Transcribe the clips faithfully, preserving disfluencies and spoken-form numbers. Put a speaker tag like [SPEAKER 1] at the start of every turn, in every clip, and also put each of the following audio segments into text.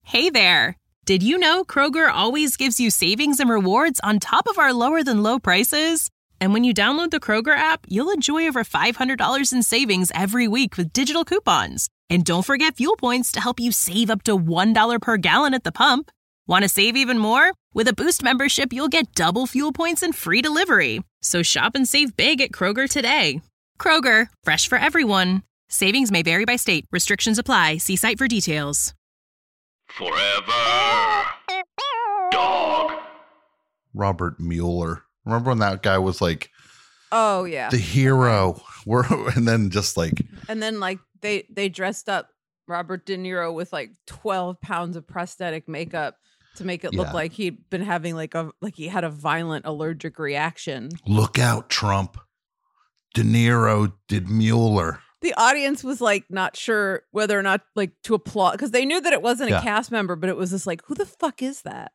[SPEAKER 1] Hey there! Did you know Kroger always gives you savings and rewards on top of our lower-than-low prices? And when you download the Kroger app, you'll enjoy over five hundred dollars in savings every week with digital coupons. And don't forget fuel points to help you save up to one dollar per gallon at the pump. Want to save even more? With a Boost membership, you'll get double fuel points and free delivery. So shop and save big at Kroger today. Kroger, fresh for everyone. Savings may vary by state. Restrictions apply. See site for details.
[SPEAKER 2] Forever. Dog.
[SPEAKER 3] Robert Mueller. Remember when that guy was like,
[SPEAKER 4] oh yeah,
[SPEAKER 3] the hero? We're, and then just like,
[SPEAKER 4] and then like they they dressed up Robert De Niro with like twelve pounds of prosthetic makeup to make it look
[SPEAKER 3] Yeah.
[SPEAKER 4] like he'd been having like a like he had a violent allergic reaction.
[SPEAKER 3] look out, Trump. De Niro did Mueller.
[SPEAKER 4] The audience was like not sure whether or not like to applaud because they knew that it wasn't
[SPEAKER 3] Yeah.
[SPEAKER 4] a cast member, but it was just like, who the fuck is that?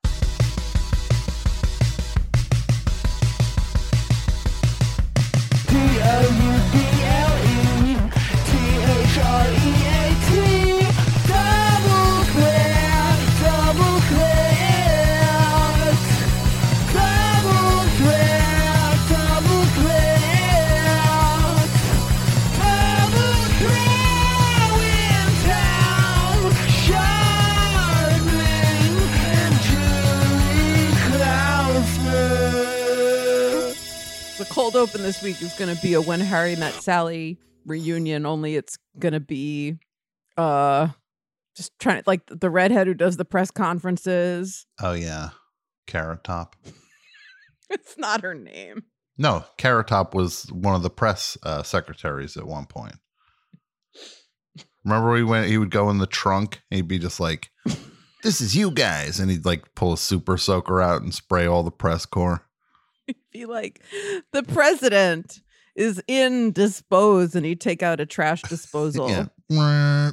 [SPEAKER 4] The cold open this week is going to be a When Harry Met Sally reunion, only it's going to be uh just trying to like the redhead who does the press conferences.
[SPEAKER 3] Oh, yeah. Carrot Top.
[SPEAKER 4] It's not her name.
[SPEAKER 3] No, Carrot Top was one of the press uh, secretaries at one point. Remember we went, he would go in the trunk and he'd be just like, this is you guys. And he'd like pull a super soaker out and spray all the press corps.
[SPEAKER 4] Be like, the president is indisposed, and he'd take out a trash disposal.
[SPEAKER 3] Yeah.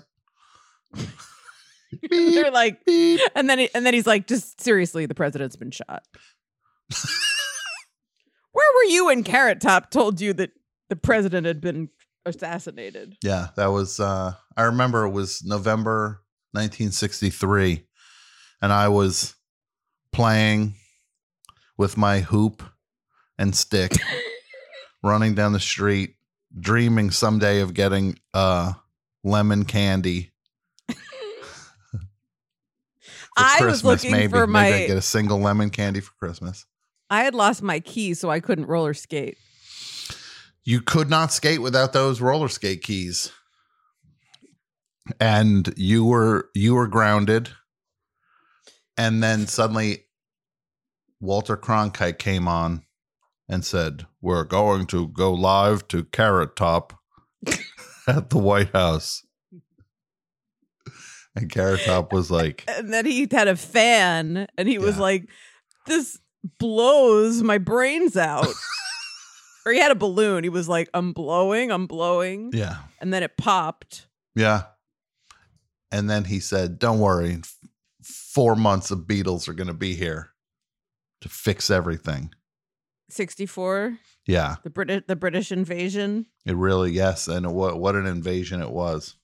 [SPEAKER 4] They're like, and then he, and then he's like, just seriously, the president's been shot. Where were you when Carrot Top told you that the president had been assassinated?
[SPEAKER 3] Yeah, that was, uh, I remember it was November nineteen sixty-three, and I was playing with my hoop and stick, running down the street, dreaming someday of getting uh, lemon candy. For
[SPEAKER 4] I
[SPEAKER 3] Christmas,
[SPEAKER 4] was looking
[SPEAKER 3] maybe.
[SPEAKER 4] for
[SPEAKER 3] maybe
[SPEAKER 4] my.
[SPEAKER 3] I'd get a single lemon candy for Christmas.
[SPEAKER 4] I had lost my keys, so I couldn't roller skate.
[SPEAKER 3] You could not skate without those roller skate keys. And you were you were grounded. And then suddenly Walter Cronkite came on and said, we're going to go live to Carrot Top at the White House. And Carrot Top was like,
[SPEAKER 4] And then he had a fan, and he was
[SPEAKER 3] Yeah.
[SPEAKER 4] like, this blows my brains out. Or he had a balloon. He was like, I'm blowing, I'm blowing.
[SPEAKER 3] yeah,
[SPEAKER 4] And then it popped.
[SPEAKER 3] yeah. And then he said, don't worry, f- four months of Beatles are going to be here to fix everything.
[SPEAKER 4] sixty-four,
[SPEAKER 3] Yeah,
[SPEAKER 4] the British the British invasion.
[SPEAKER 3] it really, yes. And what, what an invasion it was.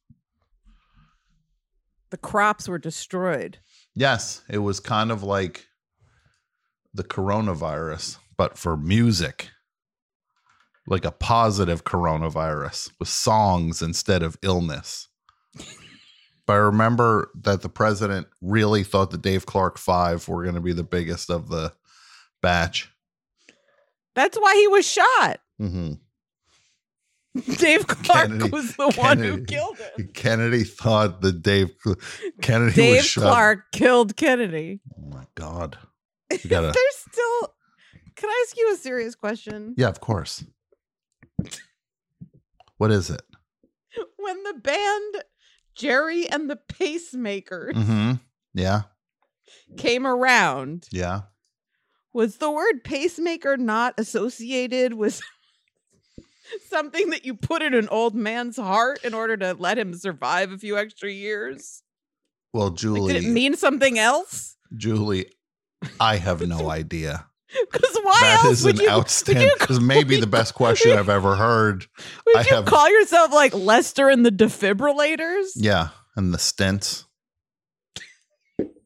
[SPEAKER 4] The crops were destroyed.
[SPEAKER 3] Yes, it was kind of like the coronavirus, but for music. Like a positive coronavirus with songs instead of illness. But I remember that the president really thought the Dave Clark Five were going to be the biggest of the batch.
[SPEAKER 4] That's why he was shot.
[SPEAKER 3] Mm-hmm.
[SPEAKER 4] Dave Clark
[SPEAKER 3] Kennedy-
[SPEAKER 4] was the one who
[SPEAKER 3] Kennedy-
[SPEAKER 4] killed him.
[SPEAKER 3] Kennedy thought that Dave Kennedy
[SPEAKER 4] Dave
[SPEAKER 3] was shot.
[SPEAKER 4] Clark killed Kennedy.
[SPEAKER 3] Oh my God. We gotta,
[SPEAKER 4] There's still. Can I ask you a serious question?
[SPEAKER 3] yeah, of course. What is it?
[SPEAKER 4] When the band Jerry and the Pacemakers
[SPEAKER 3] Mm-hmm. Yeah.
[SPEAKER 4] came around,
[SPEAKER 3] Yeah.
[SPEAKER 4] was the word pacemaker not associated with something that you put in an old man's heart in order to let him survive a few extra years?
[SPEAKER 3] Well,
[SPEAKER 4] Like,
[SPEAKER 3] Julie,
[SPEAKER 4] did it mean something else?
[SPEAKER 3] Julie, I have no idea.
[SPEAKER 4] Because why
[SPEAKER 3] That
[SPEAKER 4] else
[SPEAKER 3] is
[SPEAKER 4] would
[SPEAKER 3] an
[SPEAKER 4] you,
[SPEAKER 3] outstanding,
[SPEAKER 4] would you,
[SPEAKER 3] because maybe the best question I've ever heard.
[SPEAKER 4] would
[SPEAKER 3] I
[SPEAKER 4] you
[SPEAKER 3] have-
[SPEAKER 4] call yourself like Lester and the Defibrillators?
[SPEAKER 3] Yeah. And the stents.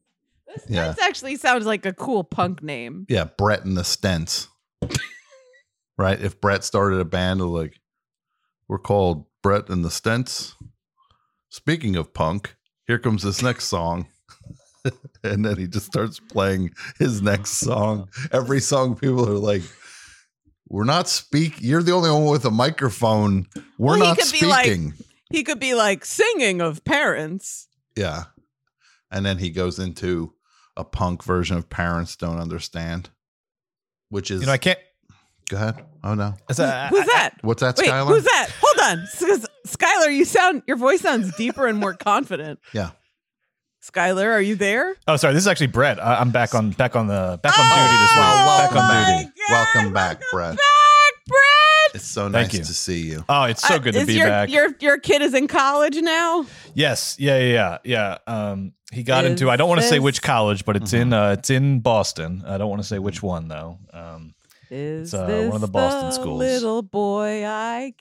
[SPEAKER 3] Yeah.
[SPEAKER 4] That actually sounds like a cool punk name.
[SPEAKER 3] Yeah, Brett and the Stents. Right? If Brett started a band, like, we're called Brett and the Stents. Speaking of punk, here comes this next song. And then he just starts playing his next song. Every song, people are like, we're not speak. You're the only one with a microphone. We're
[SPEAKER 4] Well, he
[SPEAKER 3] not
[SPEAKER 4] could be like-
[SPEAKER 3] speaking.
[SPEAKER 4] He could be like singing of parents.
[SPEAKER 3] Yeah. And then he goes into a punk version of Parents Don't Understand, which is,
[SPEAKER 5] You know, I can't.
[SPEAKER 3] go ahead. Oh, no.
[SPEAKER 5] It's a,
[SPEAKER 4] Who's that?
[SPEAKER 3] What's that,
[SPEAKER 4] Wait,
[SPEAKER 3] Skylar?
[SPEAKER 4] who's that? Hold on. S- Skylar, you sound, your voice sounds deeper and more confident.
[SPEAKER 3] Yeah.
[SPEAKER 4] Skylar, are you there?
[SPEAKER 5] Oh, sorry. This is actually Brett. I, I'm back on back on the back on
[SPEAKER 4] Oh,
[SPEAKER 5] duty this week.
[SPEAKER 3] well,
[SPEAKER 5] back
[SPEAKER 3] welcome
[SPEAKER 5] on
[SPEAKER 3] back.
[SPEAKER 5] duty.
[SPEAKER 4] God,
[SPEAKER 3] Welcome back, Brett.
[SPEAKER 4] Back, Brett.
[SPEAKER 3] It's so
[SPEAKER 5] Thank
[SPEAKER 3] nice
[SPEAKER 5] you.
[SPEAKER 3] to see you.
[SPEAKER 5] Oh, it's so
[SPEAKER 4] Uh,
[SPEAKER 5] good to
[SPEAKER 4] is
[SPEAKER 5] be
[SPEAKER 4] your,
[SPEAKER 5] back.
[SPEAKER 4] Your your kid is in college now.
[SPEAKER 5] Yes. Yeah. Yeah. Yeah. Yeah. Um, he got
[SPEAKER 4] Is
[SPEAKER 5] into. I don't want to say
[SPEAKER 4] this-
[SPEAKER 5] which college, but it's in.
[SPEAKER 3] Mm-hmm.
[SPEAKER 5] Uh, it's in Boston. I don't want to say which one though. Um,
[SPEAKER 4] Is
[SPEAKER 5] uh,
[SPEAKER 4] this
[SPEAKER 5] one of the Boston
[SPEAKER 4] the
[SPEAKER 5] schools.
[SPEAKER 4] little boy I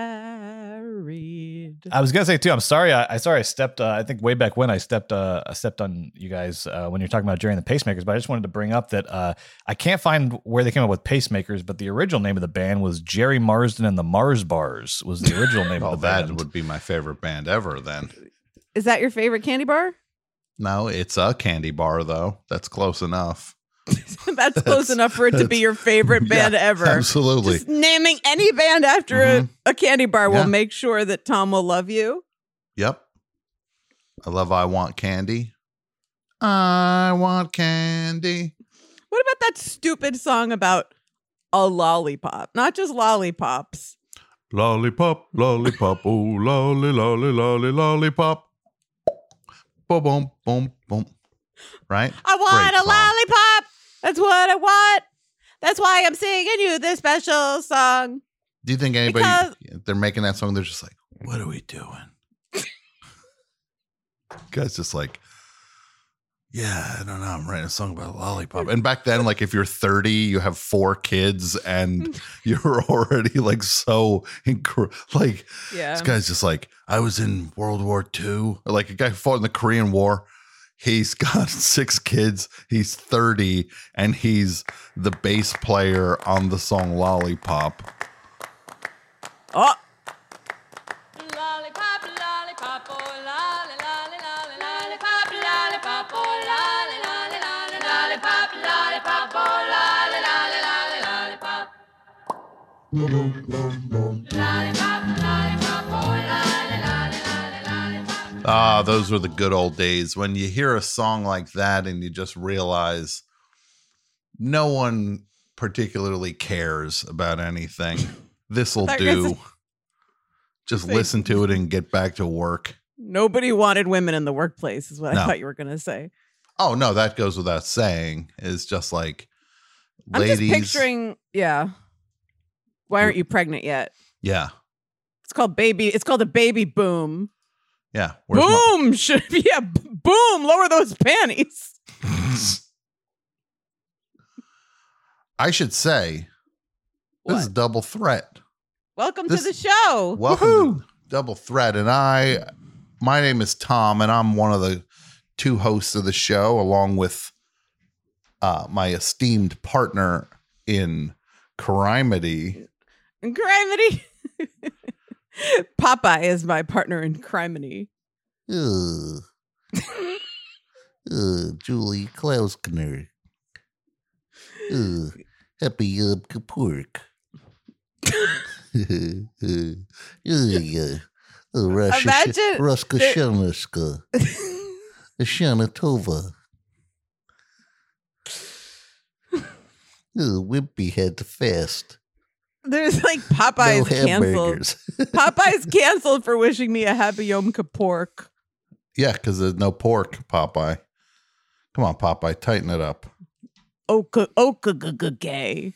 [SPEAKER 4] carried?
[SPEAKER 5] I was gonna say too. I'm sorry. I, I sorry. I stepped. Uh, I think way back when I stepped. Uh, I stepped on you guys uh, when you're talking about during the Pacemakers. But I just wanted to bring up that uh, I can't find where they came up with Pacemakers. But the original name of the band was Jerry Marsden and the Mars Bars. Was the original name
[SPEAKER 3] Well,
[SPEAKER 5] of the
[SPEAKER 3] that
[SPEAKER 5] band.
[SPEAKER 3] would be my favorite band ever then.
[SPEAKER 4] Is that your favorite candy bar?
[SPEAKER 3] No, it's a candy bar, though. That's close enough.
[SPEAKER 4] That's close enough for it to be your favorite band
[SPEAKER 3] Yeah,
[SPEAKER 4] ever.
[SPEAKER 3] Absolutely.
[SPEAKER 4] Just naming any band after
[SPEAKER 3] Mhm.
[SPEAKER 4] a, a candy bar will
[SPEAKER 3] Yeah.
[SPEAKER 4] make sure that Tom will love you.
[SPEAKER 3] Yep. I love I Want Candy. I want candy.
[SPEAKER 4] What about that stupid song about a lollipop? Not just lollipops.
[SPEAKER 3] Lollipop, lollipop, oh, lolly, lolly, lolly, lollipop. Boom, boom, boom, boom. Right?
[SPEAKER 4] I want
[SPEAKER 3] Great
[SPEAKER 4] a
[SPEAKER 3] song.
[SPEAKER 4] lollipop. That's what I want. That's why I'm singing you this special song.
[SPEAKER 3] Do you think anybody,
[SPEAKER 4] Because-
[SPEAKER 3] they're making that song, they're just like, what are we doing? Guy's just like, yeah, I don't know. I'm writing a song about a lollipop. And back then, like if you're thirty, you have four kids and you're already like so, incre- like
[SPEAKER 4] Yeah.
[SPEAKER 3] this guy's just like, I was in World War Two. Or like a guy who fought in the Korean War. He's got six kids. He's thirty and he's the bass player on the song Lollipop.
[SPEAKER 4] Oh,
[SPEAKER 6] Lollipop, lollipop, oh, lolly, lolly, lolly, lollipop, lollipop, oh, lolly, lolly, lolly, lollipop, lollipop, oh, lolly, lolly, lolly, lollipop. Lollipop, lollipop, oh, lolly, lolly, lolly, lollipop.
[SPEAKER 3] Ah, those were the good old days when you hear a song like that and you just realize no one particularly cares about anything. This'll
[SPEAKER 4] That guy's
[SPEAKER 3] do.
[SPEAKER 4] a-
[SPEAKER 3] Just
[SPEAKER 4] Say-
[SPEAKER 3] listen to it and get back to work.
[SPEAKER 4] nobody wanted women in the workplace is what
[SPEAKER 3] No.
[SPEAKER 4] I thought you were going to say.
[SPEAKER 3] Oh no, that goes without saying. It's just like
[SPEAKER 4] I'm
[SPEAKER 3] ladies.
[SPEAKER 4] just picturing, yeah. Why aren't you pregnant yet?
[SPEAKER 3] Yeah,
[SPEAKER 4] It's called baby. It's called a baby boom.
[SPEAKER 3] yeah. Where's my-
[SPEAKER 4] Boom! Should yeah, b- boom! Lower those panties.
[SPEAKER 3] I should say this is
[SPEAKER 4] What?
[SPEAKER 3] Double Threat.
[SPEAKER 4] Welcome
[SPEAKER 3] This-
[SPEAKER 4] to the show.
[SPEAKER 3] Welcome to Double Threat, and I. My name is Tom, and I'm one of the two hosts of the show, along with uh, my esteemed partner in Crimedy.
[SPEAKER 4] And Criminy. Popeye is my partner in Criminy.
[SPEAKER 3] Ugh. Ugh, Julie Klauskner. Ugh, happy Yom Kippur.
[SPEAKER 4] Imagine
[SPEAKER 3] Ruska
[SPEAKER 4] there-
[SPEAKER 3] Shanaska. Shana Tova. Wimpy had to fast.
[SPEAKER 4] There's like Popeye's
[SPEAKER 3] no
[SPEAKER 4] canceled.
[SPEAKER 3] hamburgers.
[SPEAKER 4] Popeye's canceled for wishing me a happy Yom Kippur.
[SPEAKER 3] Yeah, because there's no pork, Popeye. Come on, Popeye, tighten it up.
[SPEAKER 4] Oka oka g- g- gay.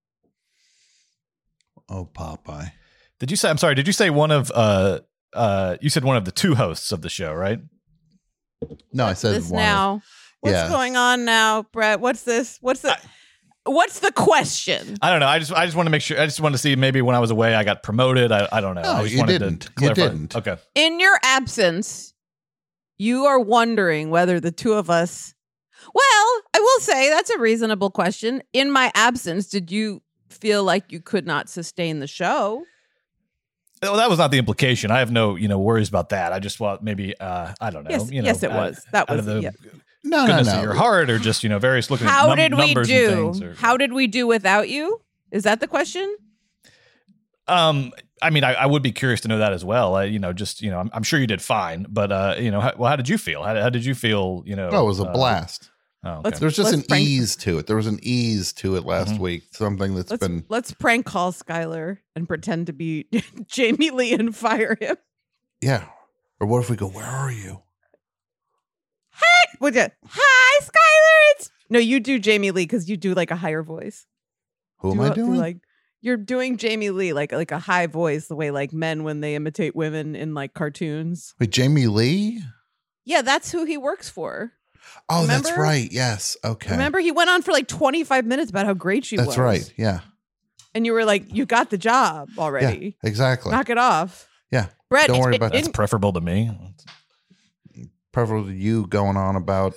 [SPEAKER 3] Oh, Popeye.
[SPEAKER 5] Did you say? I'm sorry. Did you say one of? Uh, uh, you said one of the two hosts of the show, right?
[SPEAKER 3] No, I said
[SPEAKER 4] this
[SPEAKER 3] one of-
[SPEAKER 4] now. What's
[SPEAKER 3] Yeah.
[SPEAKER 4] going on now, Brett? What's this? What's the? What's the question?
[SPEAKER 5] I don't know. I just I just want to make sure. I just want to see maybe when I was away, I got promoted. I, I don't know.
[SPEAKER 3] No,
[SPEAKER 5] I just
[SPEAKER 3] you
[SPEAKER 5] wanted
[SPEAKER 3] didn't.
[SPEAKER 5] to
[SPEAKER 3] You
[SPEAKER 5] clarify.
[SPEAKER 3] didn't.
[SPEAKER 5] Okay.
[SPEAKER 4] In your absence, you are wondering whether the two of us Well, I will say that's a reasonable question. In my absence, did you feel like you could not sustain the show?
[SPEAKER 5] Well, that was not the implication. I have no, you know, worries about that. I just want maybe, uh, I don't know.
[SPEAKER 4] Yes,
[SPEAKER 5] you know,
[SPEAKER 4] yes, it
[SPEAKER 5] out-
[SPEAKER 4] was. That
[SPEAKER 5] out
[SPEAKER 4] was
[SPEAKER 5] of the
[SPEAKER 4] yeah.
[SPEAKER 3] No, no,
[SPEAKER 5] goodness
[SPEAKER 3] no.
[SPEAKER 5] of your heart, or just, you know, various looking
[SPEAKER 4] How
[SPEAKER 5] at num-
[SPEAKER 4] did we
[SPEAKER 5] numbers
[SPEAKER 4] do?
[SPEAKER 5] and things. Or,
[SPEAKER 4] How did we do without you? Is that the question?
[SPEAKER 5] Um, I mean, I, I would be curious to know that as well. I, you know, just you know, I'm, I'm sure you did fine, but uh, you know, how, well, how did you feel? How, how did you feel? You know,
[SPEAKER 3] Oh, it was a
[SPEAKER 5] uh,
[SPEAKER 3] blast.
[SPEAKER 5] Oh, okay.
[SPEAKER 4] Let's-
[SPEAKER 3] There was just
[SPEAKER 4] Let's
[SPEAKER 3] an
[SPEAKER 4] prank-
[SPEAKER 3] ease to it. There was an ease to it last
[SPEAKER 5] Mhm.
[SPEAKER 3] week. Something that's
[SPEAKER 4] Let's
[SPEAKER 3] been
[SPEAKER 4] let's prank call Skylar and pretend to be Jamie Lee and fire him.
[SPEAKER 3] yeah. Or what if we go? Where are you?
[SPEAKER 4] Would you? Hi, Skylar. It's no, you do Jamie Lee because you do like a higher voice.
[SPEAKER 3] Who am
[SPEAKER 4] Do
[SPEAKER 3] I
[SPEAKER 4] a- do,
[SPEAKER 3] doing?
[SPEAKER 4] Like you're doing Jamie Lee, like like a high voice, the way like men when they imitate women in like cartoons.
[SPEAKER 3] Wait, Jamie Lee?
[SPEAKER 4] Yeah, that's who he works for.
[SPEAKER 3] Oh, that's
[SPEAKER 4] Remember?
[SPEAKER 3] right. Yes. Okay.
[SPEAKER 4] Remember, he went on for like twenty-five minutes about how great she was.
[SPEAKER 3] That's right. Yeah.
[SPEAKER 4] And you were like, "You got the job
[SPEAKER 3] Yeah.
[SPEAKER 4] already.
[SPEAKER 3] Exactly.
[SPEAKER 4] Knock it off."
[SPEAKER 3] Yeah.
[SPEAKER 4] Brett.
[SPEAKER 3] Don't worry
[SPEAKER 4] it-
[SPEAKER 3] about
[SPEAKER 4] it-
[SPEAKER 5] That's preferable to me.
[SPEAKER 3] Preferably you going on about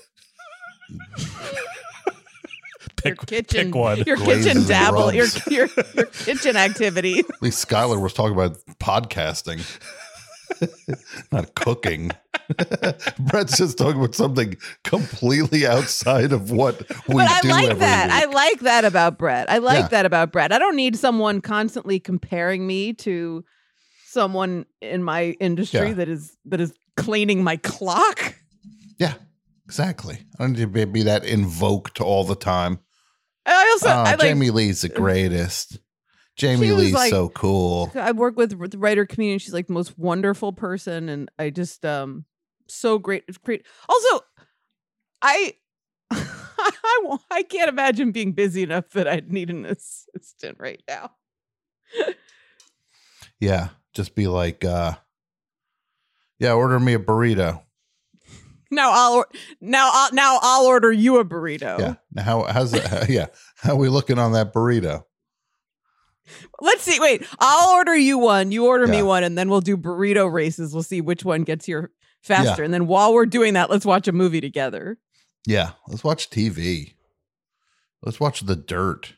[SPEAKER 4] your
[SPEAKER 5] Pick,
[SPEAKER 4] kitchen,
[SPEAKER 5] pick one.
[SPEAKER 4] your
[SPEAKER 3] Glazes
[SPEAKER 4] kitchen
[SPEAKER 3] and
[SPEAKER 4] dabble, your,
[SPEAKER 3] rubs.
[SPEAKER 4] your your kitchen activity.
[SPEAKER 3] at least Skylar was talking about podcasting, not cooking. Brett's just talking about something completely outside of what we
[SPEAKER 4] But I
[SPEAKER 3] do
[SPEAKER 4] like
[SPEAKER 3] every
[SPEAKER 4] that. I
[SPEAKER 3] week.
[SPEAKER 4] like that about Brett. I like
[SPEAKER 3] Yeah.
[SPEAKER 4] that about Brett. I don't need someone constantly comparing me to someone in my industry
[SPEAKER 3] Yeah.
[SPEAKER 4] that is that is cleaning my clock.
[SPEAKER 3] Yeah, exactly. I don't need to be, be that invoked all the time.
[SPEAKER 4] I also
[SPEAKER 3] Oh,
[SPEAKER 4] I like
[SPEAKER 3] Jamie Lee's the greatest. Jamie
[SPEAKER 4] She was
[SPEAKER 3] Lee's
[SPEAKER 4] like-
[SPEAKER 3] so cool.
[SPEAKER 4] I work with the writer community. She's like the most wonderful person, and I just um so great. It's great. Also, I I won't- I can't imagine being busy enough that I'd need an assistant right now.
[SPEAKER 3] Yeah, just be like, uh, yeah, order me a burrito.
[SPEAKER 4] Now I'll or- now I'll now I'll order you a burrito.
[SPEAKER 3] Yeah. Now, how how's that? Yeah, how are we looking on that burrito?
[SPEAKER 4] Let's see. Wait, I'll order you one. You order me
[SPEAKER 3] Yeah.
[SPEAKER 4] one, and then we'll do burrito races. We'll see which one gets here faster.
[SPEAKER 3] Yeah.
[SPEAKER 4] And then while we're doing that, let's watch a movie together.
[SPEAKER 3] Yeah, let's watch T V. Let's watch The Dirt.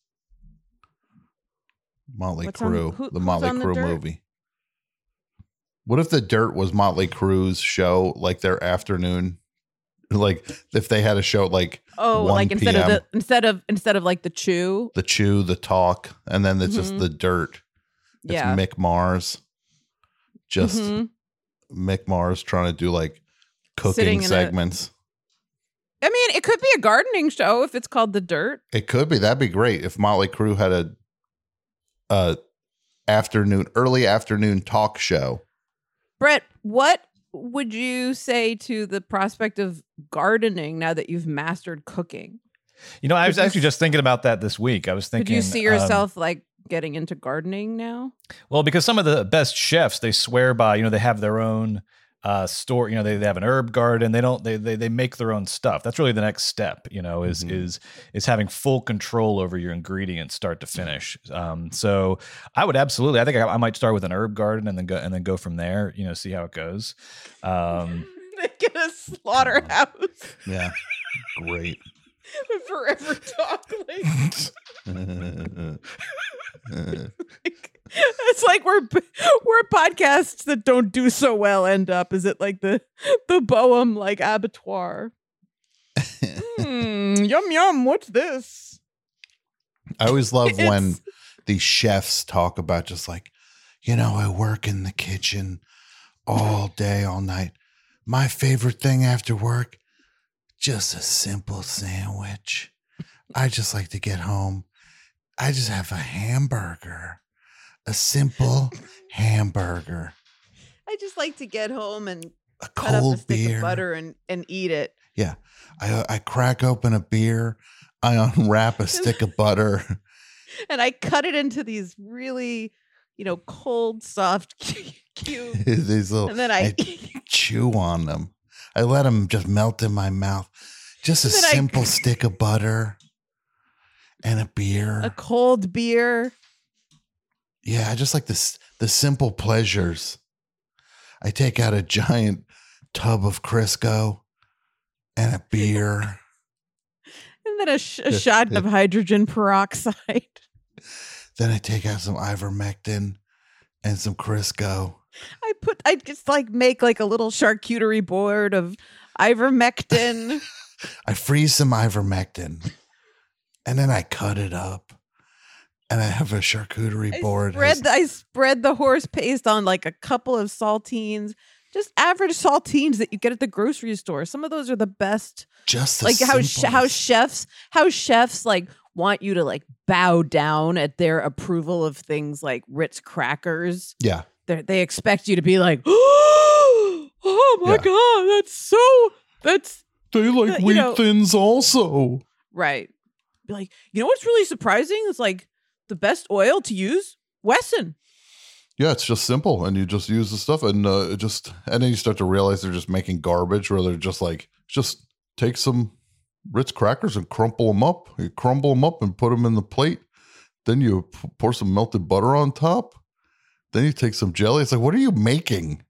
[SPEAKER 3] Motley
[SPEAKER 4] What's on-
[SPEAKER 3] Crue,
[SPEAKER 4] who-
[SPEAKER 3] the
[SPEAKER 4] who's
[SPEAKER 3] Motley
[SPEAKER 4] on The
[SPEAKER 3] Crue
[SPEAKER 4] Dirt?
[SPEAKER 3] movie. What if The Dirt was Motley Crue's show, like their afternoon? Like if they had a show like
[SPEAKER 4] Oh,
[SPEAKER 3] one
[SPEAKER 4] like instead
[SPEAKER 3] p m,
[SPEAKER 4] of the instead of instead of like the chew.
[SPEAKER 3] the Chew, the Talk, and then it's just
[SPEAKER 4] Mhm.
[SPEAKER 3] The Dirt. It's
[SPEAKER 4] Yeah.
[SPEAKER 3] Mick Mars. Just
[SPEAKER 4] Mhm.
[SPEAKER 3] Mick Mars trying to do like cooking
[SPEAKER 4] Sitting in a-
[SPEAKER 3] segments.
[SPEAKER 4] I mean, it could be a gardening show if it's called The Dirt.
[SPEAKER 3] It could be. That'd be great if Motley Crue had a uh afternoon, early afternoon talk show.
[SPEAKER 4] Brett, what would you say to the prospect of gardening now that you've mastered cooking?
[SPEAKER 5] You know, I was
[SPEAKER 4] Could you
[SPEAKER 5] actually
[SPEAKER 4] s-
[SPEAKER 5] just thinking about that this week. I was
[SPEAKER 4] Could
[SPEAKER 5] thinking,
[SPEAKER 4] you see
[SPEAKER 5] um,
[SPEAKER 4] yourself like getting into gardening now?
[SPEAKER 5] well, because some of the best chefs, they swear by, you know, they have their own uh, store, you know, they, they have an herb garden. They don't, they, they, they make their own stuff. That's really the next step, you know, is,
[SPEAKER 3] Mhm.
[SPEAKER 5] is, is having full control over your ingredients, start to finish. Um, so I would absolutely, I think I, I might start with an herb garden and then go, and then go from there, you know, see how it goes. Um,
[SPEAKER 4] Get a slaughterhouse.
[SPEAKER 3] Yeah. Great.
[SPEAKER 4] Forever talk like, it's like we're we're podcasts that don't do so well end up. Is it like the the Boehm like abattoir? Mm, yum yum. What's this?
[SPEAKER 3] I always love when
[SPEAKER 4] It's-
[SPEAKER 3] these chefs talk about just like, you know, I work in the kitchen all day, all night. My favorite thing after work, just a simple sandwich. I just like to get home. I just have a hamburger, a simple hamburger,
[SPEAKER 4] I just like to get home and
[SPEAKER 3] a
[SPEAKER 4] cut up a
[SPEAKER 3] cold
[SPEAKER 4] stick
[SPEAKER 3] beer.
[SPEAKER 4] of butter and and eat it.
[SPEAKER 3] Yeah. I, I crack open a beer. I unwrap a stick of butter.
[SPEAKER 4] And I cut it into these really, you know, cold, soft cubes.
[SPEAKER 3] These little,
[SPEAKER 4] And then I,
[SPEAKER 3] chew on them. I let them just melt in my mouth. Just a
[SPEAKER 4] Then I-
[SPEAKER 3] simple stick of butter and a beer.
[SPEAKER 4] a cold beer.
[SPEAKER 3] Yeah, I just like this the simple pleasures. I take out a giant tub of Crisco and a beer.
[SPEAKER 4] then a, sh- a shot of hydrogen peroxide.
[SPEAKER 3] Then I take out some ivermectin and some Crisco.
[SPEAKER 4] I put, I just like make like a little charcuterie board of ivermectin.
[SPEAKER 3] I freeze some ivermectin, and then I cut it up, and I have a charcuterie
[SPEAKER 4] I
[SPEAKER 3] board.
[SPEAKER 4] spread,
[SPEAKER 3] has-
[SPEAKER 4] the, I spread the horse paste on like a couple of saltines, just average saltines that you get at the grocery store. Some of those are the best.
[SPEAKER 3] just the
[SPEAKER 4] Like how sh- how
[SPEAKER 3] simplest.
[SPEAKER 4] chefs how chefs like want you to like bow down at their approval of things like Ritz crackers.
[SPEAKER 3] Yeah.
[SPEAKER 4] They they expect you to be like, oh my
[SPEAKER 3] Yeah.
[SPEAKER 4] god, that's so that's
[SPEAKER 3] They like
[SPEAKER 4] Uh, you
[SPEAKER 3] wheat
[SPEAKER 4] know-
[SPEAKER 3] thins also.
[SPEAKER 4] right. Be like, you know what's really surprising? It's like the best oil to use, Wesson.
[SPEAKER 3] Yeah, it's just simple, and you just use the stuff, and uh, it just, and then you start to realize they're just making garbage, where they're just like, just take some Ritz crackers and crumple them up. You crumble them up and put them in the plate. Then you p- pour some melted butter on top. Then you take some jelly. It's like, what are you making?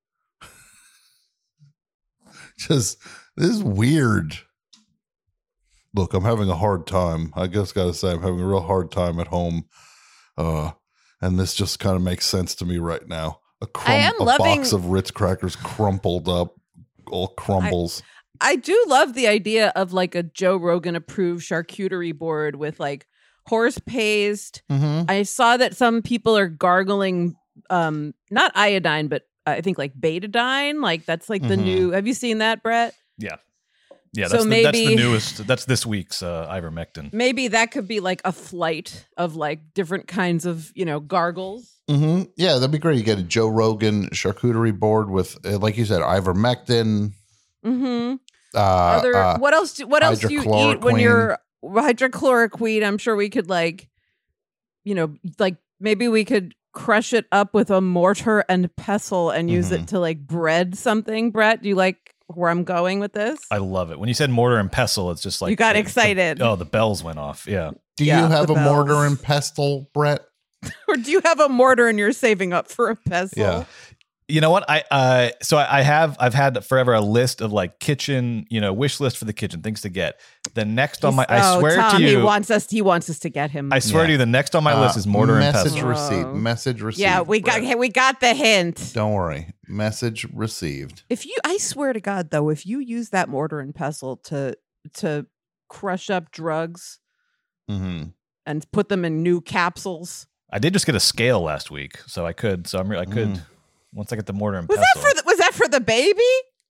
[SPEAKER 3] Just this is weird. Look, I'm having a hard time. I guess gotta say I'm having a real hard time at home. Uh and this just kind of makes sense to me right now. A, crum-
[SPEAKER 4] I am
[SPEAKER 3] a
[SPEAKER 4] loving-
[SPEAKER 3] box of Ritz crackers crumpled up, all crumbles.
[SPEAKER 4] I do love the idea of like a Joe Rogan approved charcuterie board with like horse paste.
[SPEAKER 3] Mm-hmm.
[SPEAKER 4] I saw that some people are gargling um not iodine, but I think like betadine. Like that's like the
[SPEAKER 3] Mhm.
[SPEAKER 4] new. Have you seen that, Brett?
[SPEAKER 5] Yeah. Yeah,
[SPEAKER 4] So
[SPEAKER 5] that's, the, that's the
[SPEAKER 4] maybe-
[SPEAKER 5] newest. That's this week's uh, ivermectin.
[SPEAKER 4] Maybe that could be like a flight of like different kinds of, you know, gargles.
[SPEAKER 3] Mm-hmm. Yeah, that'd be great. You get a Joe Rogan charcuterie board with, uh, like you said, ivermectin.
[SPEAKER 4] Mm-hmm.
[SPEAKER 3] Uh,
[SPEAKER 4] Other
[SPEAKER 3] uh,
[SPEAKER 4] what else? Do, what else do you eat when
[SPEAKER 3] hydrochloroquine.
[SPEAKER 4] you're hydrochloroquine? I'm sure we could like, you know, like maybe we could crush it up with a mortar and pestle and use
[SPEAKER 3] Mhm.
[SPEAKER 4] it to like bread something. Brett, do you like where I'm going with this?
[SPEAKER 5] I love it. When you said mortar and pestle, it's just like
[SPEAKER 4] You got
[SPEAKER 5] the-
[SPEAKER 4] excited.
[SPEAKER 5] The, oh, the bells went off. Yeah.
[SPEAKER 3] do
[SPEAKER 4] yeah,
[SPEAKER 3] you have
[SPEAKER 4] the
[SPEAKER 3] a mortar
[SPEAKER 4] bells.
[SPEAKER 3] and pestle, Brett?
[SPEAKER 4] Or do you have a mortar and you're saving up for a pestle?
[SPEAKER 3] Yeah.
[SPEAKER 5] You know what? I uh so I, I have I've had forever a list of like kitchen, you know, wish list for the kitchen, things to get. The next on my I
[SPEAKER 4] oh,
[SPEAKER 5] swear
[SPEAKER 4] Tom,
[SPEAKER 5] to
[SPEAKER 4] he
[SPEAKER 5] you
[SPEAKER 4] wants us. He wants us to get him.
[SPEAKER 5] I swear
[SPEAKER 3] Yeah.
[SPEAKER 5] to you, the next on my
[SPEAKER 3] Uh,
[SPEAKER 5] list is mortar and
[SPEAKER 3] message
[SPEAKER 5] pestle.
[SPEAKER 3] received.
[SPEAKER 4] Oh.
[SPEAKER 3] Message received.
[SPEAKER 4] yeah, we got.
[SPEAKER 3] Brett.
[SPEAKER 4] Hey, we got the hint.
[SPEAKER 3] Don't worry. Message received.
[SPEAKER 4] If you, I swear to God, though, if you use that mortar and pestle to to crush up drugs
[SPEAKER 3] Mm-hmm.
[SPEAKER 4] and put them in new capsules,
[SPEAKER 5] I did just get a scale last week, so I could. So I'm re- I could
[SPEAKER 3] Mm.
[SPEAKER 5] once I get the mortar and
[SPEAKER 4] was
[SPEAKER 5] pestle.
[SPEAKER 4] that for the, was that for the baby?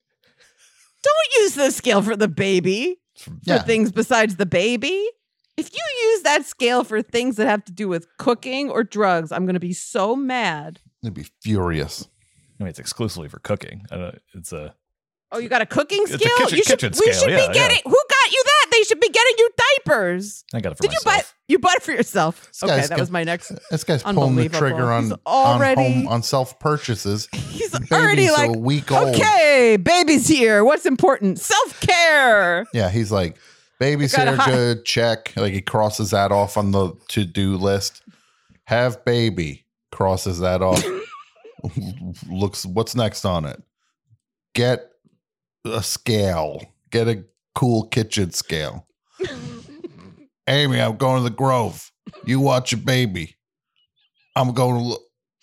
[SPEAKER 4] Don't use the scale for the baby for
[SPEAKER 3] Yeah.
[SPEAKER 4] things besides the baby. If you use that scale for things that have to do with cooking or drugs, I'm going to be so mad.
[SPEAKER 3] I'd be furious.
[SPEAKER 5] I mean, it's exclusively for cooking. I don't, it's a
[SPEAKER 4] Oh, you got a cooking
[SPEAKER 5] It's a
[SPEAKER 4] scale?
[SPEAKER 5] kitchen-
[SPEAKER 4] you should,
[SPEAKER 5] kitchen
[SPEAKER 4] we
[SPEAKER 5] scale,
[SPEAKER 4] should
[SPEAKER 5] yeah,
[SPEAKER 4] be getting.
[SPEAKER 5] yeah.
[SPEAKER 4] Who got you that? They should be getting you diapers.
[SPEAKER 5] I got it for
[SPEAKER 4] Did you buy?
[SPEAKER 5] myself.
[SPEAKER 4] You bought it for yourself.
[SPEAKER 3] This
[SPEAKER 4] Okay,
[SPEAKER 3] guy's
[SPEAKER 4] that
[SPEAKER 3] got-
[SPEAKER 4] was my next.
[SPEAKER 3] This guy's pulling the
[SPEAKER 4] Unbelievable.
[SPEAKER 3] trigger on
[SPEAKER 4] He's already-
[SPEAKER 3] on, home, on self purchases.
[SPEAKER 4] He's
[SPEAKER 3] Baby's
[SPEAKER 4] already like,
[SPEAKER 3] a week old.
[SPEAKER 4] okay, baby's here. What's important? Self care.
[SPEAKER 3] Yeah, he's like, baby's
[SPEAKER 4] I gotta
[SPEAKER 3] here,
[SPEAKER 4] hi-
[SPEAKER 3] good, check. Like he crosses that off on the to do list. Have baby, crosses that off. Looks, what's next on it? Get a scale. Get a cool kitchen scale. Amy, I'm going to the Grove. You watch your baby. I'm going to look.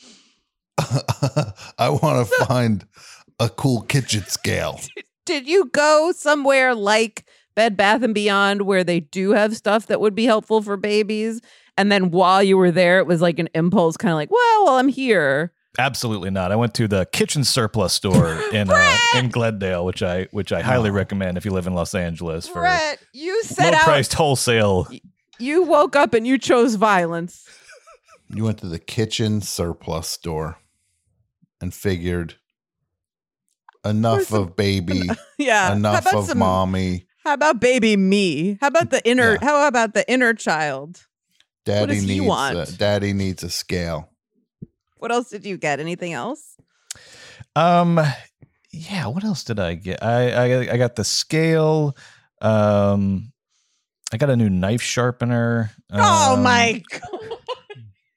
[SPEAKER 3] I want to find a cool kitchen scale.
[SPEAKER 4] Did you go somewhere like Bed Bath and Beyond where they do have stuff that would be helpful for babies? And then while you were there, it was like an impulse, kind of like, well, well, I'm here.
[SPEAKER 5] Absolutely not. I went to the kitchen surplus store in uh, in Glendale, which I which I highly recommend if you live in Los Angeles for
[SPEAKER 4] Brett, you
[SPEAKER 5] low
[SPEAKER 4] set out.
[SPEAKER 5] priced wholesale.
[SPEAKER 4] You woke up and you chose violence.
[SPEAKER 3] You went to the kitchen surplus store and figured enough
[SPEAKER 4] some-
[SPEAKER 3] of baby,
[SPEAKER 4] Yeah. How
[SPEAKER 3] enough
[SPEAKER 4] about
[SPEAKER 3] of
[SPEAKER 4] some-
[SPEAKER 3] mommy.
[SPEAKER 4] How about baby me? How about the inner?
[SPEAKER 3] Yeah.
[SPEAKER 4] How about the inner child?
[SPEAKER 3] Daddy
[SPEAKER 4] does he
[SPEAKER 3] needs
[SPEAKER 4] want?
[SPEAKER 3] a, daddy needs a scale.
[SPEAKER 4] What else did you get? Anything else?
[SPEAKER 5] Um, yeah. What else did I get? I I, I got the scale. Um, I got a new knife sharpener.
[SPEAKER 4] oh
[SPEAKER 5] Um,
[SPEAKER 4] my god!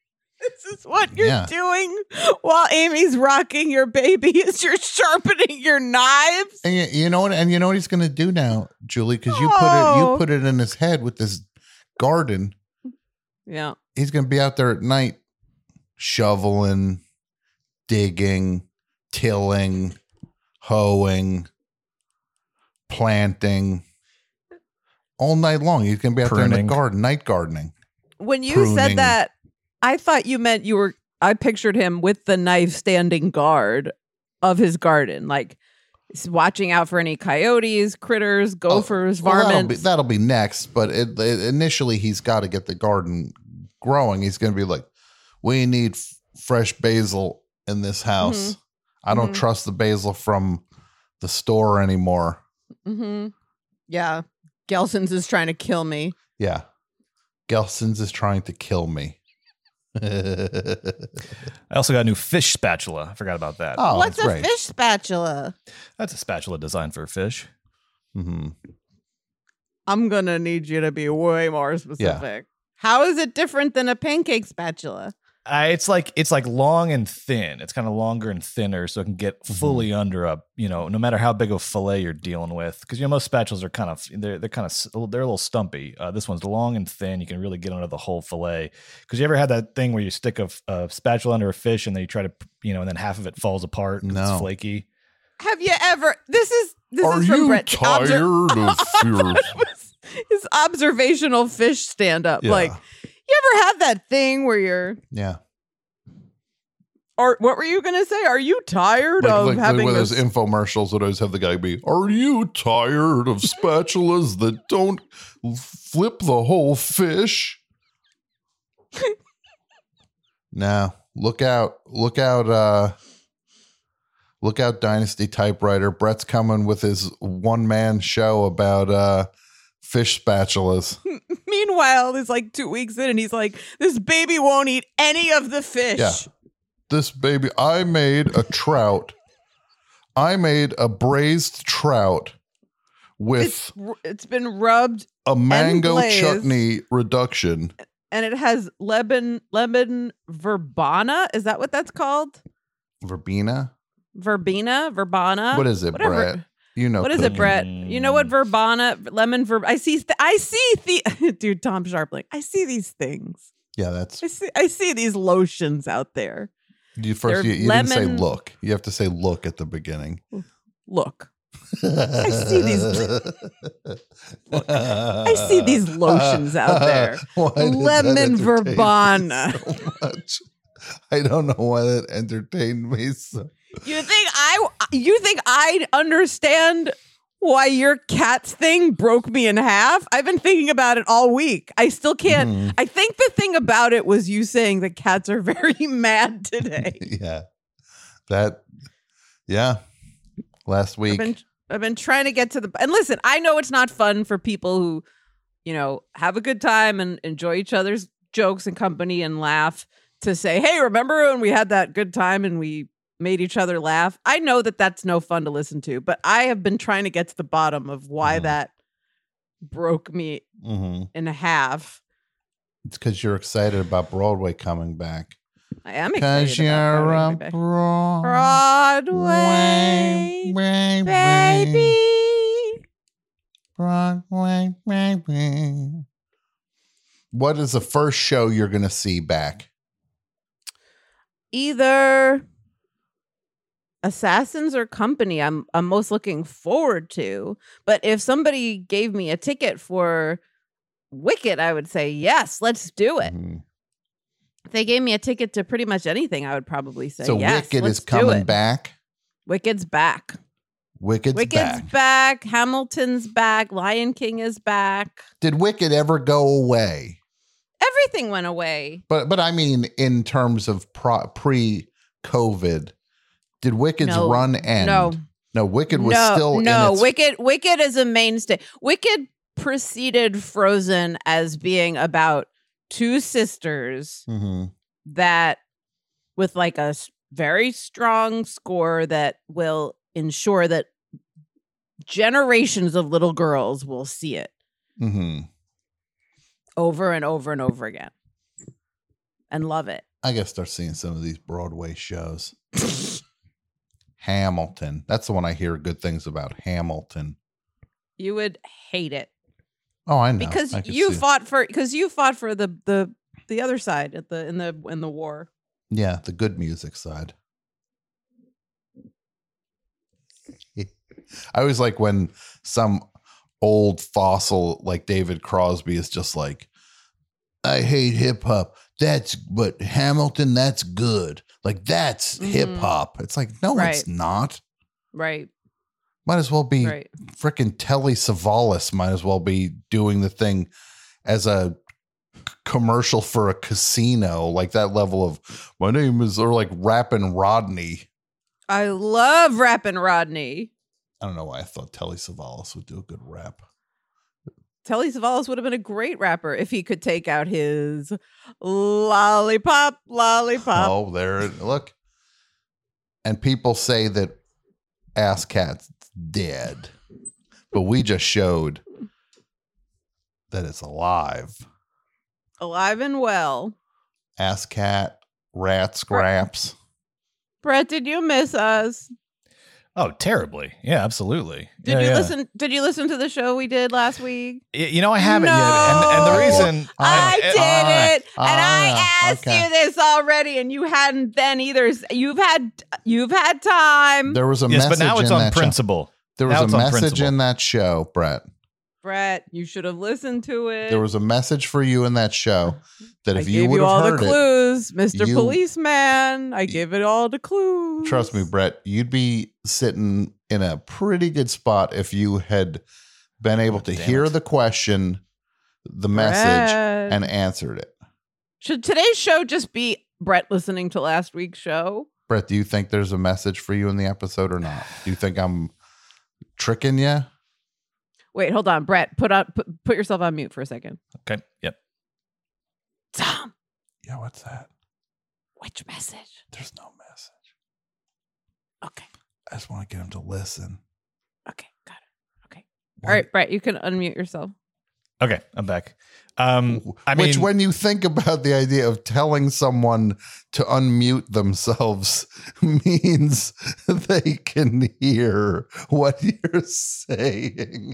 [SPEAKER 4] This is what you're
[SPEAKER 3] Yeah.
[SPEAKER 4] doing while Amy's rocking your baby is you're sharpening your knives.
[SPEAKER 3] And you, you know what? And you know what he's going to do now, Julie? Because you put it,
[SPEAKER 4] Oh.
[SPEAKER 3] you put it in his head with this garden.
[SPEAKER 4] Yeah.
[SPEAKER 3] He's going to be out there at night, shoveling, digging, tilling, hoeing, planting, all night long. He's going to be out there in
[SPEAKER 5] Pruning.
[SPEAKER 3] the garden, night gardening.
[SPEAKER 4] When you
[SPEAKER 3] Pruning.
[SPEAKER 4] said that, I thought you meant you were I pictured him with the knife standing guard of his garden, like s- watching out for any coyotes, critters, gophers,
[SPEAKER 3] Oh, well, that'll, be,
[SPEAKER 4] varmints.
[SPEAKER 3] that'll be next. But it, it- initially, he's got to get the garden growing. He's going to be like, we need f- fresh basil in this house.
[SPEAKER 4] Mhm.
[SPEAKER 3] I don't
[SPEAKER 4] Mhm.
[SPEAKER 3] trust the basil from the store anymore.
[SPEAKER 4] Mm-hmm. Yeah. Gelson's is trying to kill me.
[SPEAKER 3] Yeah. Gelson's is trying to kill me.
[SPEAKER 5] I also got a new fish spatula. I forgot about that.
[SPEAKER 3] Oh,
[SPEAKER 4] What's
[SPEAKER 3] that's
[SPEAKER 4] a
[SPEAKER 3] great.
[SPEAKER 4] fish spatula?
[SPEAKER 5] That's a spatula designed for fish.
[SPEAKER 3] hmm
[SPEAKER 4] I'm gonna need you to be way more specific. How is it different than a pancake spatula?
[SPEAKER 5] Uh, it's like it's like long and thin. It's kind of longer and thinner, so it can get fully under a you know no matter how big of a fillet you're dealing with. Because you know most spatulas are kind of they're they're kind of s- they're a little stumpy. Uh, this one's long and thin. You can really get under the whole fillet. Because you ever had that thing where you stick a, f- a spatula under a fish and then you try to you know and then half of it falls apart. 'cause
[SPEAKER 3] No.
[SPEAKER 5] it's flaky.
[SPEAKER 4] Have you ever? This is this
[SPEAKER 3] Are
[SPEAKER 4] is from
[SPEAKER 3] you
[SPEAKER 4] Brett.
[SPEAKER 3] tired
[SPEAKER 4] Obser-
[SPEAKER 3] of your...
[SPEAKER 4] His observational fish stand up.
[SPEAKER 3] Yeah.
[SPEAKER 4] Like, you ever had that thing where you're,
[SPEAKER 3] Yeah.
[SPEAKER 4] or what were you gonna say? Are you tired
[SPEAKER 3] Like,
[SPEAKER 4] of
[SPEAKER 3] like, like
[SPEAKER 4] having
[SPEAKER 3] one of those
[SPEAKER 4] this?
[SPEAKER 3] infomercials that always have the guy be, are you tired of spatulas that don't flip the whole fish? Now, look out. Look out. Uh, look out, Dynasty Typewriter. Brett's coming with his one-man show about uh, fish spatulas.
[SPEAKER 4] Meanwhile, it's like two weeks in, and he's like, "This baby won't eat any of the fish."
[SPEAKER 3] Yeah. This baby, I made a trout. I made a braised trout with
[SPEAKER 4] It's r- it's been rubbed,
[SPEAKER 3] a mango
[SPEAKER 4] glazed.
[SPEAKER 3] chutney reduction.
[SPEAKER 4] and it has lemon lemon verbena. Is that what that's called?
[SPEAKER 3] Verbena?
[SPEAKER 4] Verbena, verbana.
[SPEAKER 3] What is it,
[SPEAKER 4] Whatever.
[SPEAKER 3] Brett? You know,
[SPEAKER 4] What is it,
[SPEAKER 3] cooking.
[SPEAKER 4] Brett? You know what verbana, lemon verb? I see. Th- I see the dude Tom Sharpling. I see these things.
[SPEAKER 3] Yeah, that's
[SPEAKER 4] I see. I see these lotions out there.
[SPEAKER 3] you. First,
[SPEAKER 4] They're
[SPEAKER 3] you, you didn't say
[SPEAKER 4] lemon-
[SPEAKER 3] look. You have to say look at the beginning.
[SPEAKER 4] Look, I see these. I see these lotions out there.
[SPEAKER 3] Why does that
[SPEAKER 4] Lemon
[SPEAKER 3] entertain me
[SPEAKER 4] verbena.
[SPEAKER 3] so much? I don't know why that entertained me so.
[SPEAKER 4] You think I? You think I understand why your cat's thing broke me in half? I've been thinking about it all week. I still can't.
[SPEAKER 3] Mhm.
[SPEAKER 4] I think the thing about it was you saying that cats are very mad today.
[SPEAKER 3] Yeah, that. Yeah, last
[SPEAKER 4] I've
[SPEAKER 3] week.
[SPEAKER 4] been I've been trying to get to the and listen, I know it's not fun for people who, you know, have a good time and enjoy each other's jokes and company and laugh to say, "Hey, remember when we had that good time and we made each other laugh?" I know that that's no fun to listen to, but I have been trying to get to the bottom of why
[SPEAKER 3] Mhm.
[SPEAKER 4] that broke me
[SPEAKER 3] hmm
[SPEAKER 4] in half.
[SPEAKER 3] It's because you're excited about Broadway coming back.
[SPEAKER 4] I am excited
[SPEAKER 3] Because
[SPEAKER 4] about
[SPEAKER 3] you're
[SPEAKER 4] Broadway
[SPEAKER 3] a
[SPEAKER 4] back.
[SPEAKER 3] Broadway,
[SPEAKER 4] Broadway,
[SPEAKER 3] baby.
[SPEAKER 4] baby.
[SPEAKER 3] Broadway, baby. What is the first show you're going to see back?
[SPEAKER 4] Either Assassins or Company. I'm I'm most looking forward to. But if somebody gave me a ticket for Wicked, I would say yes, let's do it.
[SPEAKER 3] Mhm.
[SPEAKER 4] If they gave me a ticket to pretty much anything, I would probably say
[SPEAKER 3] So
[SPEAKER 4] yes.
[SPEAKER 3] Wicked
[SPEAKER 4] let's
[SPEAKER 3] is
[SPEAKER 4] do
[SPEAKER 3] coming
[SPEAKER 4] it.
[SPEAKER 3] back.
[SPEAKER 4] Wicked's back.
[SPEAKER 3] Wicked's,
[SPEAKER 4] Wicked's
[SPEAKER 3] back.
[SPEAKER 4] back. Hamilton's back. Lion King is back.
[SPEAKER 3] Did Wicked ever go away?
[SPEAKER 4] Everything went away.
[SPEAKER 3] But but I mean, in terms of pro, pre-COVID, did Wicked's
[SPEAKER 4] No.
[SPEAKER 3] run end?
[SPEAKER 4] No.
[SPEAKER 3] no. Wicked was
[SPEAKER 4] no,
[SPEAKER 3] still
[SPEAKER 4] no.
[SPEAKER 3] in its,
[SPEAKER 4] Wicked. Wicked is a mainstay. Wicked preceded Frozen as being about two sisters
[SPEAKER 3] Mhm.
[SPEAKER 4] that, with like a s- very strong score that will ensure that generations of little girls will see it
[SPEAKER 3] Mhm.
[SPEAKER 4] over and over and over again. and love it.
[SPEAKER 3] I gotta start seeing some of these Broadway shows. Hamilton. That's the one I hear good things about. Hamilton.
[SPEAKER 4] You would hate it
[SPEAKER 3] Oh, I know.
[SPEAKER 4] because
[SPEAKER 3] I could
[SPEAKER 4] you
[SPEAKER 3] see-
[SPEAKER 4] fought for because you fought for the the the other side at the in the in the war.
[SPEAKER 3] Yeah, the good music side. I always like when some old fossil like David Crosby is just like, I hate hip hop. That's but Hamilton, that's good. Like that's
[SPEAKER 4] Mhm.
[SPEAKER 3] hip hop. It's like, no,
[SPEAKER 4] Right.
[SPEAKER 3] it's not.
[SPEAKER 4] Right.
[SPEAKER 3] Might as well be
[SPEAKER 4] Right.
[SPEAKER 3] frickin' Telly Savalas might as well be doing the thing as a c- commercial for a casino, like that level of my name is or like Rappin' Rodney.
[SPEAKER 4] I love Rappin' Rodney.
[SPEAKER 3] I don't know why I thought Telly Savalas would do a good rap.
[SPEAKER 4] Telly Savalas would have been a great rapper if he could take out his lollipop, lollipop.
[SPEAKER 3] Oh, there it look. And people say that Ass Cat's dead. But we just showed that it's alive.
[SPEAKER 4] Alive and well.
[SPEAKER 3] Ass Cat, Rat Scraps.
[SPEAKER 4] Brett, did you miss us?
[SPEAKER 5] Oh, terribly. Yeah, absolutely.
[SPEAKER 4] Did
[SPEAKER 5] Yeah,
[SPEAKER 4] you
[SPEAKER 5] yeah.
[SPEAKER 4] listen? Did you listen to the show we did last week?
[SPEAKER 5] Y- You know, I haven't yet. And, and the
[SPEAKER 4] No.
[SPEAKER 5] reason
[SPEAKER 4] I
[SPEAKER 5] uh,
[SPEAKER 4] did
[SPEAKER 3] ah,
[SPEAKER 4] it, and I
[SPEAKER 3] ah,
[SPEAKER 4] asked
[SPEAKER 3] okay.
[SPEAKER 4] you this already, and you hadn't then either. You've had you've had time,
[SPEAKER 3] There was a
[SPEAKER 5] yes,
[SPEAKER 3] message
[SPEAKER 5] but now it's
[SPEAKER 3] in
[SPEAKER 5] on
[SPEAKER 3] that show.
[SPEAKER 5] principle.
[SPEAKER 3] There
[SPEAKER 5] Now
[SPEAKER 3] was
[SPEAKER 5] it's
[SPEAKER 3] a
[SPEAKER 5] on
[SPEAKER 3] message
[SPEAKER 5] principle.
[SPEAKER 3] in that show, Brett.
[SPEAKER 4] Brett. You should have listened to it.
[SPEAKER 3] There was a message for you in that show that
[SPEAKER 4] I
[SPEAKER 3] if you
[SPEAKER 4] gave
[SPEAKER 3] would
[SPEAKER 4] you
[SPEAKER 3] have
[SPEAKER 4] all the
[SPEAKER 3] heard it,
[SPEAKER 4] clues, Mister
[SPEAKER 3] you-
[SPEAKER 4] Policeman. I gave it all the clues.
[SPEAKER 3] trust me, Brett, you'd be sitting in a pretty good spot if you had been able to
[SPEAKER 5] damn
[SPEAKER 3] hear
[SPEAKER 5] it.
[SPEAKER 3] the question, the message,
[SPEAKER 4] Brett.
[SPEAKER 3] and answered it.
[SPEAKER 4] Should today's show just be Brett listening to last week's show?
[SPEAKER 3] Brett, do you think there's a message for you in the episode or not? Do you think I'm tricking you?
[SPEAKER 4] Wait, hold on, Brett. Put on put, put yourself on mute for a second.
[SPEAKER 5] Okay. Yep.
[SPEAKER 4] Tom,
[SPEAKER 3] Yeah, what's that?
[SPEAKER 4] which message?
[SPEAKER 3] There's no message.
[SPEAKER 4] Okay,
[SPEAKER 3] I just want to get him to listen.
[SPEAKER 4] okay, got it. Okay, all right, Brett, you can unmute yourself.
[SPEAKER 5] Okay. I'm back. Um, I mean,
[SPEAKER 3] Which, when you think about the idea of telling someone to unmute themselves, means they can hear what you're saying.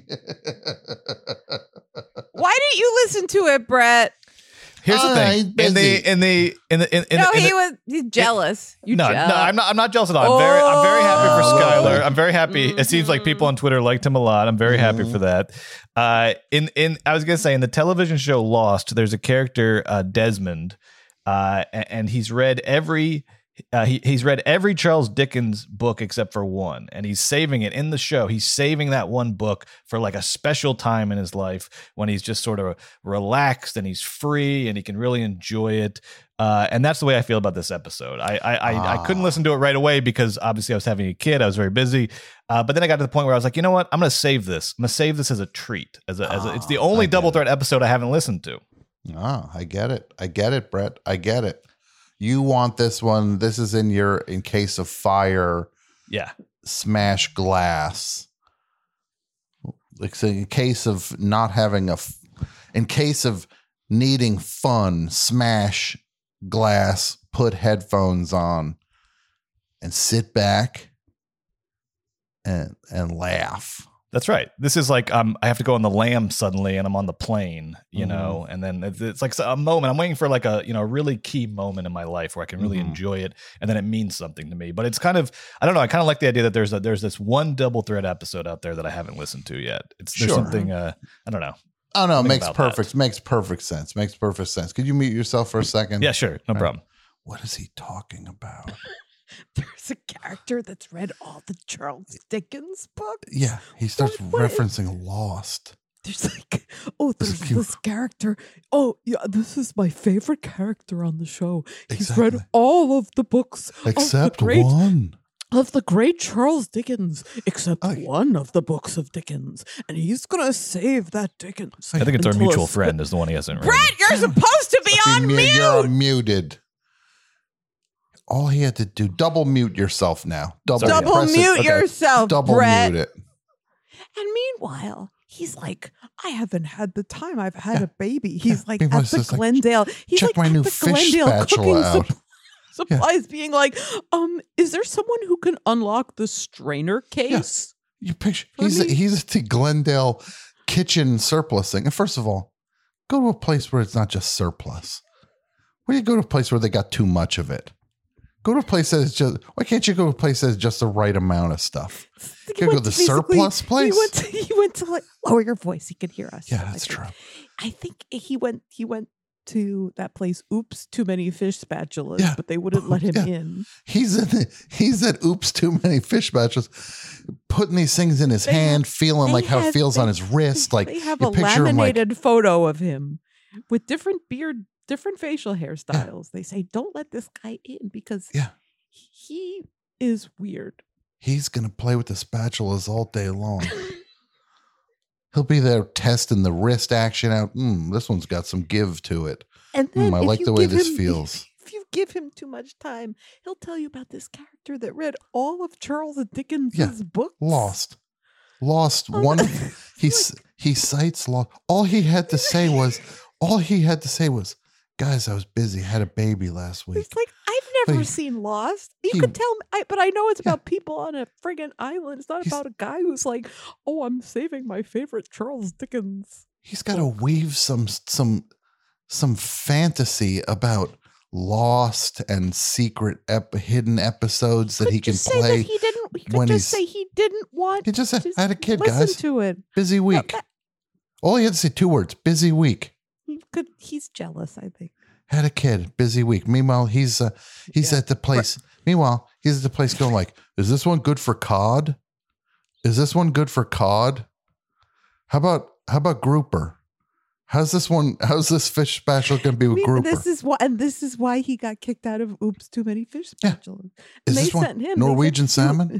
[SPEAKER 4] Why didn't you listen to it, Brett?
[SPEAKER 5] here's the
[SPEAKER 3] Uh,
[SPEAKER 5] thing.
[SPEAKER 3] he's
[SPEAKER 5] In
[SPEAKER 3] busy.
[SPEAKER 5] the in the in the in, in
[SPEAKER 4] no,
[SPEAKER 5] the, in
[SPEAKER 4] he
[SPEAKER 5] the,
[SPEAKER 4] was he's jealous. You
[SPEAKER 5] no,
[SPEAKER 4] jealous.
[SPEAKER 5] no, I'm not. I'm not jealous at all. I'm very, I'm very happy for
[SPEAKER 3] Oh.
[SPEAKER 5] Skylar. I'm very happy. It seems like people on Twitter liked him a lot. I'm very happy for that. Uh, in, in, I was gonna say in the television show Lost, there's a character uh, Desmond, uh, a- and he's read every. Uh, he, he's read every Charles Dickens book except for one, and he's saving it in the show. He's saving that one book for like a special time in his life when he's just sort of relaxed and he's free and he can really enjoy it. Uh, and that's the way I feel about this episode. I I, I, I couldn't
[SPEAKER 3] Ah.
[SPEAKER 5] listen to it right away because obviously I was having a kid. I was very busy. Uh, but then I got to the point where I was like, you know what? I'm going to save this. I'm going to save this as a treat. As a, as a, it's the
[SPEAKER 3] Ah,
[SPEAKER 5] only
[SPEAKER 3] I get
[SPEAKER 5] double
[SPEAKER 3] it.
[SPEAKER 5] threat episode I haven't listened to.
[SPEAKER 3] Ah, I get it. I get it, Brett. I get it. You want this one. This is in your in case of fire,
[SPEAKER 5] Yeah.
[SPEAKER 3] smash glass. Like so in case of not having a, f- in case of needing fun, smash glass, put headphones on, and sit back and and laugh.
[SPEAKER 5] That's right. This is like um, I have to go on the lamb suddenly, and I'm on the plane, you
[SPEAKER 3] Mhm.
[SPEAKER 5] know, and then it's, it's like a moment. I'm waiting for like a you know a really key moment in my life where I can really
[SPEAKER 3] Mhm.
[SPEAKER 5] enjoy it, and then it means something to me. But it's kind of I don't know. I kind of like the idea that there's a, there's this one double threat episode out there that I haven't listened to yet. It's there's
[SPEAKER 3] Sure.
[SPEAKER 5] something uh, I don't know.
[SPEAKER 3] Oh no, it
[SPEAKER 5] Think
[SPEAKER 3] makes
[SPEAKER 5] about that.
[SPEAKER 3] perfect makes perfect sense. Makes perfect sense. Could you mute yourself for a second?
[SPEAKER 5] Yeah, sure, no
[SPEAKER 3] Right.
[SPEAKER 5] problem.
[SPEAKER 3] What is he talking about?
[SPEAKER 4] There's a character that's read all the Charles Dickens books.
[SPEAKER 3] Yeah, he starts
[SPEAKER 4] What- what-
[SPEAKER 3] referencing Lost.
[SPEAKER 4] There's like, oh, there's
[SPEAKER 3] Excuse-
[SPEAKER 4] this character. Oh, yeah, this is my favorite character on the show. He's
[SPEAKER 3] Exactly.
[SPEAKER 4] read all of the books
[SPEAKER 3] Except
[SPEAKER 4] of the great
[SPEAKER 3] one.
[SPEAKER 4] of the great Charles Dickens, except
[SPEAKER 3] I-
[SPEAKER 4] one of the books of Dickens, and he's gonna save that Dickens.
[SPEAKER 5] I think it's our
[SPEAKER 4] Until
[SPEAKER 5] mutual
[SPEAKER 4] us-
[SPEAKER 5] friend is the one he hasn't read.
[SPEAKER 4] Brett, you're supposed to be on
[SPEAKER 3] Mu-
[SPEAKER 4] mute.
[SPEAKER 3] You're muted. All he had to do, double mute yourself now. Double,
[SPEAKER 5] Sorry,
[SPEAKER 4] Double
[SPEAKER 3] press it.
[SPEAKER 4] mute
[SPEAKER 5] Okay.
[SPEAKER 4] yourself,
[SPEAKER 3] Double
[SPEAKER 4] Brett.
[SPEAKER 3] mute it.
[SPEAKER 4] And meanwhile, he's like, I haven't had the time. I've had
[SPEAKER 3] Yeah.
[SPEAKER 4] a baby. He's
[SPEAKER 3] Yeah.
[SPEAKER 4] like
[SPEAKER 3] Meanwhile,
[SPEAKER 4] at
[SPEAKER 3] it's
[SPEAKER 4] the
[SPEAKER 3] just like,
[SPEAKER 4] Glendale. He's
[SPEAKER 3] check
[SPEAKER 4] like
[SPEAKER 3] my
[SPEAKER 4] at
[SPEAKER 3] new
[SPEAKER 4] the
[SPEAKER 3] fish
[SPEAKER 4] Glendale
[SPEAKER 3] spatula
[SPEAKER 4] cooking
[SPEAKER 3] out.
[SPEAKER 4] supp- supplies, being like, um, is there someone who can unlock the strainer case?
[SPEAKER 3] You picture
[SPEAKER 4] For
[SPEAKER 3] he's
[SPEAKER 4] me-
[SPEAKER 3] he's at the Glendale kitchen surplus thing. And first of all, go to a place where it's not just surplus. Where do you go to a place where they got too much of it? Go to a place that is just. Why can't you go to a place that is just the right amount of stuff?
[SPEAKER 4] He
[SPEAKER 3] Gotta go
[SPEAKER 4] went
[SPEAKER 3] to the
[SPEAKER 4] to basically-
[SPEAKER 3] surplus place?
[SPEAKER 4] He went to, he went to like lower your voice. He could hear us.
[SPEAKER 3] Yeah,
[SPEAKER 4] I
[SPEAKER 3] that's
[SPEAKER 4] think.
[SPEAKER 3] true.
[SPEAKER 4] I think he went. He went to that place. Oops, too many fish spatulas,
[SPEAKER 3] Yeah.
[SPEAKER 4] but they wouldn't let him
[SPEAKER 3] Yeah.
[SPEAKER 4] in.
[SPEAKER 3] He's in. He's at oops too many fish batches, putting these things in his
[SPEAKER 4] They
[SPEAKER 3] hand,
[SPEAKER 4] have-
[SPEAKER 3] feeling
[SPEAKER 4] they
[SPEAKER 3] like how it
[SPEAKER 4] have-
[SPEAKER 3] feels on
[SPEAKER 4] they-
[SPEAKER 3] his wrist. Like
[SPEAKER 4] they have
[SPEAKER 3] you
[SPEAKER 4] a
[SPEAKER 3] picture him like
[SPEAKER 4] laminated photo of him with different beard, different facial hairstyles. They say, "Don't let this guy in because
[SPEAKER 3] Yeah.
[SPEAKER 4] he is weird."
[SPEAKER 3] he's gonna play with the spatulas all day long. He'll be there testing the wrist action out. Mm, this one's got some give to it.
[SPEAKER 4] And then
[SPEAKER 3] Mm, I
[SPEAKER 4] if
[SPEAKER 3] like
[SPEAKER 4] you
[SPEAKER 3] the way
[SPEAKER 4] give
[SPEAKER 3] this
[SPEAKER 4] him-
[SPEAKER 3] feels.
[SPEAKER 4] If you give him too much time, he'll tell you about this character that read all of Charles Dickens's
[SPEAKER 3] Yeah,
[SPEAKER 4] books.
[SPEAKER 3] Lost. Lost.
[SPEAKER 4] Oh,
[SPEAKER 3] One
[SPEAKER 4] no.
[SPEAKER 3] of he s- he cites lost. All he had to say was all he had to say was, guys, I was busy, had a baby last week.
[SPEAKER 4] It's like I've
[SPEAKER 3] But
[SPEAKER 4] never
[SPEAKER 3] he-
[SPEAKER 4] seen Lost. You
[SPEAKER 3] he-
[SPEAKER 4] could tell me, I, but I know it's
[SPEAKER 3] Yeah.
[SPEAKER 4] about people on a friggin' island. It's not
[SPEAKER 3] He's-
[SPEAKER 4] about a guy who's like, "Oh, I'm saving my favorite Charles Dickens."
[SPEAKER 3] He's got to weave some some some fantasy about lost and secret ep- hidden episodes that
[SPEAKER 4] Could
[SPEAKER 3] he can
[SPEAKER 4] just say
[SPEAKER 3] play.
[SPEAKER 4] that he didn't. He could
[SPEAKER 3] when
[SPEAKER 4] just
[SPEAKER 3] he's-
[SPEAKER 4] say he didn't want.
[SPEAKER 3] He just said,
[SPEAKER 4] to
[SPEAKER 3] I had a kid,
[SPEAKER 4] listen
[SPEAKER 3] guys.
[SPEAKER 4] to it.
[SPEAKER 3] Busy
[SPEAKER 4] No,
[SPEAKER 3] week.
[SPEAKER 4] that-
[SPEAKER 3] All he had to say two words, busy week.
[SPEAKER 4] he could. He's jealous. I think.
[SPEAKER 3] Had a kid, busy week. Meanwhile, he's uh, he's
[SPEAKER 4] Yeah.
[SPEAKER 3] at the place. Meanwhile, he's at the place going like, is this one good for cod? Is this one good for cod? How about how about grouper? How's this one? How's this fish special going to be
[SPEAKER 4] I
[SPEAKER 3] with
[SPEAKER 4] mean,
[SPEAKER 3] grouper?
[SPEAKER 4] this is why, and this is why he got kicked out of Oops, Too Many Fish
[SPEAKER 3] Yeah.
[SPEAKER 4] Spatulas.
[SPEAKER 3] Is
[SPEAKER 4] And they
[SPEAKER 3] this one
[SPEAKER 4] sent him they said,
[SPEAKER 3] Norwegian
[SPEAKER 4] "You-"
[SPEAKER 3] salmon?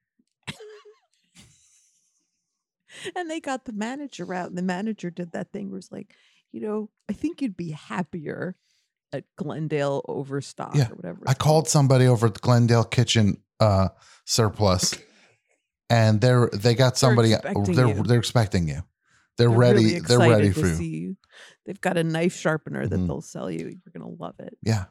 [SPEAKER 4] And they got the manager out, and the manager did that thing where it's like, you know, I think you'd be happier at Glendale Overstock
[SPEAKER 3] Yeah.
[SPEAKER 4] or whatever.
[SPEAKER 3] I
[SPEAKER 4] it's
[SPEAKER 3] called somebody over at the Glendale Kitchen uh, surplus, and they're they got somebody.
[SPEAKER 4] expecting
[SPEAKER 3] They're
[SPEAKER 4] you.
[SPEAKER 3] they're expecting you. They're,
[SPEAKER 4] They're
[SPEAKER 3] ready.
[SPEAKER 4] really
[SPEAKER 3] they're ready
[SPEAKER 4] excited
[SPEAKER 3] for
[SPEAKER 4] to
[SPEAKER 3] you.
[SPEAKER 4] see you. They've got a knife sharpener that
[SPEAKER 3] Mhm.
[SPEAKER 4] they'll sell you. You're gonna love it.
[SPEAKER 3] Yeah.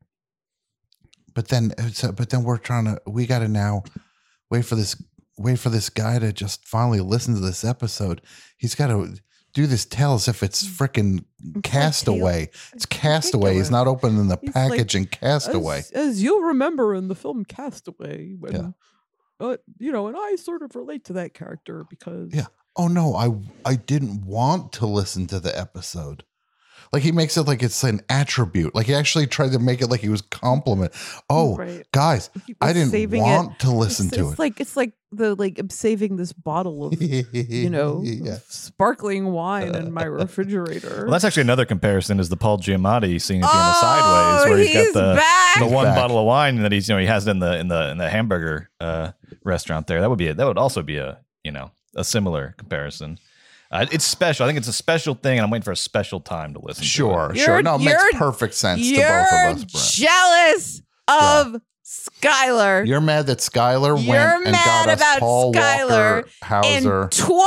[SPEAKER 3] But then, so, but then we're trying to. We got to now wait for this. Wait for this guy to just finally listen to this episode. He's got to do this tell as if it's freaking
[SPEAKER 4] like
[SPEAKER 3] Castaway. It's Castaway. He's
[SPEAKER 4] ridiculous.
[SPEAKER 3] not opening the
[SPEAKER 4] He's like,
[SPEAKER 3] package in Castaway.
[SPEAKER 4] As, as you'll remember in the film Castaway, when,
[SPEAKER 3] Yeah.
[SPEAKER 4] uh, you know, and I sort of relate to that character because
[SPEAKER 3] Yeah. Oh no, I I didn't want to listen to the episode. Like he makes it like it's an attribute. Like he actually tried to make it like he was compliment. Oh,
[SPEAKER 4] Right.
[SPEAKER 3] guys,
[SPEAKER 4] he
[SPEAKER 3] I
[SPEAKER 4] was
[SPEAKER 3] didn't
[SPEAKER 4] saving
[SPEAKER 3] want
[SPEAKER 4] it.
[SPEAKER 3] to listen
[SPEAKER 4] it's,
[SPEAKER 3] to
[SPEAKER 4] it's
[SPEAKER 3] it.
[SPEAKER 4] like it's like the like I'm saving this bottle of you know
[SPEAKER 3] yeah.
[SPEAKER 4] of sparkling wine in my refrigerator.
[SPEAKER 5] Well, that's actually another comparison is the Paul Giamatti scene at the end of
[SPEAKER 4] Oh,
[SPEAKER 5] Sideways, where he's
[SPEAKER 4] he's
[SPEAKER 5] got the
[SPEAKER 4] back!
[SPEAKER 5] the
[SPEAKER 3] He's
[SPEAKER 5] one
[SPEAKER 3] back.
[SPEAKER 5] bottle of wine that he's you know he has it in the in the in the hamburger uh, restaurant there. That would be a, that would also be a you know a similar comparison. Uh, it's special. I think it's a special thing, and I'm waiting for a special time to listen.
[SPEAKER 3] Sure,
[SPEAKER 5] to it.
[SPEAKER 3] sure.
[SPEAKER 4] You're-
[SPEAKER 3] No, it makes
[SPEAKER 4] you're-
[SPEAKER 3] perfect sense to
[SPEAKER 4] You're
[SPEAKER 3] both of us, Brett.
[SPEAKER 4] jealous of Skylar.
[SPEAKER 3] You're mad that Skylar
[SPEAKER 4] You're
[SPEAKER 3] went and
[SPEAKER 4] mad
[SPEAKER 3] got us
[SPEAKER 4] about
[SPEAKER 3] Paul
[SPEAKER 4] Skylar
[SPEAKER 3] Walker Hauser.
[SPEAKER 4] in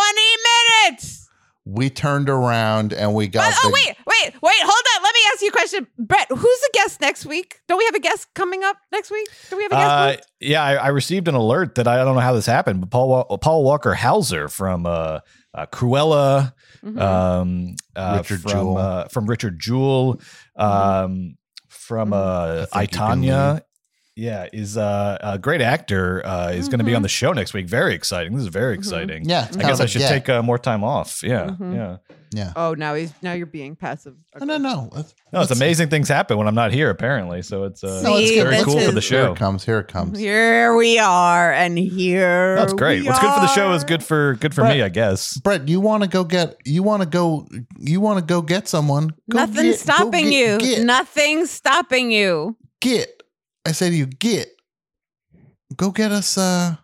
[SPEAKER 4] twenty minutes.
[SPEAKER 3] We turned around and we got.
[SPEAKER 4] But- oh
[SPEAKER 3] the-
[SPEAKER 4] wait, wait, wait! Hold on. Let me ask you a question, Brett. Who's the guest next week? Don't we have a guest coming up next week? Do we have a guest?
[SPEAKER 5] Uh,
[SPEAKER 4] booked?
[SPEAKER 5] yeah, I, I received an alert that I, I don't know how this happened, but Paul Wa- Paul Walker Hauser from uh, uh, Cruella,
[SPEAKER 4] Mhm.
[SPEAKER 5] um, uh,
[SPEAKER 3] Richard
[SPEAKER 5] from
[SPEAKER 3] Jewell.
[SPEAKER 5] uh, from Richard Jewell, um, from uh,
[SPEAKER 3] I think you can
[SPEAKER 5] Itanya. Yeah, is uh, a great actor. Uh, is going to be
[SPEAKER 4] Mhm.
[SPEAKER 5] on the show next week. Very exciting. This is very
[SPEAKER 4] Mhm.
[SPEAKER 5] exciting.
[SPEAKER 3] Yeah, it's
[SPEAKER 5] I
[SPEAKER 3] kind
[SPEAKER 5] guess
[SPEAKER 3] of
[SPEAKER 5] I
[SPEAKER 3] a
[SPEAKER 5] should
[SPEAKER 3] get.
[SPEAKER 5] take uh, more time off. Yeah,
[SPEAKER 4] Mhm.
[SPEAKER 5] yeah.
[SPEAKER 3] Yeah.
[SPEAKER 4] Oh, now he's now you're being passive.
[SPEAKER 3] No, no, no. Let's-
[SPEAKER 5] No, it's
[SPEAKER 3] let's-
[SPEAKER 5] amazing things happen when I'm not here. Apparently, so it's uh,
[SPEAKER 3] No, it's
[SPEAKER 4] See,
[SPEAKER 3] good.
[SPEAKER 5] very
[SPEAKER 4] this
[SPEAKER 5] cool for
[SPEAKER 4] is-
[SPEAKER 5] the
[SPEAKER 3] Here
[SPEAKER 5] show.
[SPEAKER 3] it comes. Here it comes.
[SPEAKER 4] Here we are, and here
[SPEAKER 5] That's great.
[SPEAKER 4] we
[SPEAKER 5] What's good for the show is
[SPEAKER 4] are.
[SPEAKER 5] good for good for
[SPEAKER 3] But-
[SPEAKER 5] me, I guess.
[SPEAKER 3] Brett, you want to go get? You want to go? You want to go get someone? Go
[SPEAKER 4] Nothing's
[SPEAKER 3] get- go
[SPEAKER 4] stopping
[SPEAKER 3] get-
[SPEAKER 4] you.
[SPEAKER 3] Get,
[SPEAKER 4] Nothing's stopping you.
[SPEAKER 3] get. I say to you, get. Go get us. Uh,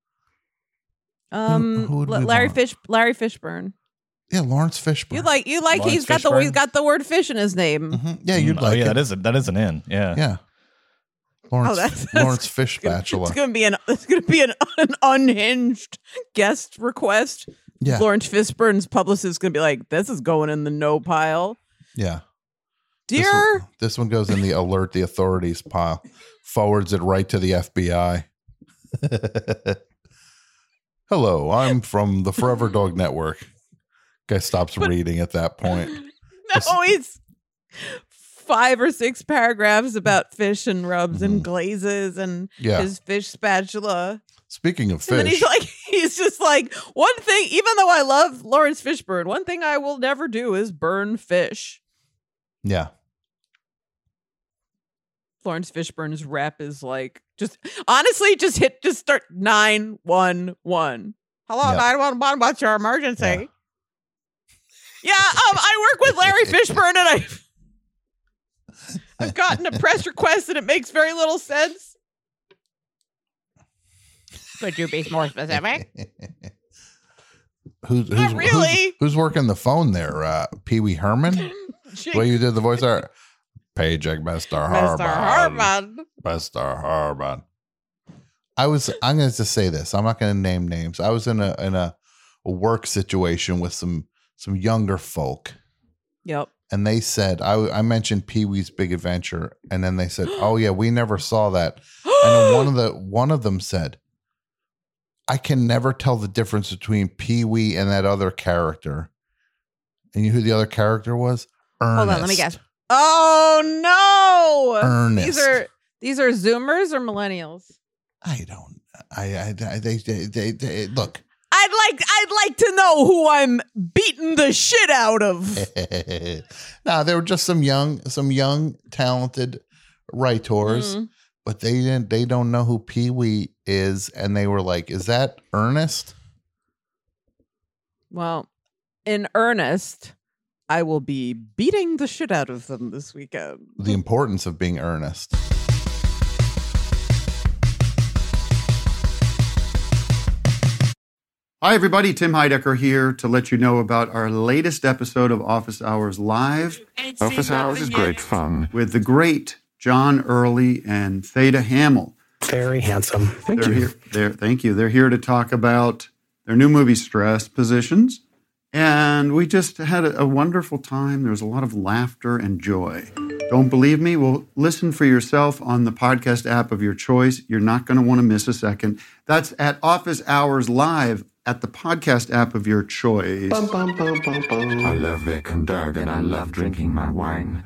[SPEAKER 4] Um,
[SPEAKER 3] who would
[SPEAKER 4] L-
[SPEAKER 3] we
[SPEAKER 4] Larry
[SPEAKER 3] want?
[SPEAKER 4] Fish, Larry Fishburne.
[SPEAKER 3] yeah, Lawrence Fishburne.
[SPEAKER 4] You like you like
[SPEAKER 5] Lawrence
[SPEAKER 4] he's got the
[SPEAKER 5] Fishburne?
[SPEAKER 4] he's got the word fish in his name.
[SPEAKER 3] Mhm. Yeah, you'd
[SPEAKER 5] Mm,
[SPEAKER 3] like
[SPEAKER 5] oh, yeah,
[SPEAKER 3] it.
[SPEAKER 5] that is a, that is an in. Yeah.
[SPEAKER 3] Yeah. Lawrence,
[SPEAKER 4] Oh, that's-
[SPEAKER 3] Lawrence Fish
[SPEAKER 4] It's gonna-
[SPEAKER 3] Bachelor.
[SPEAKER 4] It's gonna be an it's gonna be an, an unhinged guest request.
[SPEAKER 3] Yeah.
[SPEAKER 4] Lawrence Fishburne's publicist is going to be like, this is going in the no pile.
[SPEAKER 3] Yeah.
[SPEAKER 4] Dear.
[SPEAKER 3] This one, this one goes in the alert the authorities pile. Forwards it right to the F B I. Hello, I'm from the Forever Dog Network. Guy stops reading at that point.
[SPEAKER 4] No, he's five or six paragraphs about fish and rubs and glazes and
[SPEAKER 3] Yeah.
[SPEAKER 4] his fish spatula.
[SPEAKER 3] Speaking of
[SPEAKER 4] And then
[SPEAKER 3] fish,
[SPEAKER 4] he's like, he's just like, one thing, even though I love Lawrence Fishburne, one thing I will never do is burn fish.
[SPEAKER 3] yeah.
[SPEAKER 4] Lawrence Fishburne's rep is like, just honestly, just hit, just start nine one one. Hello,
[SPEAKER 3] Yeah.
[SPEAKER 4] nine one one, what's your emergency?
[SPEAKER 3] Yeah.
[SPEAKER 4] Yeah, um, I work with Larry Fishburne and I've, I've gotten a press request and it makes very little sense. Could you be more specific?
[SPEAKER 3] who's, who's,
[SPEAKER 4] Not really.
[SPEAKER 3] who's who's working the phone there? Uh, Pee Wee Herman? The way you did the voice there? Paycheck, Mister Harmon.
[SPEAKER 4] Mister Harmon.
[SPEAKER 3] Mister Harmon. I was. I'm going to just say this. I'm not going to name names. I was in a in a, a work situation with some some younger folk,
[SPEAKER 4] Yep.
[SPEAKER 3] and they said I I mentioned Pee Wee's Big Adventure, and then they said, "Oh yeah, we never saw that." And then one of the one of them said, "I can never tell the difference between Pee Wee and that other character." And you know who the other character was? Ernest.
[SPEAKER 4] Hold on, let me guess. Oh no!
[SPEAKER 3] Ernest.
[SPEAKER 4] These are these are Zoomers or millennials?
[SPEAKER 3] I don't. I. I. I they, they. They. They. Look.
[SPEAKER 4] I'd like I'd like to know who I'm beating the shit out of.
[SPEAKER 3] No, they were just some young, some young, talented writers,
[SPEAKER 4] Mhm.
[SPEAKER 3] but they didn't. They don't know who Pee Wee is, and they were like, "Is that Ernest?"
[SPEAKER 4] Well, in earnest, I will be beating the shit out of them this weekend.
[SPEAKER 3] The importance of being earnest.
[SPEAKER 7] Hi, everybody. Tim Heidecker here to let you know about our latest episode of Office Hours Live
[SPEAKER 2] Office hours is great fun.
[SPEAKER 7] with the great John Early and Theda Hamill.
[SPEAKER 8] Very handsome. Thank
[SPEAKER 7] They're
[SPEAKER 8] you.
[SPEAKER 7] here. They're, thank you. They're here to talk about their new movie, Stress Positions. And we just had a, a wonderful time. There was a lot of laughter and joy. Don't believe me? Well, listen for yourself on the podcast app of your choice. You're not going to want to miss a second. That's at Office Hours Live at the podcast app of your choice.
[SPEAKER 8] Bum, bum, bum, bum, bum.
[SPEAKER 2] I love Vic and Doug, and I love drinking my wine.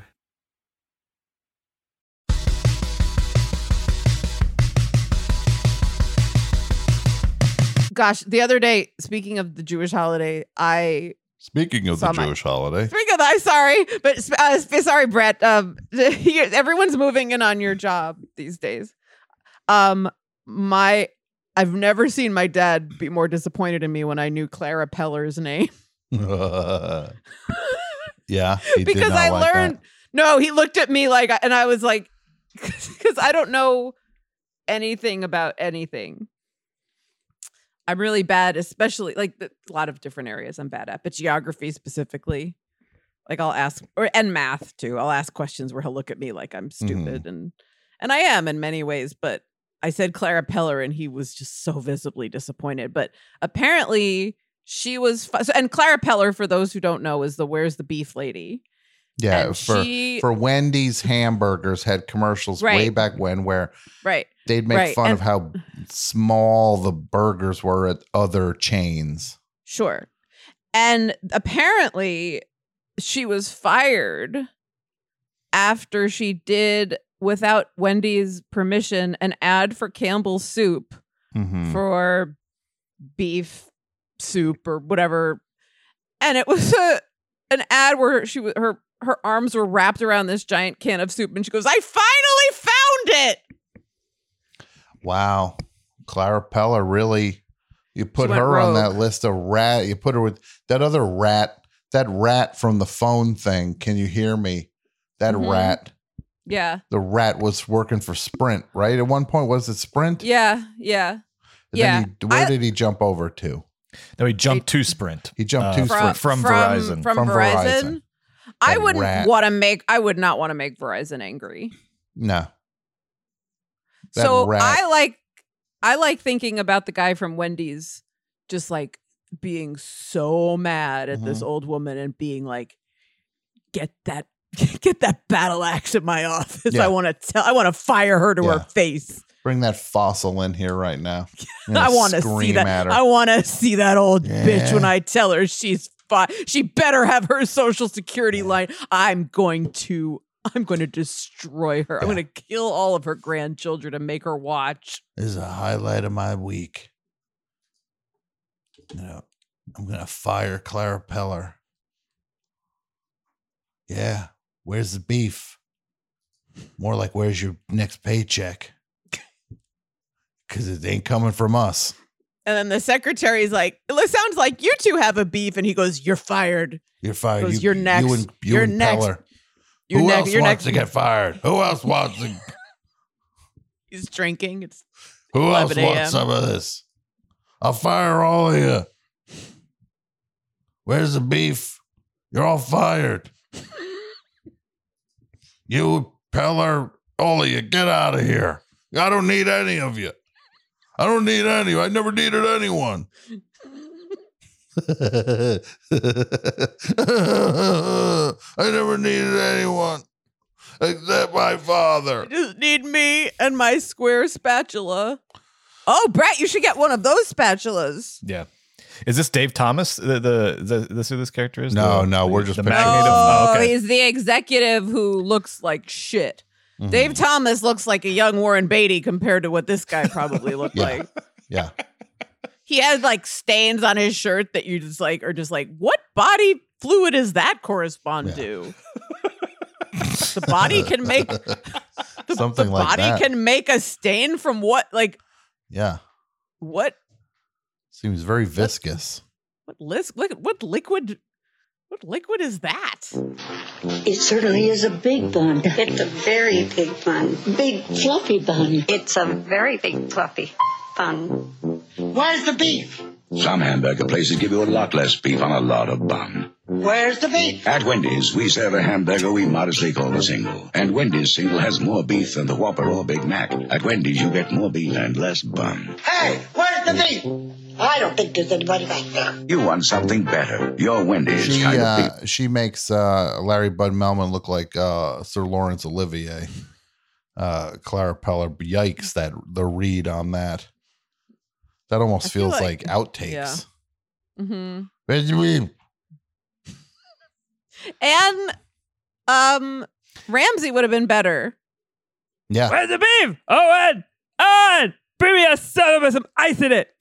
[SPEAKER 4] Gosh, the other day, speaking of the Jewish holiday, I
[SPEAKER 3] Speaking of
[SPEAKER 4] Saw
[SPEAKER 3] the
[SPEAKER 4] my-
[SPEAKER 3] Jewish holiday,
[SPEAKER 4] speaking of, I'm sorry, but uh, sorry, Brett. Um, everyone's moving in on your job these days. Um, my I've never seen my dad be more disappointed in me when I knew Clara Peller's name.
[SPEAKER 3] yeah, he did
[SPEAKER 4] Because
[SPEAKER 3] not
[SPEAKER 4] I
[SPEAKER 3] like
[SPEAKER 4] learned
[SPEAKER 3] that.
[SPEAKER 4] no, he looked at me like, and I was like, because I don't know anything about anything. I'm really bad, especially like the, a lot of different areas I'm bad at, but geography specifically. Like I'll ask, or and math too. I'll ask questions where he'll look at me like I'm stupid, and and I am in many ways. But I said Clara Peller, and he was just so visibly disappointed. But apparently, she was. Fu- so, and Clara Peller, for those who don't know, is the "Where's the Beef" lady.
[SPEAKER 3] Yeah,
[SPEAKER 4] and
[SPEAKER 3] for
[SPEAKER 4] she-
[SPEAKER 3] for Wendy's hamburgers had commercials way
[SPEAKER 4] Right.
[SPEAKER 3] back when where
[SPEAKER 4] Right.
[SPEAKER 3] they'd make
[SPEAKER 4] Right,
[SPEAKER 3] fun
[SPEAKER 4] and-
[SPEAKER 3] of how small the burgers were at other chains.
[SPEAKER 4] Sure. And apparently she was fired after she did, without Wendy's permission, an ad for Campbell's soup
[SPEAKER 3] Mhm.
[SPEAKER 4] for beef soup or whatever. And it was a an ad where she was her her arms were wrapped around this giant can of soup, and she goes, "I finally found it."
[SPEAKER 3] Wow, Clara Peller really. You put
[SPEAKER 4] went
[SPEAKER 3] her on that
[SPEAKER 4] rogue.
[SPEAKER 3] list of rat. You put her with that other rat. That rat from the phone thing. Can you hear me? That
[SPEAKER 4] Mhm.
[SPEAKER 3] rat.
[SPEAKER 4] Yeah.
[SPEAKER 3] The rat was working for Sprint, right? At one point, was it Sprint?
[SPEAKER 4] Yeah. Yeah.
[SPEAKER 3] And
[SPEAKER 4] yeah.
[SPEAKER 3] Then he, where
[SPEAKER 4] I-
[SPEAKER 3] did he jump over to?
[SPEAKER 5] No, he jumped to Sprint.
[SPEAKER 3] He jumped
[SPEAKER 5] Uh,
[SPEAKER 3] to
[SPEAKER 5] from,
[SPEAKER 3] Sprint.
[SPEAKER 5] from Verizon.
[SPEAKER 4] From,
[SPEAKER 3] From
[SPEAKER 4] Verizon.
[SPEAKER 3] Verizon.
[SPEAKER 4] I
[SPEAKER 3] That
[SPEAKER 4] wouldn't
[SPEAKER 3] rat.
[SPEAKER 4] want to make. I would not want to make Verizon angry.
[SPEAKER 3] No. That
[SPEAKER 4] So
[SPEAKER 3] rat.
[SPEAKER 4] I like. I like thinking about the guy from Wendy's, just like being so mad at this
[SPEAKER 3] Mhm.
[SPEAKER 4] old woman and being like, get that get that battle axe in my office.
[SPEAKER 3] Yeah.
[SPEAKER 4] I want to tell I want to fire her to
[SPEAKER 3] Yeah.
[SPEAKER 4] her face.
[SPEAKER 3] Bring that fossil in here right now. I'm
[SPEAKER 4] I
[SPEAKER 3] gonna
[SPEAKER 4] want to see
[SPEAKER 3] scream
[SPEAKER 4] that.
[SPEAKER 3] at her.
[SPEAKER 4] I want to see that old bitch
[SPEAKER 3] Yeah.
[SPEAKER 4] when I tell her she's fine. She better have her social security line. I'm going to I'm going to destroy her. I'm
[SPEAKER 3] Yeah.
[SPEAKER 4] going to kill all of her grandchildren and make her watch.
[SPEAKER 3] This is a highlight of my week. You know, I'm gonna fire Clara Peller. Yeah, where's the beef? More like, where's your next paycheck? Because it ain't coming from us.
[SPEAKER 4] And then the secretary's like, it sounds like you two have a beef. And he goes, you're fired.
[SPEAKER 3] You're fired.
[SPEAKER 4] Goes,
[SPEAKER 3] You,
[SPEAKER 4] "You're next.
[SPEAKER 3] You and, you
[SPEAKER 4] You're
[SPEAKER 3] and
[SPEAKER 4] next.
[SPEAKER 3] Peller.
[SPEAKER 4] You're
[SPEAKER 3] Who
[SPEAKER 4] next.
[SPEAKER 3] else
[SPEAKER 4] You're
[SPEAKER 3] wants
[SPEAKER 4] next.
[SPEAKER 3] to get fired? Who else wants to?
[SPEAKER 4] He's drinking. It's
[SPEAKER 3] Who else
[SPEAKER 4] eleven a m
[SPEAKER 3] wants some of this? I'll fire all of you. Where's the beef? You're all fired. You, Peller, all of you, get out of here. I don't need any of you. I don't need any. I never needed anyone. I never needed anyone except my father.
[SPEAKER 4] You just need me and my square spatula. Oh, Brett, you should get one of those spatulas.
[SPEAKER 5] Yeah. Is this Dave Thomas? The the, the this who this character is?
[SPEAKER 3] No,
[SPEAKER 5] The-
[SPEAKER 3] no, we're
[SPEAKER 5] the-
[SPEAKER 3] just
[SPEAKER 5] the
[SPEAKER 3] picturing-
[SPEAKER 5] magnate of.
[SPEAKER 4] Oh,
[SPEAKER 5] Oh, okay.
[SPEAKER 4] he's the executive who looks like shit.
[SPEAKER 3] Mhm.
[SPEAKER 4] Dave Thomas looks like a young Warren Beatty compared to what this guy probably looked
[SPEAKER 3] Yeah.
[SPEAKER 4] like.
[SPEAKER 3] Yeah.
[SPEAKER 4] He had like stains on his shirt that you just like are just like, what body fluid does that correspond
[SPEAKER 3] Yeah.
[SPEAKER 4] to? The body can make the,
[SPEAKER 3] Something
[SPEAKER 4] the
[SPEAKER 3] like
[SPEAKER 4] body
[SPEAKER 3] that.
[SPEAKER 4] can make a stain from what? Like
[SPEAKER 3] Yeah.
[SPEAKER 4] what?
[SPEAKER 3] Seems very viscous.
[SPEAKER 4] What lis- Look what liquid? What liquid is that?
[SPEAKER 9] It certainly is a big bun. It's a very big bun. Big fluffy bun. It's a very big fluffy bun. Where's the beef?
[SPEAKER 10] Some hamburger places give you a lot less beef on a lot of bun.
[SPEAKER 9] Where's the beef?
[SPEAKER 10] At Wendy's, we serve a hamburger we modestly call a single. And Wendy's single has more beef than the Whopper or Big Mac. At Wendy's, you get more beef and less bun.
[SPEAKER 9] Hey, where's the beef? I don't think there's anybody back there.
[SPEAKER 10] You want something better. Your Wendy's
[SPEAKER 3] She
[SPEAKER 10] kind of beef.
[SPEAKER 3] uh, she makes uh, Larry Bud Melman look like uh, Sir Laurence Olivier. Uh, Clara Peller, yikes! That the read on that. That almost
[SPEAKER 4] I feel
[SPEAKER 3] feels
[SPEAKER 4] like-
[SPEAKER 3] like, outtakes.
[SPEAKER 4] yeah. Mm-hmm.
[SPEAKER 3] Where's the beef?
[SPEAKER 4] And um, Ramsey would have been better.
[SPEAKER 3] Yeah.
[SPEAKER 11] Where's the beef? Owen! Owen! Bring me a soda with some ice in it.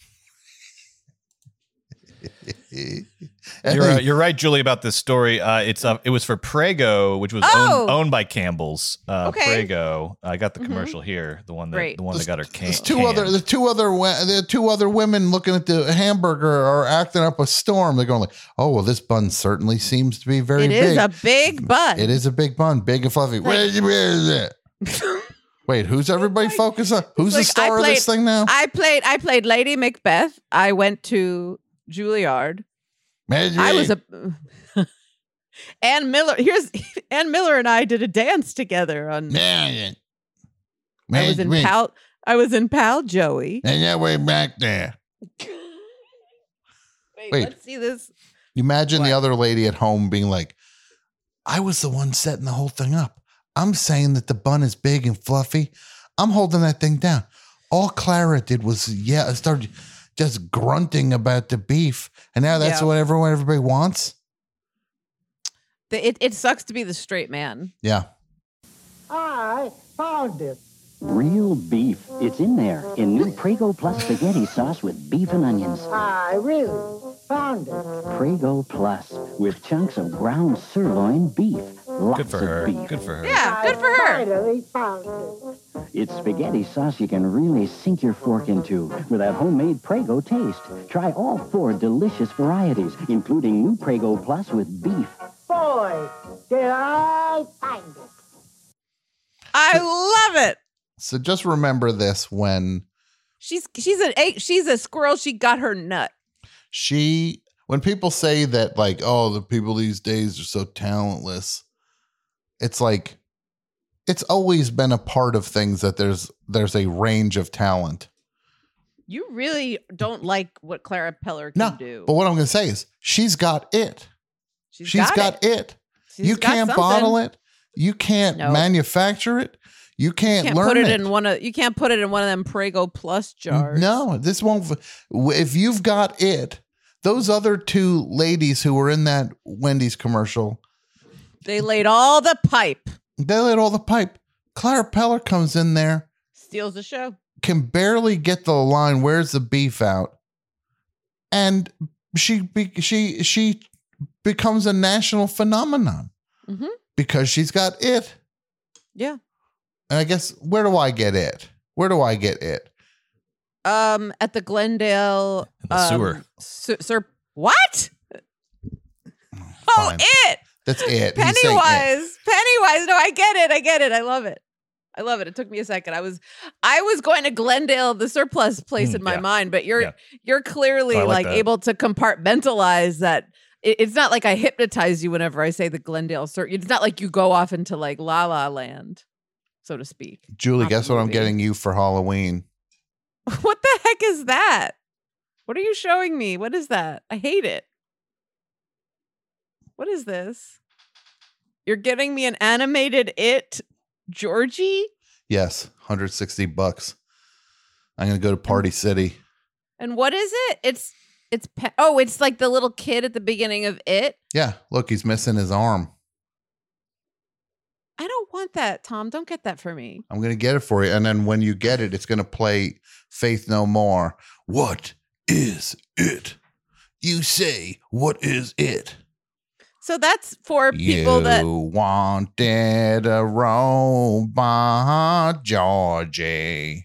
[SPEAKER 5] You're uh, you're right, Julie, about this story. Uh, it's uh, it was for Prego, which was
[SPEAKER 4] Oh.
[SPEAKER 5] owned, owned by Campbell's. Uh,
[SPEAKER 4] Okay.
[SPEAKER 5] Prego. I got the
[SPEAKER 4] Mhm.
[SPEAKER 5] commercial here. The one that
[SPEAKER 4] Great.
[SPEAKER 5] the one that got her can.
[SPEAKER 3] There's two
[SPEAKER 5] canned.
[SPEAKER 3] other the two other wo- the two other women looking at the hamburger are acting up a storm. They're going like, "Oh well, this bun certainly seems to be very
[SPEAKER 4] It
[SPEAKER 3] big.
[SPEAKER 4] is a big bun.
[SPEAKER 3] It is a big bun, big and fluffy. Where is it? Where is it? Wait, who's everybody focus on? Who's the
[SPEAKER 4] like, I
[SPEAKER 3] star of this
[SPEAKER 4] played-
[SPEAKER 3] thing now?
[SPEAKER 4] I played. I played Lady Macbeth. I went to Juilliard. I was a Ann Miller. Here's Ann Miller and I did a dance together on.
[SPEAKER 3] Man,
[SPEAKER 4] I was in Pal. I was in Pal Joey.
[SPEAKER 3] And yeah, way back there.
[SPEAKER 4] Wait,
[SPEAKER 3] Wait.
[SPEAKER 4] let's see this.
[SPEAKER 3] Imagine the
[SPEAKER 4] What?
[SPEAKER 3] other lady at home being like, I was the one setting the whole thing up. I'm saying that the bun is big and fluffy. I'm holding that thing down. All Clara did was, yeah, started just grunting about the beef. And now that's
[SPEAKER 4] Yeah.
[SPEAKER 3] what everyone, everybody wants.
[SPEAKER 4] The, it it sucks to be the straight man.
[SPEAKER 3] Yeah.
[SPEAKER 9] I found it.
[SPEAKER 12] Real beef. It's in there in new Prego Plus spaghetti sauce with beef and onions.
[SPEAKER 9] I really found it.
[SPEAKER 12] Prego Plus with chunks of ground sirloin beef. Lots
[SPEAKER 5] Good for
[SPEAKER 12] of
[SPEAKER 5] her.
[SPEAKER 12] beef.
[SPEAKER 5] Good for her.
[SPEAKER 4] Yeah, good for her.
[SPEAKER 9] Finally found it.
[SPEAKER 12] It's spaghetti sauce you can really sink your fork into with that homemade Prego taste. Try all four delicious varieties, including new Prego Plus with beef.
[SPEAKER 9] Boy, did I find it.
[SPEAKER 4] I love it.
[SPEAKER 3] So just remember this when
[SPEAKER 4] She's she's an eight. She's a squirrel. She got her nut.
[SPEAKER 3] she, when people say that, like, oh, the people these days are so talentless, it's like, it's always been a part of things that there's there's a range of talent.
[SPEAKER 4] You really don't like what Clara Peller can
[SPEAKER 3] No,
[SPEAKER 4] do.
[SPEAKER 3] but what I'm going to say is she's got it.
[SPEAKER 4] She's
[SPEAKER 3] she's
[SPEAKER 4] got
[SPEAKER 3] got,
[SPEAKER 4] it.
[SPEAKER 3] it.
[SPEAKER 4] She's
[SPEAKER 3] you
[SPEAKER 4] got
[SPEAKER 3] can't
[SPEAKER 4] something.
[SPEAKER 3] bottle it. You can't
[SPEAKER 4] Nope.
[SPEAKER 3] manufacture it. You can't,
[SPEAKER 4] You can't
[SPEAKER 3] learn
[SPEAKER 4] put it,
[SPEAKER 3] it.
[SPEAKER 4] in one of you can't put it in one of them Prego Plus jars.
[SPEAKER 3] No, this won't. If you've got it, those other two ladies who were in that Wendy's commercial,
[SPEAKER 4] They laid all the pipe.
[SPEAKER 3] they laid all the pipe. Clara Peller comes in there,
[SPEAKER 4] Steals the show.
[SPEAKER 3] can barely get the line, "Where's the beef?" out, and she be, she she becomes a national phenomenon
[SPEAKER 4] Mm-hmm.
[SPEAKER 3] because she's got it.
[SPEAKER 4] Yeah.
[SPEAKER 3] And I guess where do I get it? Where do I get it?
[SPEAKER 4] Um, at the Glendale
[SPEAKER 5] In the
[SPEAKER 4] um,
[SPEAKER 5] sewer.
[SPEAKER 4] Sir, sir what? Oh,
[SPEAKER 3] Fine.
[SPEAKER 4] it.
[SPEAKER 3] That's it. He's saying it.
[SPEAKER 4] Pennywise. Pennywise. No, I get it. I get it. I love it. I love it. It took me a second. I was I was going to Glendale, the surplus place
[SPEAKER 5] Mm,
[SPEAKER 4] in my
[SPEAKER 5] yeah.
[SPEAKER 4] mind, but you're
[SPEAKER 5] Yeah.
[SPEAKER 4] you're clearly
[SPEAKER 5] Oh, I like
[SPEAKER 4] like
[SPEAKER 5] that.
[SPEAKER 4] able to compartmentalize that. It- It's not like I hypnotize you whenever I say the Glendale Sur. It's not like you go off into like La La Land, so to speak.
[SPEAKER 3] Julie,
[SPEAKER 4] Not
[SPEAKER 3] guess
[SPEAKER 4] the
[SPEAKER 3] what I'm
[SPEAKER 4] movie.
[SPEAKER 3] getting you for Halloween?
[SPEAKER 4] What the heck is that? What are you showing me? What is that? I hate it. What is this? You're getting me an animated It, Georgie?
[SPEAKER 3] Yes, one hundred sixty bucks. I'm going to go to Party City.
[SPEAKER 4] And what is it? It's it's pe- oh, it's like the little kid at the beginning of It.
[SPEAKER 3] Yeah, look, he's missing his arm.
[SPEAKER 4] I don't want that, Tom. Don't get that for me.
[SPEAKER 3] I'm going to get it for you. And then when you get it, it's going to play Faith No More. What is it? You say, what is it?
[SPEAKER 4] So that's for people
[SPEAKER 3] you
[SPEAKER 4] that
[SPEAKER 3] wanted a robot, Georgie.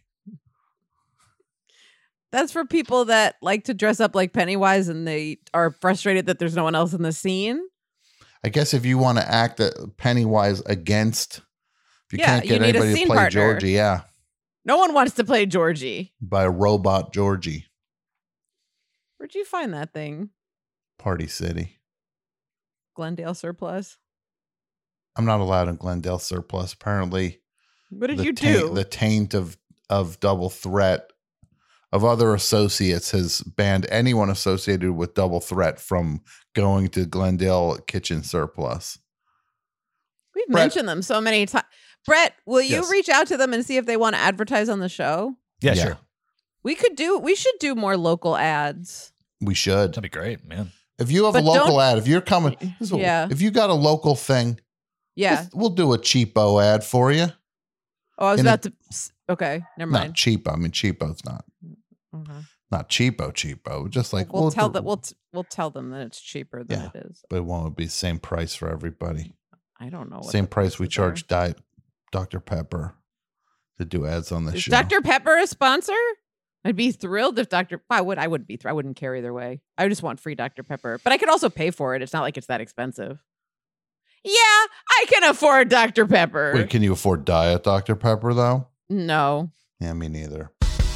[SPEAKER 4] that's for people that like to dress up like Pennywise and they are frustrated that there's no one else in the scene.
[SPEAKER 3] I guess if you want to act a Pennywise against, if you
[SPEAKER 4] Yeah,
[SPEAKER 3] can't
[SPEAKER 4] you
[SPEAKER 3] get
[SPEAKER 4] need a
[SPEAKER 3] anybody to
[SPEAKER 4] scene
[SPEAKER 3] play
[SPEAKER 4] partner.
[SPEAKER 3] Georgie, yeah,
[SPEAKER 4] No one wants to play Georgie.
[SPEAKER 3] by a robot Georgie.
[SPEAKER 4] Where'd you find that thing?
[SPEAKER 3] Party City.
[SPEAKER 4] Glendale Surplus.
[SPEAKER 3] I'm not allowed in Glendale Surplus. Apparently,
[SPEAKER 4] What did
[SPEAKER 3] the
[SPEAKER 4] you
[SPEAKER 3] taint,
[SPEAKER 4] do?
[SPEAKER 3] the taint of of Double Threat of other associates has banned anyone associated with Double Threat from going to Glendale Kitchen Surplus.
[SPEAKER 4] We've
[SPEAKER 3] Brett-
[SPEAKER 4] mentioned them so many times. Brett, will you
[SPEAKER 3] Yes.
[SPEAKER 4] reach out to them and see if they want to advertise on the show?
[SPEAKER 5] Yeah,
[SPEAKER 3] Yeah.
[SPEAKER 5] sure.
[SPEAKER 4] We could do. We should do more local ads.
[SPEAKER 3] We should.
[SPEAKER 5] That'd be great, man.
[SPEAKER 3] If you have
[SPEAKER 4] But
[SPEAKER 3] a local
[SPEAKER 4] don't-
[SPEAKER 3] ad, if you're coming, this is what-
[SPEAKER 4] Yeah.
[SPEAKER 3] if you got a local thing,
[SPEAKER 4] Yeah.
[SPEAKER 3] just- we'll do a cheapo ad for you.
[SPEAKER 4] Oh, I was
[SPEAKER 3] in a-
[SPEAKER 4] about to. Okay, never
[SPEAKER 3] Not
[SPEAKER 4] mind.
[SPEAKER 3] cheapo. I mean, cheapo's not
[SPEAKER 4] Okay.
[SPEAKER 3] not cheapo, cheapo. Just like
[SPEAKER 4] We'll, tell
[SPEAKER 3] do-
[SPEAKER 4] that. We'll t- we'll tell them that it's cheaper than
[SPEAKER 3] Yeah.
[SPEAKER 4] it is.
[SPEAKER 3] but it won't be the same price for everybody.
[SPEAKER 4] I don't know. What
[SPEAKER 3] Same
[SPEAKER 4] the
[SPEAKER 3] price we
[SPEAKER 4] prices are.
[SPEAKER 3] charge Diet Doctor Pepper to do ads on this
[SPEAKER 4] Is
[SPEAKER 3] show.
[SPEAKER 4] Doctor Pepper a sponsor? I'd be thrilled if Doctor I would. I wouldn't be. Thr- I wouldn't care either way. I just want free Doctor Pepper, but I could also pay for it. It's not like it's that expensive. Yeah, I can afford Doctor Pepper.
[SPEAKER 3] Wait, can you afford Diet Doctor Pepper though?
[SPEAKER 4] No.
[SPEAKER 3] Yeah, me neither.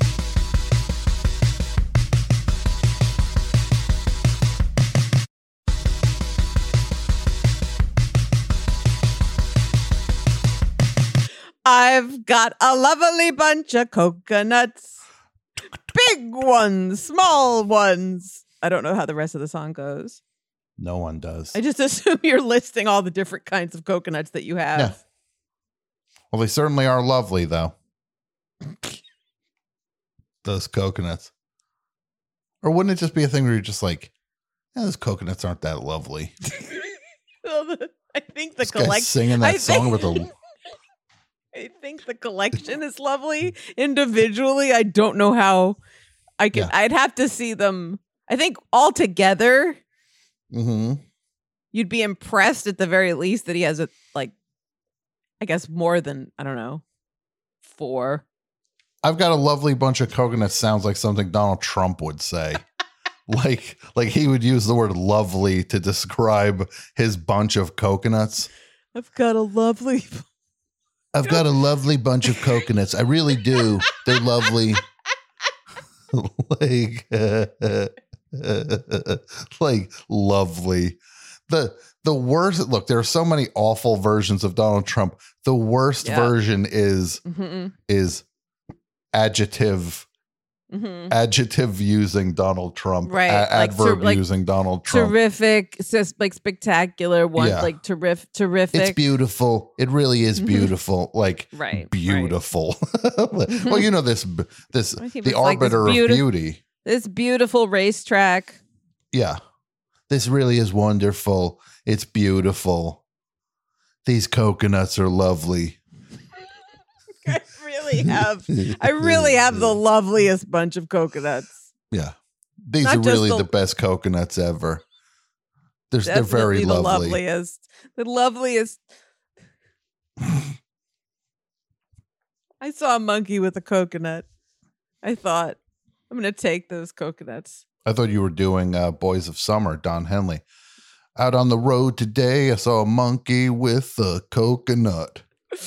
[SPEAKER 4] I've got a lovely bunch of coconuts. Big ones, small ones. I don't know how the rest of the song goes.
[SPEAKER 3] No one does.
[SPEAKER 4] I just assume you're listing all the different kinds of coconuts that you have.
[SPEAKER 3] Yeah. Well, they certainly are lovely though. Those coconuts. Or wouldn't it just be a thing where you're just like, yeah, those coconuts aren't that lovely?
[SPEAKER 4] Well, the- I think the
[SPEAKER 3] This guy's
[SPEAKER 4] collection
[SPEAKER 3] singing that
[SPEAKER 4] I
[SPEAKER 3] song
[SPEAKER 4] think-
[SPEAKER 3] with a
[SPEAKER 4] I think the collection is lovely individually. I don't know how I could.
[SPEAKER 3] Yeah.
[SPEAKER 4] I'd have to see them. I think all together,
[SPEAKER 3] mm-hmm.
[SPEAKER 4] you'd be impressed at the very least that he has a like. I guess more than I don't know, four.
[SPEAKER 3] I've got a lovely bunch of coconuts sounds like something Donald Trump would say. like like he would use the word lovely to describe his bunch of coconuts.
[SPEAKER 4] I've got a lovely.
[SPEAKER 3] I've got a lovely bunch of coconuts. I really do. They're lovely. like like lovely. The the worst look, there are so many awful versions of Donald Trump. The worst
[SPEAKER 4] Yeah.
[SPEAKER 3] version is
[SPEAKER 4] Mm-mm.
[SPEAKER 3] is adjective
[SPEAKER 4] Mhm.
[SPEAKER 3] adjective using Donald Trump,
[SPEAKER 4] Right,
[SPEAKER 3] a-
[SPEAKER 4] like ter-
[SPEAKER 3] adverb
[SPEAKER 4] like
[SPEAKER 3] using Donald Trump.
[SPEAKER 4] Terrific, just like spectacular, one
[SPEAKER 3] Yeah.
[SPEAKER 4] like terrific, terrific.
[SPEAKER 3] It's beautiful. It really is
[SPEAKER 4] Mhm.
[SPEAKER 3] beautiful. Like
[SPEAKER 4] Right,
[SPEAKER 3] beautiful. Well, you know this this
[SPEAKER 4] I think
[SPEAKER 3] the
[SPEAKER 4] it's like this
[SPEAKER 3] arbiter of
[SPEAKER 4] beauti-
[SPEAKER 3] beauty.
[SPEAKER 4] This beautiful racetrack.
[SPEAKER 3] Yeah. This really is wonderful. It's beautiful. These coconuts are lovely.
[SPEAKER 4] I really have. I really have the loveliest bunch of coconuts.
[SPEAKER 3] Yeah. These
[SPEAKER 4] Not
[SPEAKER 3] are
[SPEAKER 4] just
[SPEAKER 3] really
[SPEAKER 4] the-
[SPEAKER 3] the, best coconuts ever. They're, they're very
[SPEAKER 4] Definitely the
[SPEAKER 3] lovely.
[SPEAKER 4] loveliest. The loveliest. I saw a monkey with a coconut. I thought, I'm going to take those coconuts.
[SPEAKER 3] I thought you were doing uh, Boys of Summer, Don Henley. Out on the road today, I saw a monkey with a coconut.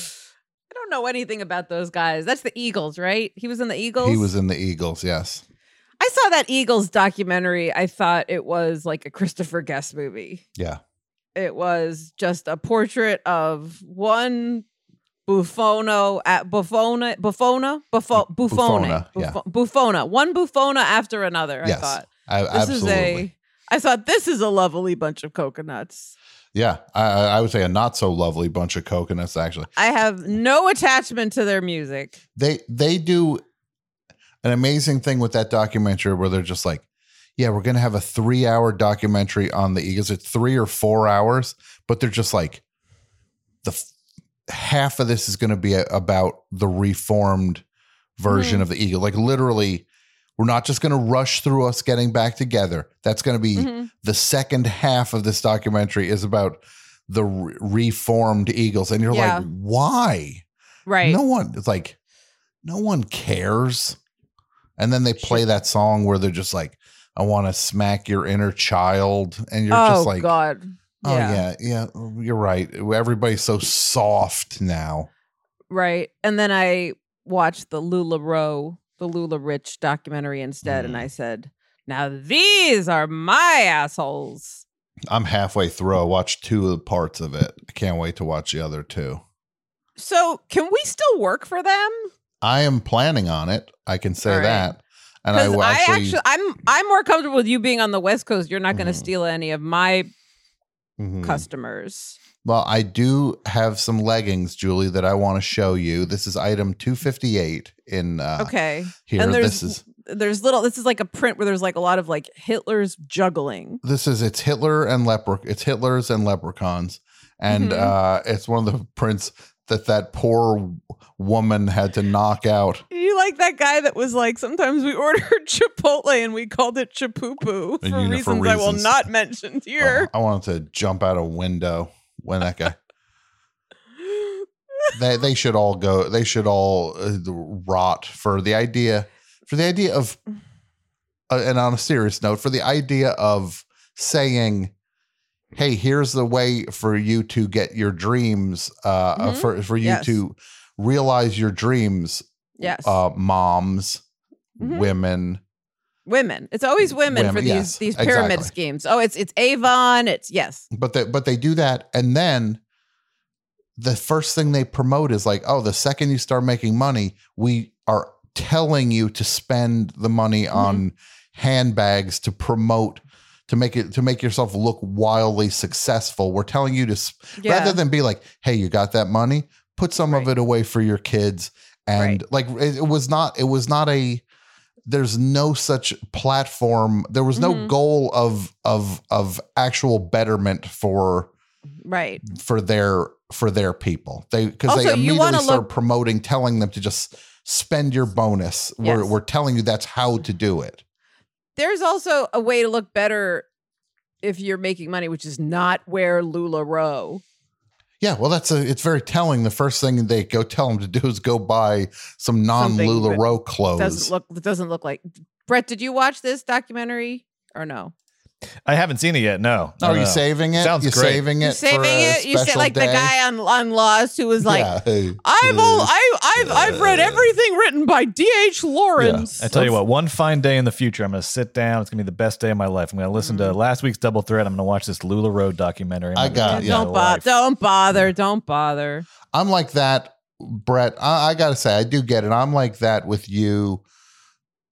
[SPEAKER 4] I don't know anything about those guys. That's the Eagles, right? He was in the Eagles?
[SPEAKER 3] He was in the Eagles, yes.
[SPEAKER 4] I saw that Eagles documentary. I thought it was like a Christopher Guest movie.
[SPEAKER 3] Yeah.
[SPEAKER 4] It was just a portrait of one Buffono at Buffona Buffona Buffo, Buffone
[SPEAKER 3] Buffona, yeah.
[SPEAKER 4] Buffo- Buffona one Buffona after another.
[SPEAKER 3] Yes,
[SPEAKER 4] I thought
[SPEAKER 3] I-
[SPEAKER 4] this
[SPEAKER 3] absolutely.
[SPEAKER 4] is a. I thought this is a lovely bunch of coconuts.
[SPEAKER 3] Yeah. I, I would say a not so lovely bunch of coconuts, actually.
[SPEAKER 4] I have no attachment to their music.
[SPEAKER 3] They they do an amazing thing with that documentary where they're just like, yeah, we're going to have a three hour documentary on the Eagles. It's three or four hours, but they're just like, the f- half of this is going to be a, about the reformed version
[SPEAKER 4] Mhm.
[SPEAKER 3] of the Eagle. Like literally, we're not just going to rush through us getting back together. That's going to be
[SPEAKER 4] Mhm.
[SPEAKER 3] the second half of this documentary is about the re- reformed Eagles. And you're
[SPEAKER 4] Yeah.
[SPEAKER 3] like, why?
[SPEAKER 4] Right.
[SPEAKER 3] No one, it's like, no one cares. And then they play that song where they're just like, I want to smack your inner child. And you're
[SPEAKER 4] oh
[SPEAKER 3] just like,
[SPEAKER 4] God.
[SPEAKER 3] oh,
[SPEAKER 4] Yeah.
[SPEAKER 3] yeah, yeah, you're right. Everybody's so soft now.
[SPEAKER 4] Right. And then I watched the LuLaRoe, the Lula Rich documentary instead,
[SPEAKER 3] Mm.
[SPEAKER 4] and I said, now these are my assholes.
[SPEAKER 3] I'm halfway through. I watched two of the parts of it. I can't wait to watch the other two.
[SPEAKER 4] So can we still work for them?
[SPEAKER 3] I am planning on it. I can say
[SPEAKER 4] All right.
[SPEAKER 3] that. And I
[SPEAKER 4] Because
[SPEAKER 3] will
[SPEAKER 4] I
[SPEAKER 3] actually,
[SPEAKER 4] actually, I'm I'm more comfortable with you being on the West Coast. You're not going to
[SPEAKER 3] Mhm.
[SPEAKER 4] steal any of my
[SPEAKER 3] Mhm.
[SPEAKER 4] customers.
[SPEAKER 3] Well, I do have some leggings, Julie, that I want to show you. This is item two fifty-eight in uh,
[SPEAKER 4] Okay.
[SPEAKER 3] here.
[SPEAKER 4] And there's
[SPEAKER 3] This is
[SPEAKER 4] there's little. This is like a print where there's like a lot of like Hitler's juggling.
[SPEAKER 3] this is it's Hitler and lepre it's Hitler's and leprechauns, and
[SPEAKER 4] Mhm.
[SPEAKER 3] uh, it's one of the prints that that poor woman had to knock out.
[SPEAKER 4] You like that guy that was like, sometimes we ordered Chipotle and we called it Chipoopoo
[SPEAKER 3] And
[SPEAKER 4] for
[SPEAKER 3] you know,
[SPEAKER 4] reasons,
[SPEAKER 3] for
[SPEAKER 4] I will
[SPEAKER 3] reasons.
[SPEAKER 4] not mention here.
[SPEAKER 3] I wanted to jump out a window when that guy. they they should all go. They should all uh, rot for the idea for the idea of. Uh, and on a serious note, for the idea of saying, "Hey, here's the way for you to get your dreams. Uh, uh,
[SPEAKER 4] Mhm.
[SPEAKER 3] for for you
[SPEAKER 4] Yes.
[SPEAKER 3] to realize your dreams."
[SPEAKER 4] Yes.
[SPEAKER 3] Uh, moms,
[SPEAKER 4] Mhm.
[SPEAKER 3] women.
[SPEAKER 4] Women. It's always women, for
[SPEAKER 3] Women,
[SPEAKER 4] these
[SPEAKER 3] yes,
[SPEAKER 4] these pyramid
[SPEAKER 3] exactly.
[SPEAKER 4] schemes. Oh, it's it's Avon. It's yes.
[SPEAKER 3] But they but they do that, and then the first thing they promote is like, oh, the second you start making money, we are telling you to spend the money
[SPEAKER 4] Mm-hmm.
[SPEAKER 3] on handbags to promote to make it to make yourself look wildly successful. We're telling you to s
[SPEAKER 4] Yeah.
[SPEAKER 3] rather than be like, hey, you got that money, put some of
[SPEAKER 4] Right.
[SPEAKER 3] it away for your kids. And like it, it was not it was not a there's no such platform. There was no
[SPEAKER 4] Mhm.
[SPEAKER 3] goal of of of actual betterment for
[SPEAKER 4] Right.
[SPEAKER 3] for their for their people. They because they
[SPEAKER 4] Also, you wanna
[SPEAKER 3] immediately start
[SPEAKER 4] look-
[SPEAKER 3] promoting, telling them to just spend your bonus. We're
[SPEAKER 4] Yes.
[SPEAKER 3] we're telling you that's how to do it.
[SPEAKER 4] There's also a way to look better if you're making money, which is not wear LuLaRoe.
[SPEAKER 3] Yeah, well, that's a. It's very telling. The first thing they go tell them to do is go buy some non
[SPEAKER 4] Something that
[SPEAKER 3] LuLaRoe clothes.
[SPEAKER 4] Doesn't look. It doesn't look like. Brett, did you watch this documentary or no?
[SPEAKER 5] I haven't seen it yet. No.
[SPEAKER 3] Are
[SPEAKER 5] No,
[SPEAKER 3] you
[SPEAKER 5] no.
[SPEAKER 3] saving it?
[SPEAKER 5] Sounds
[SPEAKER 3] you
[SPEAKER 5] great.
[SPEAKER 3] saving it?
[SPEAKER 4] You're saving
[SPEAKER 3] for a
[SPEAKER 4] it. You said
[SPEAKER 3] special
[SPEAKER 4] like the
[SPEAKER 3] day?
[SPEAKER 4] guy on on Lost who was like,
[SPEAKER 3] Yeah, hey,
[SPEAKER 4] "I've
[SPEAKER 3] uh,
[SPEAKER 4] all, I, I've I've read everything written by D H Lawrence."
[SPEAKER 5] I tell you what, one fine day in the future, I'm going to sit down. It's going to be the best day of my life. I'm going to listen
[SPEAKER 4] Mm-hmm.
[SPEAKER 5] to last week's Double Threat. I'm going to watch this LuLaRoe documentary. I'm
[SPEAKER 3] I
[SPEAKER 5] gonna
[SPEAKER 3] got-
[SPEAKER 5] enjoy
[SPEAKER 3] yeah.
[SPEAKER 5] my
[SPEAKER 4] Don't bother.
[SPEAKER 5] life.
[SPEAKER 4] Don't bother. Don't bother.
[SPEAKER 3] I'm like that, Brett. I, I gotta say, I do get it. I'm like that with you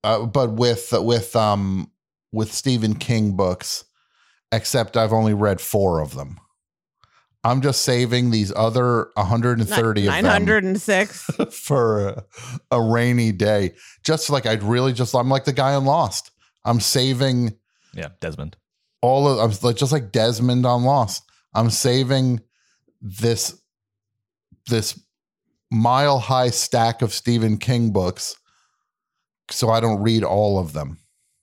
[SPEAKER 3] uh, but with with um with Stephen King books, except I've only read four of them. I'm just saving these other one hundred thirty of them
[SPEAKER 4] nine hundred six
[SPEAKER 3] for a, a rainy day. Just like I'd really just, I'm like the guy on Lost. I'm saving.
[SPEAKER 5] Yeah, Desmond.
[SPEAKER 3] All of, I'm like, just like Desmond on Lost. I'm saving this, this mile high stack of Stephen King books so I don't read all of them.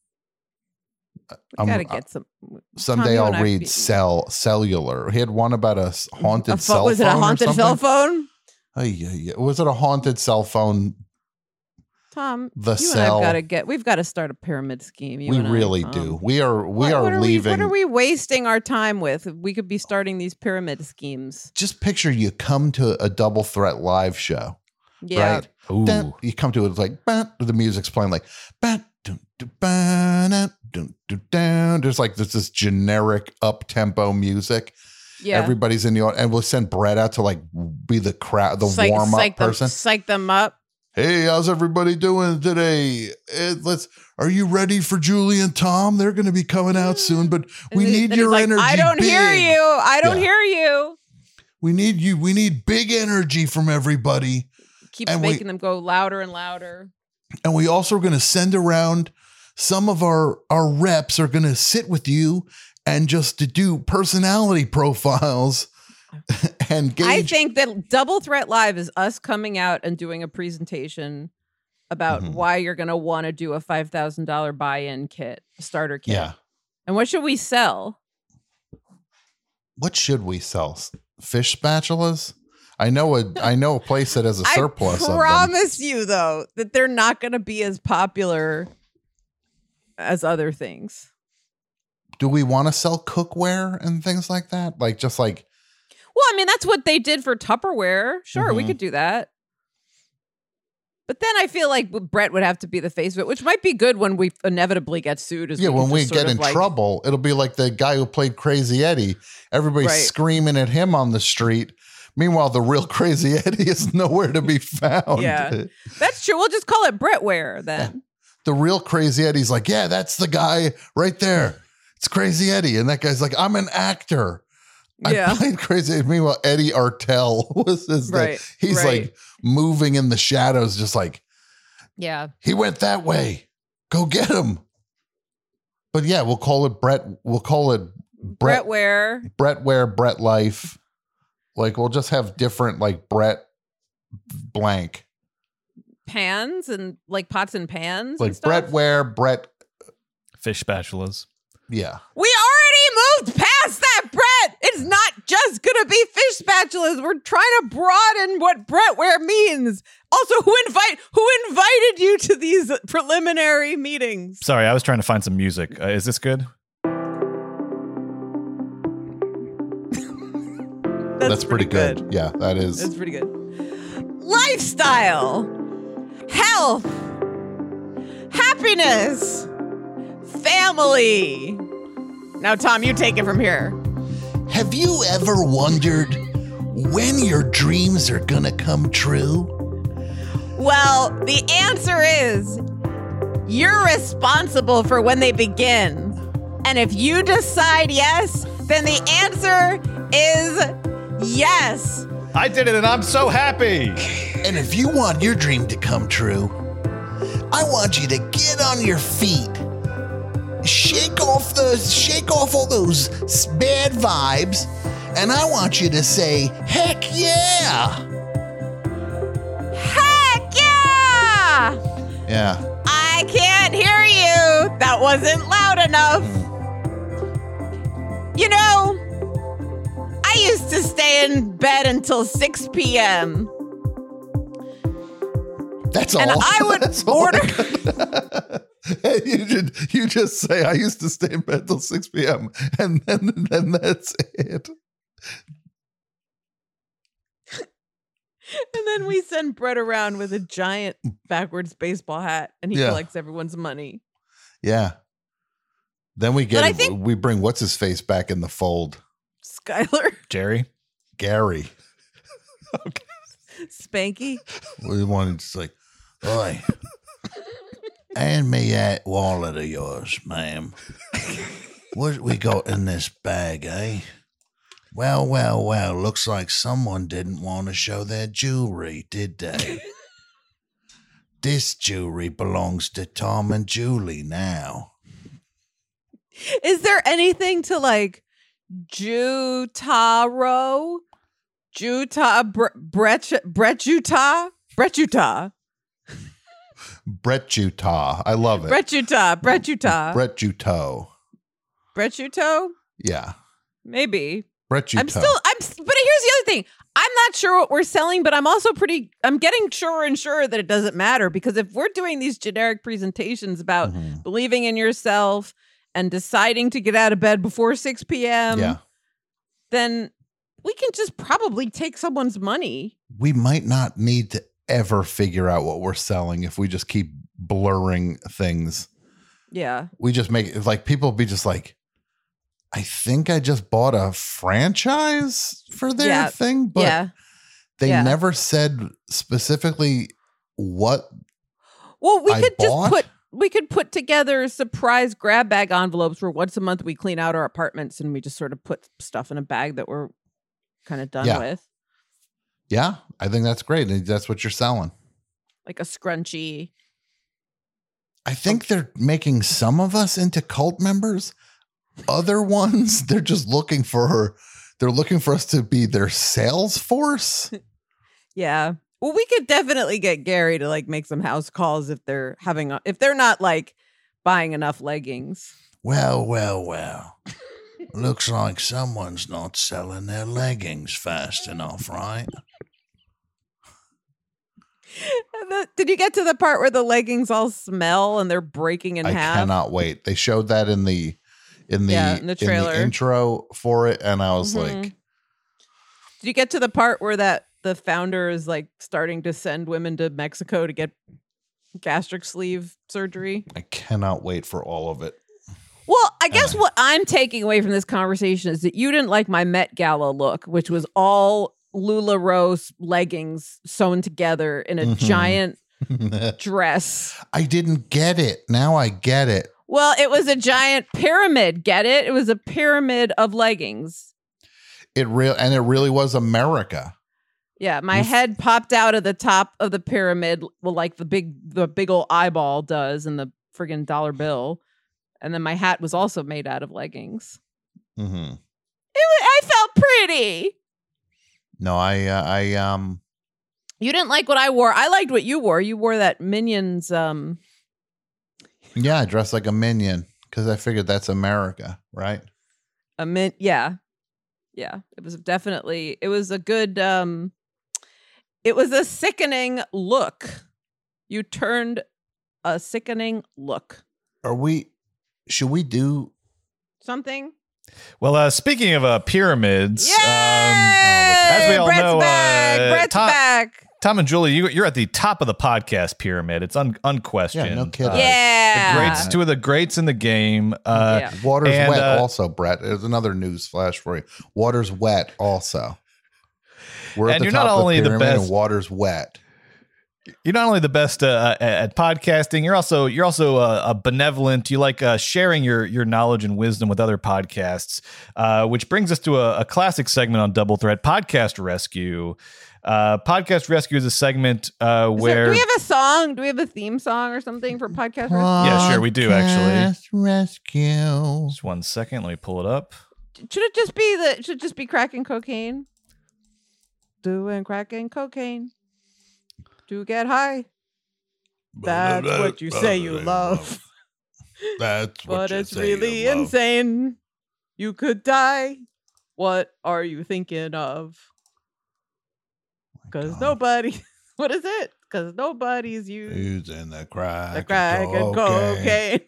[SPEAKER 4] We gotta get some.
[SPEAKER 3] Someday
[SPEAKER 4] Tom, you and
[SPEAKER 3] I'll
[SPEAKER 4] I
[SPEAKER 3] read
[SPEAKER 4] be-
[SPEAKER 3] Cell Cellular. He had one about a s- haunted
[SPEAKER 4] A pho-
[SPEAKER 3] cell
[SPEAKER 4] was it
[SPEAKER 3] phone.
[SPEAKER 4] a
[SPEAKER 3] or
[SPEAKER 4] haunted cell
[SPEAKER 3] something.
[SPEAKER 4] phone?
[SPEAKER 3] Oh, yeah, yeah. Was it a haunted cell phone?
[SPEAKER 4] Tom,
[SPEAKER 3] The
[SPEAKER 4] you
[SPEAKER 3] cell.
[SPEAKER 4] and I've got to get. We've got to start a pyramid scheme. You
[SPEAKER 3] We
[SPEAKER 4] and I,
[SPEAKER 3] really
[SPEAKER 4] Tom.
[SPEAKER 3] do. We are we
[SPEAKER 4] What-
[SPEAKER 3] are
[SPEAKER 4] what
[SPEAKER 3] leaving.
[SPEAKER 4] We, what are we wasting our time with? We could be starting these pyramid schemes.
[SPEAKER 3] Just picture you come to a Double Threat live show,
[SPEAKER 4] Yeah.
[SPEAKER 3] right? Dun, you come to it, it's like bah, the music's playing like bah, dun, dun, bah, dun, dun, dun, dun. There's like there's this generic up tempo music.
[SPEAKER 4] Yeah.
[SPEAKER 3] Everybody's in the audience, and we'll send Brett out to like be the crowd, the
[SPEAKER 4] Psych-
[SPEAKER 3] warm up
[SPEAKER 4] psych them-
[SPEAKER 3] person.
[SPEAKER 4] psych them up.
[SPEAKER 3] Hey, how's everybody doing today? Eh, let's. Are you ready for Julie and Tom? They're going to be coming out soon, but we
[SPEAKER 4] And he-
[SPEAKER 3] need
[SPEAKER 4] and
[SPEAKER 3] your
[SPEAKER 4] he's like,
[SPEAKER 3] energy.
[SPEAKER 4] I don't hear
[SPEAKER 3] big.
[SPEAKER 4] you. I don't
[SPEAKER 3] Yeah.
[SPEAKER 4] hear you.
[SPEAKER 3] We need you. We need big energy from everybody.
[SPEAKER 4] Keeps
[SPEAKER 3] And we-
[SPEAKER 4] making them go louder and louder.
[SPEAKER 3] And we also are going to send around some of our our reps are going to sit with you and just to do personality profiles and gauge.
[SPEAKER 4] I think that Double Threat Live is us coming out and doing a presentation about
[SPEAKER 3] Mm-hmm.
[SPEAKER 4] why you're going to want to do a five thousand dollars buy-in kit, a starter kit.
[SPEAKER 3] Yeah.
[SPEAKER 4] And what should we sell?
[SPEAKER 3] What should we sell? Fish spatulas? I know a I know a place that has a surplus
[SPEAKER 4] I
[SPEAKER 3] of them.
[SPEAKER 4] promise you, though, that they're not going to be as popular as other things.
[SPEAKER 3] Do we want to sell cookware and things like that? Like just like
[SPEAKER 4] Well, I mean, that's what they did for Tupperware. Sure, we
[SPEAKER 3] Mhm.
[SPEAKER 4] could do that. But then I feel like Brett would have to be the face of it, which might be good when we inevitably get sued. As
[SPEAKER 3] yeah,
[SPEAKER 4] we
[SPEAKER 3] when
[SPEAKER 4] can
[SPEAKER 3] we
[SPEAKER 4] just sort
[SPEAKER 3] get
[SPEAKER 4] of
[SPEAKER 3] in
[SPEAKER 4] like-
[SPEAKER 3] trouble, it'll be like the guy who played Crazy Eddie. Everybody's
[SPEAKER 4] Right.
[SPEAKER 3] screaming at him on the street. Meanwhile, the real Crazy Eddie is nowhere to be found.
[SPEAKER 4] Yeah, that's true. We'll just call it Brettware then.
[SPEAKER 3] The real Crazy Eddie's like, yeah, that's the guy right there. It's Crazy Eddie. And that guy's like, I'm an actor. I
[SPEAKER 4] Yeah.
[SPEAKER 3] played Crazy Eddie. Meanwhile, Eddie Artell was his name.
[SPEAKER 4] Right,
[SPEAKER 3] He's
[SPEAKER 4] right.
[SPEAKER 3] like moving in the shadows, just like,
[SPEAKER 4] Yeah.
[SPEAKER 3] he went that way. Go get him. But yeah, we'll call it Brett. We'll call it Brett.
[SPEAKER 4] Brettware.
[SPEAKER 3] Brett Ware, Brett Life. Like we'll just have different like Brett blank.
[SPEAKER 4] Pans and like pots and pans. and
[SPEAKER 3] Like
[SPEAKER 4] stuff.
[SPEAKER 3] Brett Ware, Brett.
[SPEAKER 5] Fish spatulas.
[SPEAKER 3] Yeah.
[SPEAKER 4] We already moved past that, Brett. It's not just gonna be fish spatulas. We're trying to broaden what Brettware means. Also, who invite who invited you to these preliminary meetings?
[SPEAKER 5] Sorry, I was trying to find some music. Uh, is this good?
[SPEAKER 3] That's, pretty, good. Yeah, that is.
[SPEAKER 4] That's pretty good. Lifestyle, health, happiness, family. Now, Tom, you take it from here.
[SPEAKER 3] Have you ever wondered when your dreams are gonna come true?
[SPEAKER 4] Well, the answer is you're responsible for when they begin. And if you decide yes, then the answer is yes.
[SPEAKER 5] I did it and I'm so happy.
[SPEAKER 3] And if you want your dream to come true, I want you to get on your feet. Shake off the shake off all those s- bad vibes, and I want you to say, heck yeah.
[SPEAKER 4] Heck yeah!
[SPEAKER 3] Yeah.
[SPEAKER 4] I can't hear you. That wasn't loud enough. You know, I used to stay in bed until six p.m.
[SPEAKER 3] That's all.
[SPEAKER 4] And I would
[SPEAKER 3] That's all
[SPEAKER 4] order.
[SPEAKER 3] Hey, you, just, you just say, I used to stay in bed till six p.m. and then, then that's it.
[SPEAKER 4] And then we send Brett around with a giant backwards baseball hat and he
[SPEAKER 3] Yeah.
[SPEAKER 4] collects everyone's money.
[SPEAKER 3] Yeah. Then we
[SPEAKER 4] But I
[SPEAKER 3] get
[SPEAKER 4] think-
[SPEAKER 3] we bring what's his face back in the fold.
[SPEAKER 4] Skylar,
[SPEAKER 5] Jerry.
[SPEAKER 3] Gary.
[SPEAKER 4] Spanky.
[SPEAKER 3] We wanted to just like, oi.
[SPEAKER 13] Hand me that wallet of yours, ma'am. What we got in this bag, eh? Well, well, well, looks like someone didn't want to show their jewelry, did they? This jewelry belongs to Tom and Julie now.
[SPEAKER 4] Is there anything to like Jutaro? Juta Bre- Brech Brechuta? Brechuta.
[SPEAKER 3] Brett Utah. I love it.
[SPEAKER 4] Brechuta. Brechuta.
[SPEAKER 3] Brett Utah.
[SPEAKER 4] Brechuto?
[SPEAKER 3] Yeah.
[SPEAKER 4] Maybe.
[SPEAKER 3] Brett
[SPEAKER 4] I'm still I'm but here's the other thing. I'm not sure what we're selling, but I'm also pretty I'm getting surer and surer that it doesn't matter, because if we're doing these generic presentations about
[SPEAKER 3] Mhm.
[SPEAKER 4] believing in yourself and deciding to get out of bed before six p.m.,
[SPEAKER 3] Yeah.
[SPEAKER 4] then we can just probably take someone's money.
[SPEAKER 3] We might not need to ever figure out what we're selling if we just keep blurring things.
[SPEAKER 4] Yeah.
[SPEAKER 3] We just make it like people be just like, I think I just bought a franchise for their
[SPEAKER 4] Yeah.
[SPEAKER 3] thing, but
[SPEAKER 4] Yeah.
[SPEAKER 3] they
[SPEAKER 4] Yeah.
[SPEAKER 3] never said specifically what.
[SPEAKER 4] Well, we
[SPEAKER 3] I
[SPEAKER 4] could
[SPEAKER 3] bought?
[SPEAKER 4] just put we could put together surprise grab bag envelopes where once a month we clean out our apartments and we just sort of put stuff in a bag that we're kind of done
[SPEAKER 3] Yeah.
[SPEAKER 4] with.
[SPEAKER 3] Yeah, I think that's great. That's what you're selling.
[SPEAKER 4] Like a scrunchie.
[SPEAKER 3] I think they're making some of us into cult members. Other ones, they're just looking for they're looking for us to be their sales force.
[SPEAKER 4] Yeah. Well, we could definitely get Gary to like make some house calls if they're having a, if they're not like buying enough leggings.
[SPEAKER 13] Well, well, well. Looks like someone's not selling their leggings fast enough, right?
[SPEAKER 4] The- did you get to the part where the leggings all smell and they're breaking in
[SPEAKER 3] I
[SPEAKER 4] half?
[SPEAKER 3] cannot wait. They showed that in the in the,
[SPEAKER 4] Yeah, in the trailer.
[SPEAKER 3] intro for it, and I was
[SPEAKER 4] Mhm.
[SPEAKER 3] like,
[SPEAKER 4] Did you get to the part where that the founder is like starting to send women to Mexico to get gastric sleeve surgery?
[SPEAKER 3] I cannot wait for all of it.
[SPEAKER 4] Well, I guess what I'm taking away from this conversation is that you didn't like my Met Gala look, which was all LuLaRoe leggings sewn together in a
[SPEAKER 3] Mhm.
[SPEAKER 4] giant dress.
[SPEAKER 3] I didn't get it. Now I get it.
[SPEAKER 4] Well, it was a giant pyramid. Get it? It was a pyramid of leggings.
[SPEAKER 3] It real and it really was America.
[SPEAKER 4] Yeah, my head popped out of the top of the pyramid, well, like the big the big old eyeball does in the friggin' dollar bill, and then my hat was also made out of leggings.
[SPEAKER 3] Mm-hmm.
[SPEAKER 4] It wa- I felt pretty.
[SPEAKER 3] No, I uh, I um
[SPEAKER 4] You didn't like what I wore. I liked what you wore. You wore that Minions. Um,
[SPEAKER 3] yeah, I dressed like a minion because I figured that's America, right?
[SPEAKER 4] a min. Yeah, yeah. It was definitely. It was a good. Um, it was a sickening look. You turned a sickening look.
[SPEAKER 3] Are we? Should we do?
[SPEAKER 4] Something.
[SPEAKER 5] Well, uh, speaking of uh, pyramids,
[SPEAKER 4] Yay!
[SPEAKER 5] um, as we all
[SPEAKER 4] Brett's
[SPEAKER 5] know,
[SPEAKER 4] back.
[SPEAKER 5] uh,
[SPEAKER 4] Brett's
[SPEAKER 5] Tom,
[SPEAKER 4] back.
[SPEAKER 5] Tom and Julie, you, you're at the top of the podcast pyramid. It's un, unquestioned.
[SPEAKER 3] Yeah, no kidding.
[SPEAKER 5] Uh,
[SPEAKER 4] Yeah.
[SPEAKER 5] the greats, two of the greats in the game. Uh,
[SPEAKER 4] Yeah.
[SPEAKER 3] Water's
[SPEAKER 5] and,
[SPEAKER 3] wet.
[SPEAKER 5] uh,
[SPEAKER 3] Also, Brett. There's another news flash for you. Water's wet. Also, we're at
[SPEAKER 5] And
[SPEAKER 3] the
[SPEAKER 5] you're
[SPEAKER 3] top
[SPEAKER 5] not
[SPEAKER 3] of
[SPEAKER 5] only the
[SPEAKER 3] pyramid and
[SPEAKER 5] best-
[SPEAKER 3] water's wet.
[SPEAKER 5] You're not only the best uh, at, at podcasting, you're also you're also uh, a benevolent. You like uh, sharing your your knowledge and wisdom with other podcasts, uh, which brings us to a, a classic segment on Double Threat, Podcast Rescue. Uh, Podcast Rescue is a segment uh,
[SPEAKER 4] Is there-
[SPEAKER 5] where
[SPEAKER 4] do we have a song? Do we have a theme song or something for podcast? Rescue?
[SPEAKER 5] yeah, sure we do actually.
[SPEAKER 3] Podcast Rescue.
[SPEAKER 5] Just one second, let me pull it up.
[SPEAKER 4] Should it just be the? Should it just be cracking cocaine? Doing cracking cocaine to get high. That's what you say you love,
[SPEAKER 3] That's what
[SPEAKER 4] but
[SPEAKER 3] you
[SPEAKER 4] it's
[SPEAKER 3] say
[SPEAKER 4] really
[SPEAKER 3] you love.
[SPEAKER 4] insane. You could die. What are you thinking of? Because nobody. What is it? Because nobody's used
[SPEAKER 3] Who's in the crack?
[SPEAKER 4] the crack and
[SPEAKER 3] cocaine?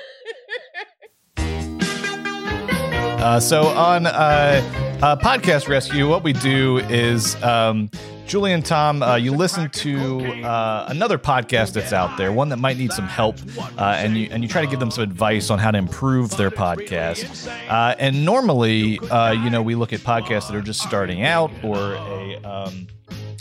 [SPEAKER 4] cocaine.
[SPEAKER 5] Uh, so on uh, uh, Podcast Rescue, what we do is um, Julie and Tom, uh, you listen to uh, another podcast that's out there, one that might need some help, uh, and you and you try to give them some advice on how to improve their podcast. Uh, and normally, uh, you know, we look at podcasts that are just starting out or a um,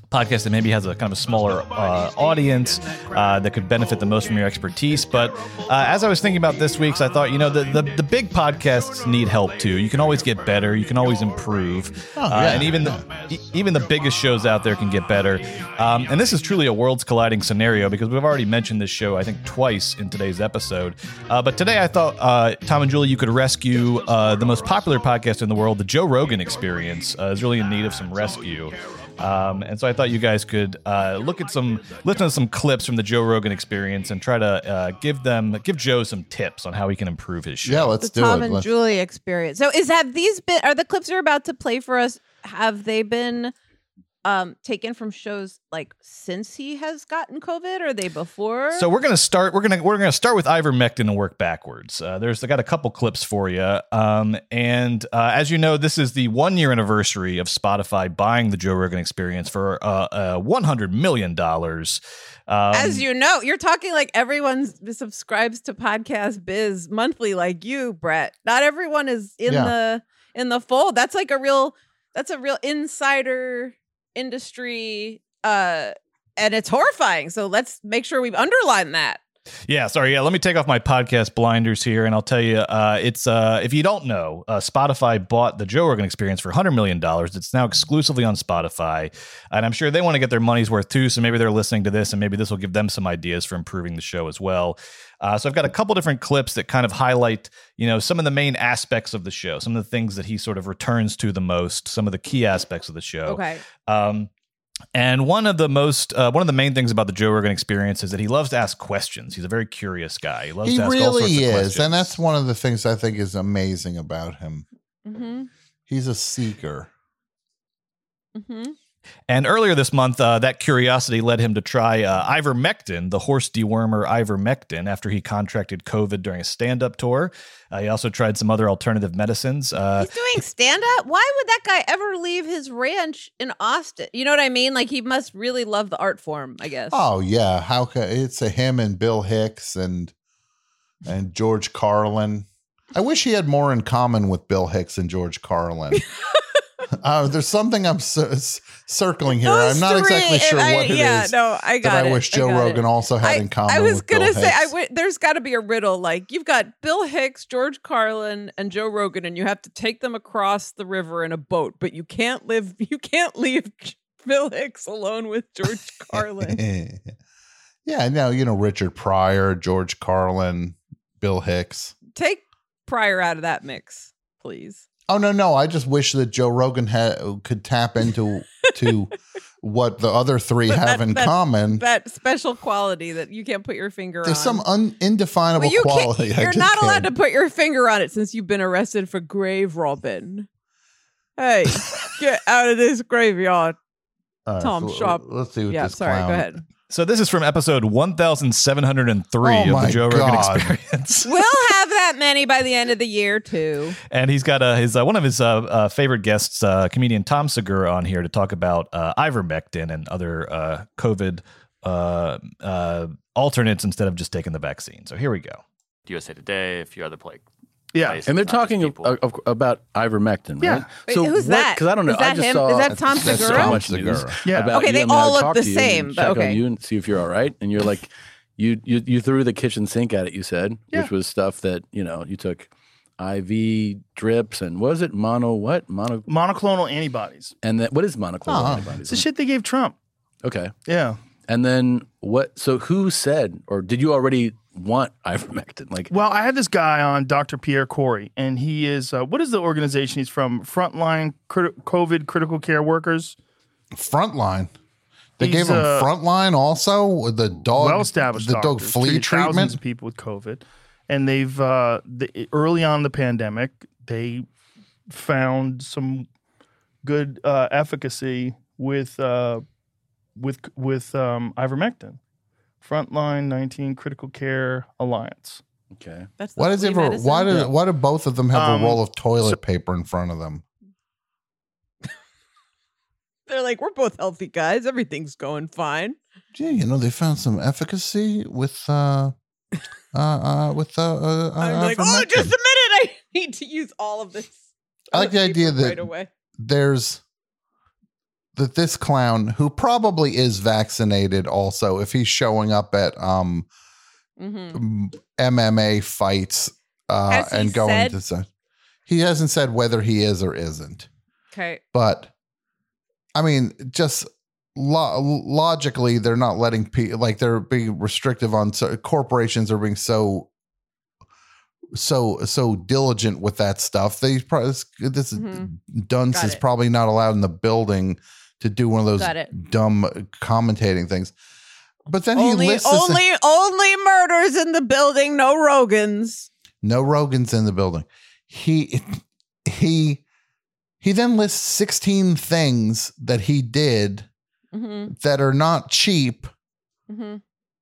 [SPEAKER 5] podcast that maybe has a kind of a smaller uh, audience uh, that could benefit the most from your expertise. But uh, as I was thinking about this week's, I thought, you know, the, the the big podcasts need help too. You can always get better. You can always improve.
[SPEAKER 3] Oh,
[SPEAKER 5] uh,
[SPEAKER 3] yeah.
[SPEAKER 5] and even the e- even the biggest shows out there can get better. Um, and this is truly a worlds colliding scenario because we've already mentioned this show, I think, twice in today's episode. Uh, but today I thought, uh, Tom and Julie, you could rescue uh, the most popular podcast in the world, the Joe Rogan Experience, uh, is really in need of some rescue. Um, and so I thought you guys could uh, look at some, listen to some clips from the Joe Rogan Experience and try to uh, give them, give Joe some tips on how he can improve his show.
[SPEAKER 3] Yeah, let's
[SPEAKER 4] the
[SPEAKER 3] do
[SPEAKER 4] Tom
[SPEAKER 3] it.
[SPEAKER 4] and
[SPEAKER 3] Let's-
[SPEAKER 4] Julie experience. So is have these been are the clips you're about to play for us? Have they been um taken from shows like since he has gotten COVID, or are they before?
[SPEAKER 5] So we're gonna start. We're gonna we're gonna start with ivermectin and work backwards. Uh, there's I got a couple clips for you. Um, and uh, as you know, this is the one year anniversary of Spotify buying the Joe Rogan Experience for uh, uh one hundred million dollars. Um,
[SPEAKER 4] As you know, you're talking like everyone subscribes to Podcast Biz monthly, like you, Brett. Not everyone is in
[SPEAKER 3] Yeah.
[SPEAKER 4] the in the fold. That's like a real. That's a real insider industry, uh, and it's horrifying. So let's make sure we underline that.
[SPEAKER 5] Yeah, sorry. Yeah, let me take off my podcast blinders here, and I'll tell you, uh, it's uh, if you don't know, uh, Spotify bought the Joe Rogan Experience for one hundred million dollars. It's now exclusively on Spotify, and I'm sure they want to get their money's worth too. So maybe they're listening to this, and maybe this will give them some ideas for improving the show as well. Uh, so I've got a couple different clips that kind of highlight, you know, some of the main aspects of the show, some of the things that he sort of returns to the most, some of the key aspects of the show.
[SPEAKER 4] Okay.
[SPEAKER 5] Um, And one of the most, uh, one of the main things about the Joe Rogan Experience is that he loves to ask questions. He's a very curious guy. He loves
[SPEAKER 3] He
[SPEAKER 5] to ask all
[SPEAKER 3] really
[SPEAKER 5] sorts of
[SPEAKER 3] is.
[SPEAKER 5] questions.
[SPEAKER 3] And that's one of the things I think is amazing about him.
[SPEAKER 4] Mm-hmm.
[SPEAKER 3] He's a seeker.
[SPEAKER 4] Mm-hmm.
[SPEAKER 5] And earlier this month, uh, that curiosity led him to try uh, ivermectin, the horse dewormer ivermectin, after he contracted COVID during a stand-up tour. Uh, he also tried some other alternative medicines. Uh,
[SPEAKER 4] He's doing stand up. Why would that guy ever leave his ranch in Austin? You know what I mean? Like he must really love the art form, I guess.
[SPEAKER 3] Oh yeah, how can it's a him and Bill Hicks and and George Carlin. I wish he had more in common with Bill Hicks and George Carlin. uh, there's something I'm cir- circling here.
[SPEAKER 4] Those
[SPEAKER 3] I'm not
[SPEAKER 4] three,
[SPEAKER 3] exactly sure
[SPEAKER 4] I-
[SPEAKER 3] what it is.
[SPEAKER 4] yeah, no, I got
[SPEAKER 3] that
[SPEAKER 4] it.
[SPEAKER 3] I wish
[SPEAKER 4] I
[SPEAKER 3] Joe
[SPEAKER 4] got
[SPEAKER 3] Rogan
[SPEAKER 4] it.
[SPEAKER 3] also had
[SPEAKER 4] I,
[SPEAKER 3] in common.
[SPEAKER 4] I was
[SPEAKER 3] with
[SPEAKER 4] gonna
[SPEAKER 3] Bill
[SPEAKER 4] say, I
[SPEAKER 3] Hicks.
[SPEAKER 4] w- there's got to be a riddle. Like you've got Bill Hicks, George Carlin, and Joe Rogan, and you have to take them across the river in a boat, but you can't live. You can't leave Bill Hicks alone with George Carlin.
[SPEAKER 3] Yeah, no, you know Richard Pryor, George Carlin, Bill Hicks.
[SPEAKER 4] Take Pryor out of that mix, please.
[SPEAKER 3] Oh no, no! I just wish that Joe Rogan had could tap into to what the other three
[SPEAKER 4] But
[SPEAKER 3] have
[SPEAKER 4] that-
[SPEAKER 3] in
[SPEAKER 4] that-
[SPEAKER 3] common.
[SPEAKER 4] That special quality that you can't put your finger
[SPEAKER 3] There's
[SPEAKER 4] on.
[SPEAKER 3] some un, indefinable
[SPEAKER 4] Well, you can't-
[SPEAKER 3] quality. I
[SPEAKER 4] You're
[SPEAKER 3] just
[SPEAKER 4] not allowed
[SPEAKER 3] can't.
[SPEAKER 4] to put your finger on it since you've been arrested for grave robbing. Hey, get out of this graveyard,
[SPEAKER 3] All right,
[SPEAKER 4] Tom
[SPEAKER 3] so
[SPEAKER 4] Sharp.
[SPEAKER 3] Let's see what
[SPEAKER 4] Yeah,
[SPEAKER 3] this
[SPEAKER 4] sorry.
[SPEAKER 3] clown.
[SPEAKER 4] Go ahead.
[SPEAKER 5] so this is from episode one thousand seven hundred three
[SPEAKER 3] Oh
[SPEAKER 5] of
[SPEAKER 3] my
[SPEAKER 5] the Joe Rogan
[SPEAKER 3] God.
[SPEAKER 5] Experience.
[SPEAKER 4] We'll have that many by the end of the year too.
[SPEAKER 5] And he's got uh, his uh, one of his uh, uh, favorite guests, uh, comedian Tom Segura, on here to talk about uh, ivermectin and other uh, COVID uh, uh, alternates instead of just taking the vaccine. So here we go.
[SPEAKER 14] U S A Today, a few other like
[SPEAKER 15] Yeah,
[SPEAKER 14] places,
[SPEAKER 15] and they're
[SPEAKER 14] not just
[SPEAKER 15] talking
[SPEAKER 14] people.
[SPEAKER 15] of, of, about ivermectin,
[SPEAKER 14] Yeah.
[SPEAKER 15] right?
[SPEAKER 4] Wait, who's that?
[SPEAKER 15] Because I don't know.
[SPEAKER 4] Is that
[SPEAKER 15] I just
[SPEAKER 4] him?
[SPEAKER 15] saw
[SPEAKER 4] Is that Tom
[SPEAKER 15] that's
[SPEAKER 4] Segura?
[SPEAKER 15] so much
[SPEAKER 3] Tom
[SPEAKER 15] news
[SPEAKER 3] Segura.
[SPEAKER 15] Yeah. About
[SPEAKER 4] Okay,
[SPEAKER 15] you
[SPEAKER 4] they
[SPEAKER 15] and me. I
[SPEAKER 4] all look
[SPEAKER 15] talked
[SPEAKER 4] the
[SPEAKER 15] to you
[SPEAKER 4] same,
[SPEAKER 15] and
[SPEAKER 4] but
[SPEAKER 15] check
[SPEAKER 4] okay.
[SPEAKER 15] on you and see if you're all right. And you're like, you you you threw the kitchen sink at it. You said,
[SPEAKER 11] Yeah.
[SPEAKER 15] which was stuff that you know you took I V drips and what was it mono what mono
[SPEAKER 11] Monoclonal antibodies.
[SPEAKER 15] and that what is monoclonal
[SPEAKER 11] Oh,
[SPEAKER 15] antibodies?
[SPEAKER 11] it's the shit they gave Trump.
[SPEAKER 15] Okay.
[SPEAKER 11] Yeah.
[SPEAKER 15] And then what? So who said, or did you already want ivermectin? Like,
[SPEAKER 11] Well, I had this guy on, Doctor Pierre Corey, and he is, uh, what is the organization he's from? Frontline crit- COVID Critical Care Workers.
[SPEAKER 3] Frontline. They
[SPEAKER 11] He's,
[SPEAKER 3] gave him
[SPEAKER 11] uh,
[SPEAKER 3] frontline also with the dog.
[SPEAKER 11] Well-established
[SPEAKER 3] the dog
[SPEAKER 11] doctors,
[SPEAKER 3] flea
[SPEAKER 11] treated thousands
[SPEAKER 3] treatment.
[SPEAKER 11] of people with COVID, and they've uh, the, early on in the pandemic they found some good uh, efficacy with uh, with with um, ivermectin. Frontline nineteen Critical Care Alliance.
[SPEAKER 15] Okay.
[SPEAKER 4] That's
[SPEAKER 3] Why does ever? Why do?
[SPEAKER 11] Yeah.
[SPEAKER 3] Why do both of them have
[SPEAKER 11] Um,
[SPEAKER 3] a roll of toilet
[SPEAKER 11] so-
[SPEAKER 3] paper in front of them?
[SPEAKER 4] They're like, we're both healthy guys. Everything's going fine.
[SPEAKER 3] Yeah, you know they found some efficacy with uh, uh, uh with uh, uh
[SPEAKER 4] I'm like, oh,
[SPEAKER 3] ivermectin.
[SPEAKER 4] just a minute. I need to use all of this.
[SPEAKER 3] I like the idea that
[SPEAKER 4] right away.
[SPEAKER 3] there's that this clown, who probably is vaccinated also, if he's showing up at um
[SPEAKER 4] Mm-hmm.
[SPEAKER 3] M M A fights uh,
[SPEAKER 4] Has he
[SPEAKER 3] and going
[SPEAKER 4] said-
[SPEAKER 3] to say, he hasn't said whether he is or isn't.
[SPEAKER 4] Okay.
[SPEAKER 3] But I mean, just lo- logically, they're not letting people, like they're being restrictive on, so corporations are being so, so, so diligent with that stuff. They probably, this, this
[SPEAKER 4] Mm-hmm.
[SPEAKER 3] dunce
[SPEAKER 4] Got
[SPEAKER 3] is
[SPEAKER 4] it.
[SPEAKER 3] probably not allowed in the building to do one of those
[SPEAKER 4] Got it.
[SPEAKER 3] dumb commentating things. But then
[SPEAKER 4] Only,
[SPEAKER 3] he lists this-
[SPEAKER 4] only, only murders in the building. No Rogans.
[SPEAKER 3] no Rogans in the building. He, he, he then lists sixteen things that he did
[SPEAKER 4] Mm-hmm.
[SPEAKER 3] that are not cheap,
[SPEAKER 4] Mm-hmm.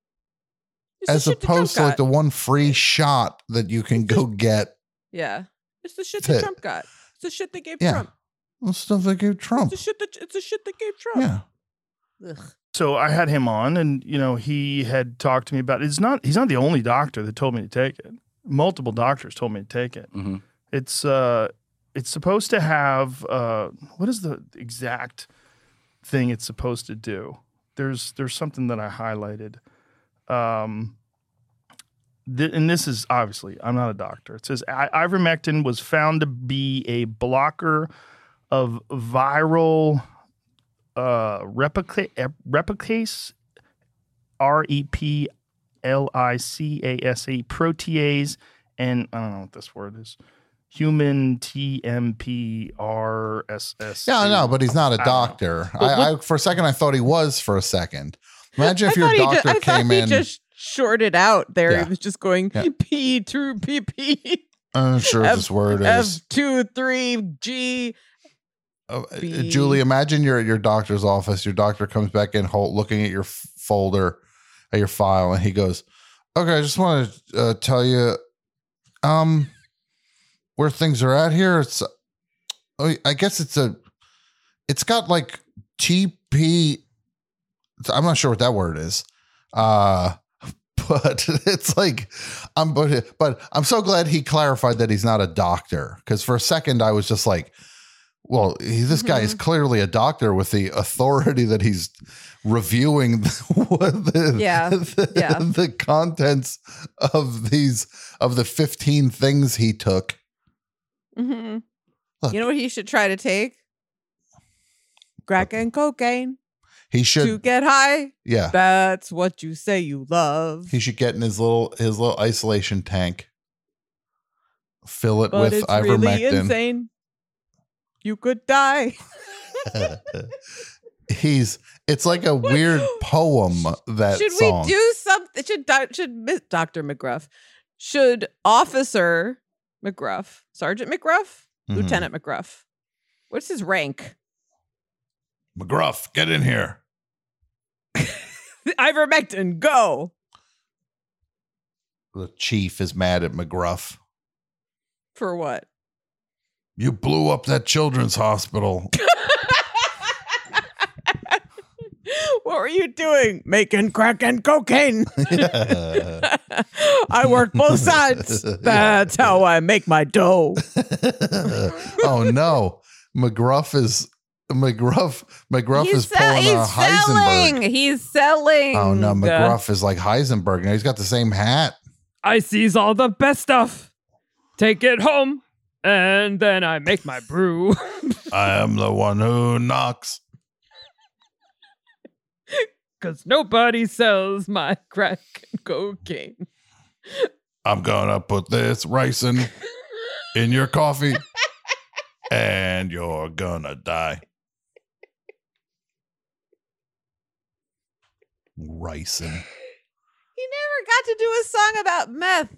[SPEAKER 3] as opposed to like the one free shot that you can go get.
[SPEAKER 4] Yeah, it's the shit
[SPEAKER 3] That-
[SPEAKER 4] that Trump got. It's the shit they gave
[SPEAKER 3] Yeah.
[SPEAKER 4] Trump.
[SPEAKER 3] Well, stuff they gave Trump.
[SPEAKER 4] It's the shit that it's the shit that gave Trump.
[SPEAKER 3] Yeah.
[SPEAKER 4] Ugh.
[SPEAKER 11] So I had him on, and you know he had talked to me about. It's not. He's not the only doctor that told me to take it. Multiple doctors told me to take it.
[SPEAKER 15] Mm-hmm.
[SPEAKER 11] It's uh, it's supposed to have uh, what is the exact thing it's supposed to do? There's there's something that I highlighted. Um, th- and this is obviously I'm not a doctor. It says I- ivermectin was found to be a blocker of viral. Uh, replicate replicase, R E P L I C A S E protease, and I don't know what this word is. Human T M P R S S.
[SPEAKER 3] Yeah, I know, but he's not a
[SPEAKER 11] I don't
[SPEAKER 3] doctor.
[SPEAKER 11] know. But
[SPEAKER 3] I, I
[SPEAKER 11] what-
[SPEAKER 3] for a second I thought he was for a second. Imagine if
[SPEAKER 4] I
[SPEAKER 3] your
[SPEAKER 4] thought he
[SPEAKER 3] doctor
[SPEAKER 4] ju- I thought
[SPEAKER 3] came
[SPEAKER 4] he
[SPEAKER 3] in.
[SPEAKER 4] just shorted out there.
[SPEAKER 3] Yeah.
[SPEAKER 4] He was just going
[SPEAKER 3] Yeah.
[SPEAKER 4] P two P P.
[SPEAKER 3] I'm not sure what this word is.
[SPEAKER 4] F two three G.
[SPEAKER 3] Uh, uh,
[SPEAKER 4] B.
[SPEAKER 3] Julie, imagine you're at your doctor's office. Your doctor comes back in, hold, looking at your f- folder, at your file, and he goes, "Okay, I just want to uh, tell you, um, where things are at here. It's, oh, I guess it's a, it's got like T P. I'm not sure what that word is, uh, but it's like, I'm, but, but I'm so glad he clarified that he's not a doctor, because for a second I was just like." Well, he, this guy is clearly a doctor with the authority that he's reviewing the, the,
[SPEAKER 4] Yeah,
[SPEAKER 3] the,
[SPEAKER 4] yeah.
[SPEAKER 3] the contents of these of the fifteen things he took.
[SPEAKER 4] Mm-hmm.
[SPEAKER 3] Look.
[SPEAKER 4] You know what he should try to take? Crack and cocaine
[SPEAKER 3] He
[SPEAKER 4] to
[SPEAKER 3] should,
[SPEAKER 4] get high.
[SPEAKER 3] yeah,
[SPEAKER 4] That's what you say you love.
[SPEAKER 3] he should get in his little his little isolation tank, fill it
[SPEAKER 4] But
[SPEAKER 3] with
[SPEAKER 4] it's really
[SPEAKER 3] ivermectin.
[SPEAKER 4] insane. You could die.
[SPEAKER 3] He's it's like a weird poem. That
[SPEAKER 4] Should
[SPEAKER 3] song.
[SPEAKER 4] we do something? Should doc- should Miss Doctor McGruff? Should Officer McGruff, Sergeant McGruff,
[SPEAKER 3] Mhm.
[SPEAKER 4] Lieutenant McGruff? What's his rank?
[SPEAKER 3] McGruff, get in here.
[SPEAKER 4] Ivermectin, go.
[SPEAKER 3] The chief is mad at McGruff.
[SPEAKER 4] For what?
[SPEAKER 3] You blew up that children's hospital.
[SPEAKER 4] What were you doing? Making crack and cocaine. I work both sides. That's how I make my dough.
[SPEAKER 3] Oh no, McGruff is McGruff. McGruff
[SPEAKER 4] He's
[SPEAKER 3] is
[SPEAKER 4] sell-
[SPEAKER 3] pulling a
[SPEAKER 4] he's selling.
[SPEAKER 3] Heisenberg.
[SPEAKER 4] He's selling.
[SPEAKER 3] Oh no, McGruff is like Heisenberg. Now he's got the same hat.
[SPEAKER 16] I seize all the best stuff, take it home, and then I make my brew.
[SPEAKER 3] I am the one who knocks.
[SPEAKER 16] Because nobody sells my crack and cocaine.
[SPEAKER 3] I'm gonna put this ricin in your coffee, and you're gonna die. Ricin.
[SPEAKER 4] He never got to do a song about meth.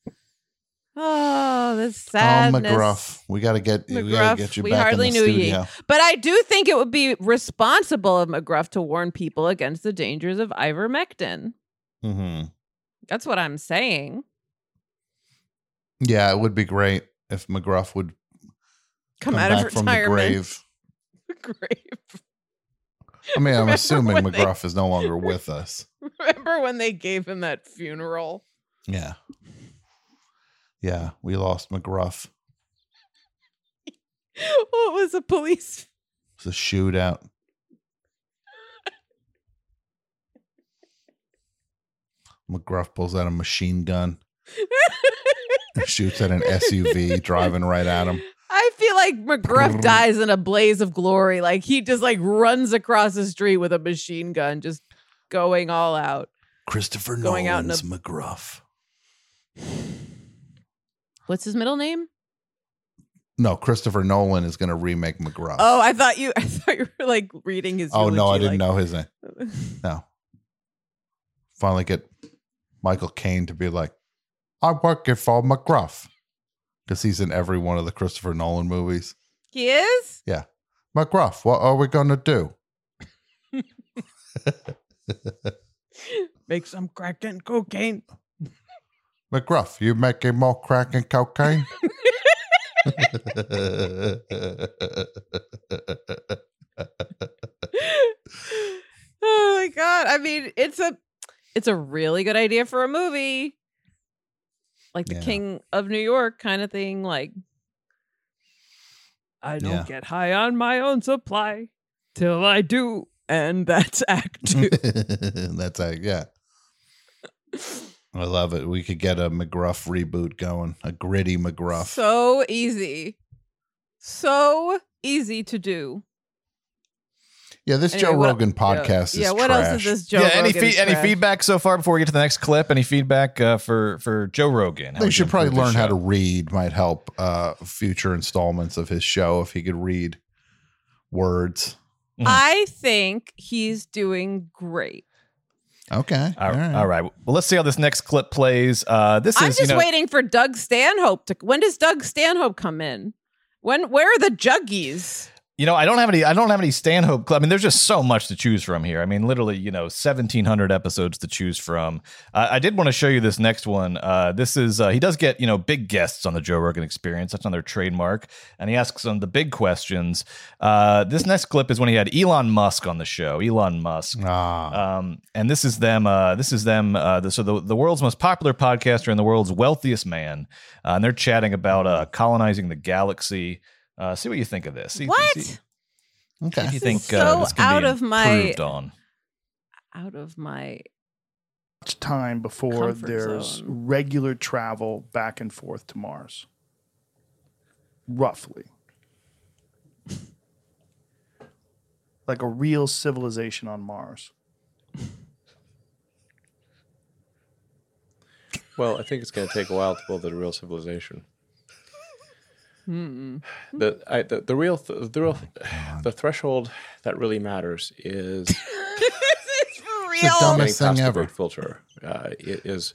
[SPEAKER 4] Oh, this sadness.
[SPEAKER 3] Oh, McGruff. We gotta get we gotta
[SPEAKER 4] McGruff,
[SPEAKER 3] get you
[SPEAKER 4] we
[SPEAKER 3] back
[SPEAKER 4] hardly
[SPEAKER 3] in the
[SPEAKER 4] knew
[SPEAKER 3] studio.
[SPEAKER 4] ye. But I do think it would be responsible of McGruff to warn people against the dangers of ivermectin.
[SPEAKER 3] Mm-hmm.
[SPEAKER 4] That's what I'm saying.
[SPEAKER 3] Yeah, it would be great if McGruff would
[SPEAKER 4] Come,
[SPEAKER 3] come
[SPEAKER 4] out
[SPEAKER 3] back
[SPEAKER 4] of
[SPEAKER 3] from the
[SPEAKER 4] retirement.
[SPEAKER 3] grave.
[SPEAKER 4] grave.
[SPEAKER 3] I mean, I'm
[SPEAKER 4] Remember
[SPEAKER 3] assuming
[SPEAKER 4] when they-
[SPEAKER 3] McGruff is no longer with us.
[SPEAKER 4] Remember when they gave him that funeral?
[SPEAKER 3] Yeah. Yeah, we lost McGruff.
[SPEAKER 4] What was a police?
[SPEAKER 3] It's a shootout. McGruff pulls out a machine gun and shoots at an S U V driving right at him.
[SPEAKER 4] I feel like McGruff dies in a blaze of glory. Like he just like runs across the street with a machine gun, just going all out.
[SPEAKER 3] Christopher
[SPEAKER 4] Going out in
[SPEAKER 3] Nolan's
[SPEAKER 4] a-
[SPEAKER 3] McGruff.
[SPEAKER 4] What's his middle name?
[SPEAKER 3] No, Christopher Nolan is going to remake McGruff.
[SPEAKER 4] Oh, I thought you. I thought you were like reading his.
[SPEAKER 3] Oh, no, I
[SPEAKER 4] eulogy,
[SPEAKER 3] didn't
[SPEAKER 4] like-
[SPEAKER 3] know his name. No. Finally get Michael Caine to be like, I'm working for McGruff. Because he's in every one of the Christopher Nolan movies.
[SPEAKER 4] He is.
[SPEAKER 3] Yeah. McGruff, what are we going to do?
[SPEAKER 4] Make some crack and cocaine.
[SPEAKER 3] McGruff, you making more crack and cocaine?
[SPEAKER 4] Oh my god! I mean, it's a it's a really good idea for a movie, like the
[SPEAKER 16] Yeah.
[SPEAKER 4] King of New York kind of thing. Like,
[SPEAKER 16] I don't
[SPEAKER 3] Yeah.
[SPEAKER 16] get high on my own supply till I do, and that's act two.
[SPEAKER 3] That's a, yeah. I love it. We could get a McGruff reboot going, a gritty McGruff.
[SPEAKER 4] so easy, so easy to do.
[SPEAKER 3] Yeah, this
[SPEAKER 4] Anyway,
[SPEAKER 3] Joe
[SPEAKER 4] what-
[SPEAKER 3] Rogan
[SPEAKER 4] yeah,
[SPEAKER 3] podcast is
[SPEAKER 4] yeah, what else is
[SPEAKER 3] trash.
[SPEAKER 4] this Joe
[SPEAKER 5] yeah, any
[SPEAKER 4] Rogan
[SPEAKER 5] fe-
[SPEAKER 4] is
[SPEAKER 5] any
[SPEAKER 4] trash.
[SPEAKER 5] feedback so far before we get to the next clip? Any feedback uh, for for Joe Rogan? How
[SPEAKER 3] They
[SPEAKER 5] we
[SPEAKER 3] should
[SPEAKER 5] can
[SPEAKER 3] probably
[SPEAKER 5] improve
[SPEAKER 3] learn
[SPEAKER 5] the
[SPEAKER 3] how
[SPEAKER 5] show?
[SPEAKER 3] to read. Might help uh, future installments of his show if he could read words.
[SPEAKER 4] I think he's doing great.
[SPEAKER 3] Okay.
[SPEAKER 5] All right. All right. Well, let's see how this next clip plays. Uh, this
[SPEAKER 4] I'm
[SPEAKER 5] is
[SPEAKER 4] just
[SPEAKER 5] you know,
[SPEAKER 4] waiting for Doug Stanhope to. When does Doug Stanhope come in? When? Where are the juggies?
[SPEAKER 5] You know, I don't have any. I don't have any Stanhope. I mean, there's just so much to choose from here. I mean, literally, you know, seventeen hundred episodes to choose from. Uh, I did want to show you this next one. Uh, this is uh, he does get you know big guests on the Joe Rogan Experience. That's on their trademark, and he asks them the big questions. Uh, this next clip is when he had Elon Musk on the show. Elon Musk,
[SPEAKER 3] ah.
[SPEAKER 5] um, and this is them. Uh, this is them. Uh, the, so the the world's most popular podcaster and the world's wealthiest man, uh, and they're chatting about uh, colonizing the galaxy. Uh, see what you think of this. See,
[SPEAKER 4] What?
[SPEAKER 5] see-
[SPEAKER 3] Okay.
[SPEAKER 5] see if you think
[SPEAKER 4] So
[SPEAKER 5] uh, this can
[SPEAKER 4] out
[SPEAKER 5] be
[SPEAKER 4] of my-
[SPEAKER 5] improved on.
[SPEAKER 4] Out of my.
[SPEAKER 11] Much time before
[SPEAKER 4] Comfort
[SPEAKER 11] there's
[SPEAKER 4] zone.
[SPEAKER 11] regular travel back and forth to Mars. Roughly. Like a real civilization on Mars.
[SPEAKER 17] Well, I think it's going to take a while to build a real civilization.
[SPEAKER 4] Hmm.
[SPEAKER 17] The, I, the the real th- the real the threshold that really matters is
[SPEAKER 4] It's for real.
[SPEAKER 3] The dumbest
[SPEAKER 17] getting
[SPEAKER 3] thing
[SPEAKER 17] past the
[SPEAKER 3] ever.
[SPEAKER 17] big filter. Uh, it is.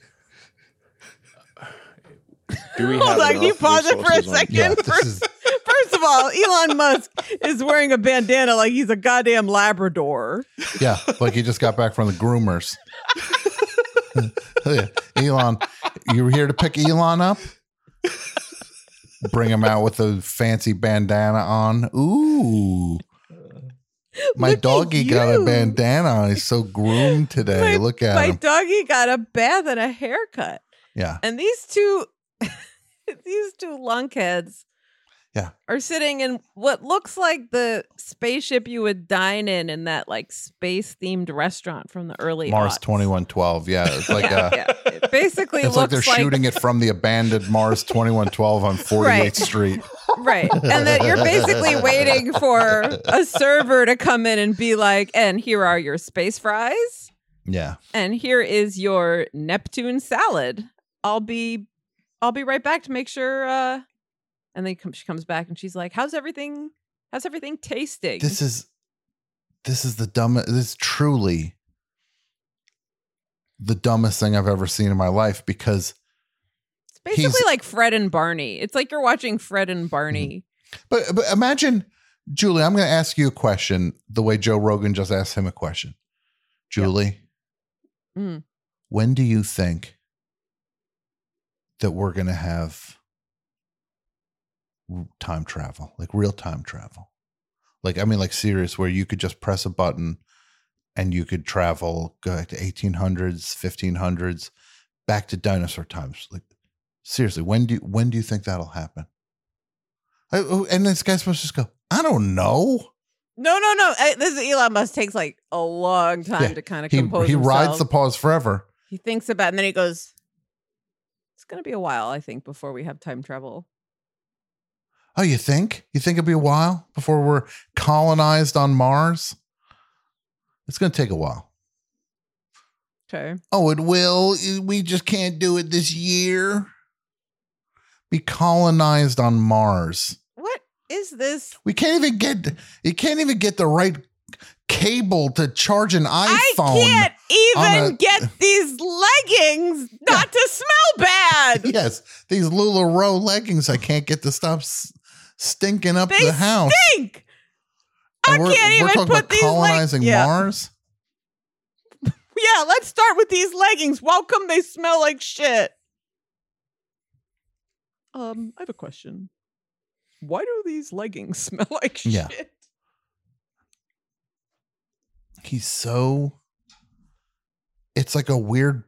[SPEAKER 17] Do we
[SPEAKER 4] Hold
[SPEAKER 17] have
[SPEAKER 4] on, can you
[SPEAKER 17] enough
[SPEAKER 4] pause it for a
[SPEAKER 17] resources on-
[SPEAKER 4] second?
[SPEAKER 3] Yeah, this
[SPEAKER 4] first,
[SPEAKER 3] is-
[SPEAKER 4] first of all, Elon Musk is wearing a bandana like he's a goddamn Labrador.
[SPEAKER 3] Yeah, like he just got back from the groomers. Yeah, Elon, you were here to pick Elon up? Bring him out with a fancy bandana on. Ooh. My
[SPEAKER 4] Look at
[SPEAKER 3] doggy got a
[SPEAKER 4] you.
[SPEAKER 3] bandana on. He's so groomed today.
[SPEAKER 4] My,
[SPEAKER 3] Look at
[SPEAKER 4] my
[SPEAKER 3] him.
[SPEAKER 4] doggy got a bath and a haircut.
[SPEAKER 3] Yeah.
[SPEAKER 4] And these two these two lunkheads
[SPEAKER 3] Yeah.
[SPEAKER 4] are sitting in what looks like the spaceship you would dine in in that like space themed restaurant from the early
[SPEAKER 3] Mars
[SPEAKER 4] aughts.
[SPEAKER 3] twenty-one twelve. Yeah. It's like
[SPEAKER 4] Yeah,
[SPEAKER 3] uh
[SPEAKER 4] yeah. It basically
[SPEAKER 3] it's like
[SPEAKER 4] looks
[SPEAKER 3] they're shooting it from the abandoned Mars twenty-one twelve on forty-eighth
[SPEAKER 4] Right.
[SPEAKER 3] Street.
[SPEAKER 4] Right. And that you're basically waiting for a server to come in and be like, and here are your space fries.
[SPEAKER 3] Yeah.
[SPEAKER 4] And here is your Neptune salad. I'll be I'll be right back to make sure uh and then come, she comes back and she's like, How's everything how's everything tasting?
[SPEAKER 3] This is this is the dumbest this is truly the dumbest thing I've ever seen in my life because
[SPEAKER 4] It's basically
[SPEAKER 3] he's-
[SPEAKER 4] like Fred and Barney. It's like you're watching Fred and Barney.
[SPEAKER 3] But, but imagine, Julie, I'm going to ask you a question the way Joe Rogan just asked him a question. Julie,
[SPEAKER 4] Mm.
[SPEAKER 3] when do you think that we're going to have r- time travel, like real time travel? Like, I mean, like serious, where you could just press a button and you could travel, go back to eighteen hundreds, fifteen hundreds, back to dinosaur times. Like, seriously, when do you, when do you think that'll happen? I- oh, And this guy's supposed to just go, I don't know.
[SPEAKER 4] No, no, no. I, this is Elon Musk takes like a long time
[SPEAKER 3] Yeah,
[SPEAKER 4] to kind of
[SPEAKER 3] he
[SPEAKER 4] compose
[SPEAKER 3] he
[SPEAKER 4] himself.
[SPEAKER 3] rides the pause forever,
[SPEAKER 4] He thinks about it, and then he goes, it's going to be a while, I think, before we have time travel.
[SPEAKER 3] Oh, you think? You think it'll be a while before we're colonized on Mars? It's going to take a while.
[SPEAKER 4] Okay.
[SPEAKER 3] Oh, it will. We just can't do it this year. Be colonized on Mars.
[SPEAKER 4] What is this?
[SPEAKER 3] We can't even get. You can't even get the right cable to charge an iPhone.
[SPEAKER 4] I can't even
[SPEAKER 3] a,
[SPEAKER 4] get these leggings not to smell bad.
[SPEAKER 3] Yes, these LuLaRoe leggings. I can't get to stop s- stinking up
[SPEAKER 4] They
[SPEAKER 3] the house.
[SPEAKER 4] stink.
[SPEAKER 3] And
[SPEAKER 4] I
[SPEAKER 3] we're,
[SPEAKER 4] can't
[SPEAKER 3] we're
[SPEAKER 4] even
[SPEAKER 3] talking
[SPEAKER 4] put
[SPEAKER 3] about
[SPEAKER 4] these
[SPEAKER 3] colonizing
[SPEAKER 4] leg- yeah.
[SPEAKER 3] Mars.
[SPEAKER 4] Yeah, let's start with these leggings. How come they smell like shit? Um, I have a question. Why do these leggings smell like
[SPEAKER 3] Yeah.
[SPEAKER 4] shit?
[SPEAKER 3] He's so. It's like a weird.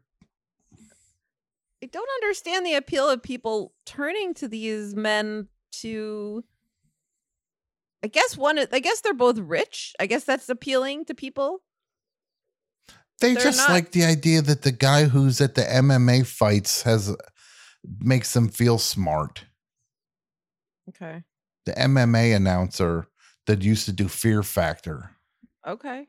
[SPEAKER 4] I don't understand the appeal of people turning to these men to. I guess one. I guess they're both rich. I guess that's appealing to people.
[SPEAKER 3] They
[SPEAKER 4] They're
[SPEAKER 3] just
[SPEAKER 4] not-
[SPEAKER 3] like the idea that the guy who's at the M M A fights has makes them feel smart.
[SPEAKER 4] Okay.
[SPEAKER 3] The M M A announcer that used to do Fear Factor.
[SPEAKER 4] Okay.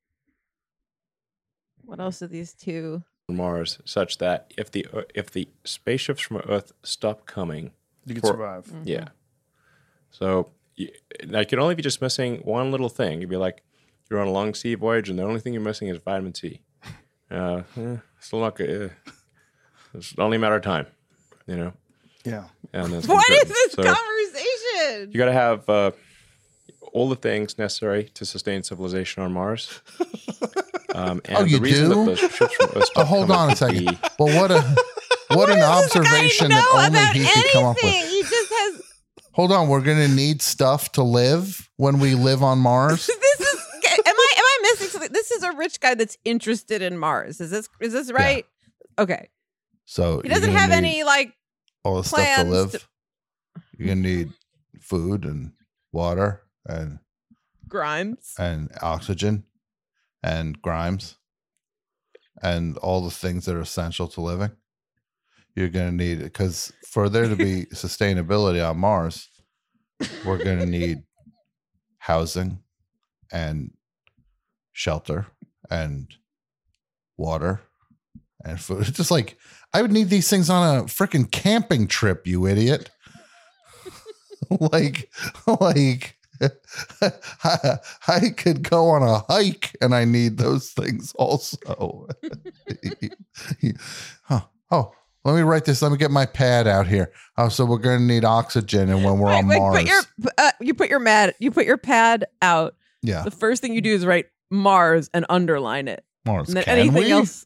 [SPEAKER 4] What else are these two?
[SPEAKER 17] Mars, such that if the if the spaceships from Earth stop coming,
[SPEAKER 11] You could
[SPEAKER 17] for-
[SPEAKER 11] survive.
[SPEAKER 4] Mm-hmm.
[SPEAKER 17] Yeah. So, you, like, you'd only be just missing one little thing. You'd be like, you're on a long sea voyage, and the only thing you're missing is vitamin C. Uh, eh, still not good. Uh, it's only a matter of time, you know.
[SPEAKER 11] Yeah.
[SPEAKER 17] And that's
[SPEAKER 4] What is
[SPEAKER 17] good.
[SPEAKER 4] this
[SPEAKER 17] So
[SPEAKER 4] conversation?
[SPEAKER 17] You got to have uh, all the things necessary to sustain civilization on Mars. Um, and
[SPEAKER 3] Oh, you
[SPEAKER 17] the reason
[SPEAKER 3] do?
[SPEAKER 17] That those ships from Earth
[SPEAKER 3] Oh,
[SPEAKER 17] stop
[SPEAKER 3] hold
[SPEAKER 17] coming
[SPEAKER 3] on a
[SPEAKER 17] could
[SPEAKER 3] second.
[SPEAKER 17] be-
[SPEAKER 3] Well, what a what an observation that
[SPEAKER 4] know
[SPEAKER 3] only
[SPEAKER 4] about
[SPEAKER 3] he could come up with.
[SPEAKER 4] anything. He just has.
[SPEAKER 3] Hold on, we're gonna need stuff to live when we live on Mars.
[SPEAKER 4] This is. Am I? Am I missing something? This is a rich guy that's interested in Mars. Is this? Is this right? Okay.
[SPEAKER 3] So
[SPEAKER 4] He
[SPEAKER 3] you're
[SPEAKER 4] doesn't
[SPEAKER 3] gonna
[SPEAKER 4] have
[SPEAKER 3] need
[SPEAKER 4] any like.
[SPEAKER 3] all the stuff to
[SPEAKER 4] plans
[SPEAKER 3] live.
[SPEAKER 4] to-
[SPEAKER 3] You're gonna need food and water and
[SPEAKER 4] Grimes.
[SPEAKER 3] and oxygen and Grimes and all the things that are essential to living. You're going to need it because for there to be sustainability on Mars, we're going to need housing and shelter and water and food. It's just like I would need these things on a freaking camping trip, you idiot. like, like I, I could go on a hike and I need those things also. huh. Oh, let me write this. Let me get my pad out here. Oh, so we're going to need oxygen, and when we're on
[SPEAKER 4] Wait,
[SPEAKER 3] Mars,
[SPEAKER 4] put your uh, you put your mad you put your pad out.
[SPEAKER 3] yeah,
[SPEAKER 4] The first thing you do is write Mars and underline it.
[SPEAKER 3] Mars.
[SPEAKER 4] And then
[SPEAKER 3] Can
[SPEAKER 4] anything
[SPEAKER 3] we?
[SPEAKER 4] else.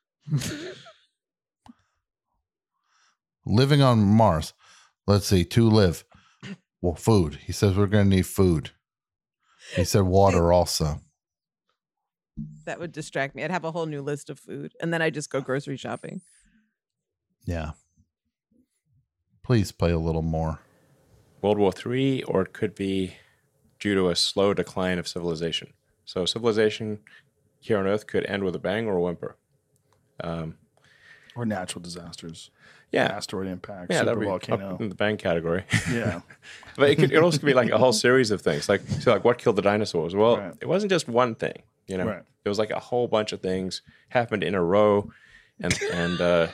[SPEAKER 3] Living on Mars. Let's see. To live. Well, food. He says we're going to need food. He said water also.
[SPEAKER 4] That would distract me. I'd have a whole new list of food, and then I just go grocery shopping.
[SPEAKER 3] Yeah. Please play a little more.
[SPEAKER 17] World War Three, or it could be due to a slow decline of civilization. So civilization here on Earth could end with a bang or a whimper. Um,
[SPEAKER 11] Or natural disasters.
[SPEAKER 17] Yeah.
[SPEAKER 11] Asteroid impact,
[SPEAKER 17] yeah,
[SPEAKER 11] super
[SPEAKER 17] that'd be
[SPEAKER 11] volcano.
[SPEAKER 17] up in the bang category.
[SPEAKER 11] Yeah.
[SPEAKER 17] But it could it also could be like a whole series of things. Like so like what killed the dinosaurs? Well, it wasn't just one thing, you know.
[SPEAKER 11] Right.
[SPEAKER 17] It was like a whole bunch of things happened in a row, and and uh,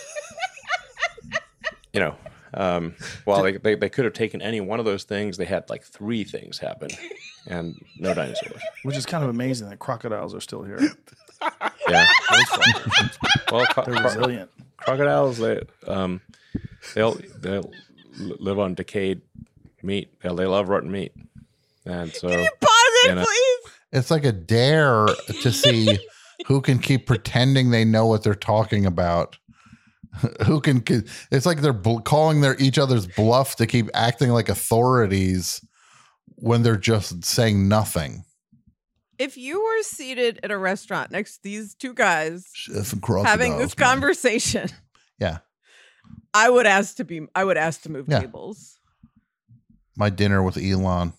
[SPEAKER 17] you know, um, while they, they they could have taken any one of those things, they had like three things happen, and no dinosaurs.
[SPEAKER 11] Which is kind of amazing that crocodiles are still here.
[SPEAKER 17] Yeah,
[SPEAKER 11] That was fun.
[SPEAKER 17] well, co-
[SPEAKER 11] They're
[SPEAKER 17] cro-
[SPEAKER 11] resilient.
[SPEAKER 17] Crocodiles, they um, they'll they'll li- live on decayed meat. They they love rotten meat, and so
[SPEAKER 4] Pause it,
[SPEAKER 17] you know,
[SPEAKER 4] please.
[SPEAKER 3] It's like a dare to see who can keep pretending they know what they're talking about. Who can? It's like they're bl- calling their each other's bluff to keep acting like authorities when they're just saying nothing.
[SPEAKER 4] If you were seated at a restaurant next to these two guys
[SPEAKER 3] Chef and
[SPEAKER 4] having this
[SPEAKER 3] crocodiles, man.
[SPEAKER 4] conversation,
[SPEAKER 3] Yeah,
[SPEAKER 4] I would ask to be. I would ask to move
[SPEAKER 3] Yeah.
[SPEAKER 4] tables.
[SPEAKER 3] my dinner with Elon.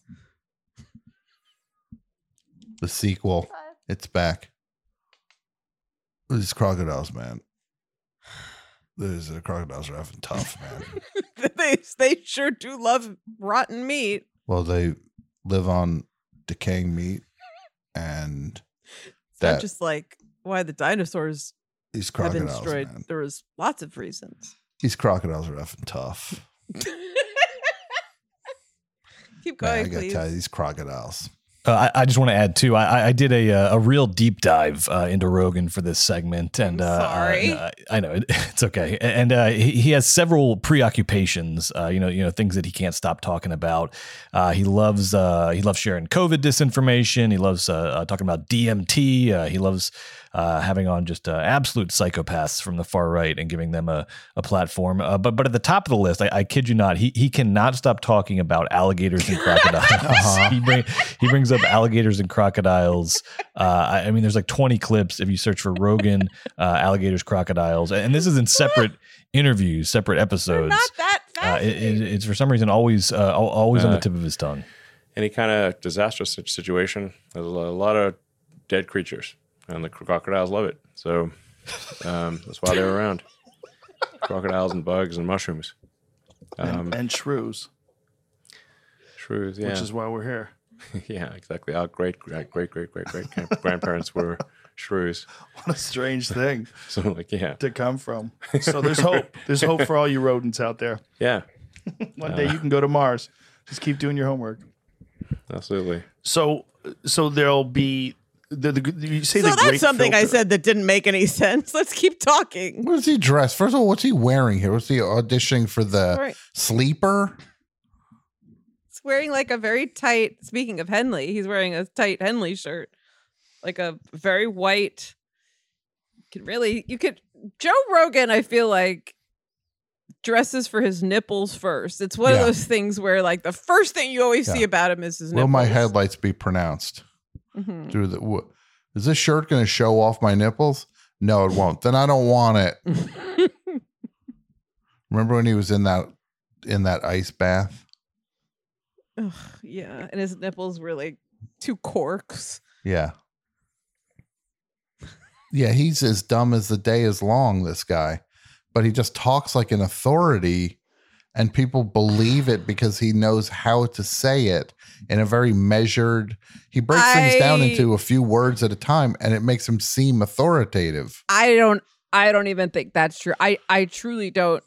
[SPEAKER 3] The sequel. It's back. These crocodiles, man. These uh, crocodiles are effing tough, man.
[SPEAKER 4] they they sure do love rotten meat.
[SPEAKER 3] Well, they live on decaying meat, and
[SPEAKER 4] It's
[SPEAKER 3] that
[SPEAKER 4] not just like why the dinosaurs
[SPEAKER 3] these
[SPEAKER 4] have been
[SPEAKER 3] crocodiles,
[SPEAKER 4] destroyed.
[SPEAKER 3] man.
[SPEAKER 4] There was lots of reasons.
[SPEAKER 3] These crocodiles are effing tough.
[SPEAKER 4] Keep
[SPEAKER 3] Man,
[SPEAKER 4] going,
[SPEAKER 3] I gotta
[SPEAKER 4] please.
[SPEAKER 3] tell you, these crocodiles.
[SPEAKER 5] Uh, I, I just want to add too. I, I did a uh, a real deep dive uh, into Rogan for this segment, and uh,
[SPEAKER 4] sorry.
[SPEAKER 5] uh, I know it, it's okay. And uh, he, he has several preoccupations. Uh, you know, you know things that he can't stop talking about. Uh, he loves uh, he loves sharing COVID disinformation. He loves uh, uh, talking about D M T. Uh, he loves uh, having on just uh, absolute psychopaths from the far right and giving them a a platform. Uh, but but at the top of the list, I, I kid you not, he he cannot stop talking about alligators and crocodiles.
[SPEAKER 3] Uh-huh.
[SPEAKER 5] he bring, he brings up alligators and crocodiles. Uh, I, I mean, there's like twenty clips if you search for Rogan, uh, alligators, crocodiles, and this is in separate interviews, separate episodes.
[SPEAKER 4] Not that
[SPEAKER 5] Uh, it, it, it's for some reason always uh, al- always on the
[SPEAKER 17] Uh,
[SPEAKER 5] tip of his tongue.
[SPEAKER 17] Any kind of disastrous sit- situation, there's a lo- a lot of dead creatures, and the crocodiles love it. So um, that's why they're around. Crocodiles and bugs and mushrooms. Um,
[SPEAKER 11] and, and shrews,
[SPEAKER 17] shrews, yeah.
[SPEAKER 11] which is why we're here.
[SPEAKER 17] Yeah, exactly. Our great, great, great, great, great, great grandparents were shrews.
[SPEAKER 11] What a strange thing.
[SPEAKER 17] So, like, yeah.
[SPEAKER 11] To come from. So there's hope. There's hope for all you rodents out there.
[SPEAKER 17] Yeah.
[SPEAKER 11] One day you can go to Mars. Just keep doing your homework.
[SPEAKER 17] Absolutely.
[SPEAKER 11] So, so there'll be the, the you say
[SPEAKER 4] So
[SPEAKER 11] the
[SPEAKER 4] that's
[SPEAKER 11] great
[SPEAKER 4] something I
[SPEAKER 11] filter.
[SPEAKER 4] said that didn't make any sense. Let's keep talking.
[SPEAKER 3] What is he dressed? First of all, what's he wearing here? Was he auditioning for the
[SPEAKER 4] Right.
[SPEAKER 3] sleeper?
[SPEAKER 4] He's wearing like a very tight, speaking of Henley, he's wearing a tight Henley shirt. Like a very white. You could really, you could, Joe Rogan, I feel like, dresses for his nipples first. It's one
[SPEAKER 3] Yeah.
[SPEAKER 4] of those things where like the first thing you always
[SPEAKER 3] Yeah.
[SPEAKER 4] see about him is his
[SPEAKER 3] Will
[SPEAKER 4] nipples.
[SPEAKER 3] my headlights be pronounced?
[SPEAKER 4] Mhm.
[SPEAKER 3] Through the wh- is this shirt going to show off my nipples? No, it won't. Then I don't want it. Remember when he was in that in that ice bath?
[SPEAKER 4] Ugh, yeah, and his nipples were like two corks.
[SPEAKER 3] Yeah. Yeah, he's as dumb as the day is long, this guy. But he just talks like an authority, and people believe it because he knows how to say it in a very measured. He breaks things down
[SPEAKER 4] I-
[SPEAKER 3] into a few words at a time, and it makes him seem authoritative.
[SPEAKER 4] I don't I don't even think that's true. I I truly don't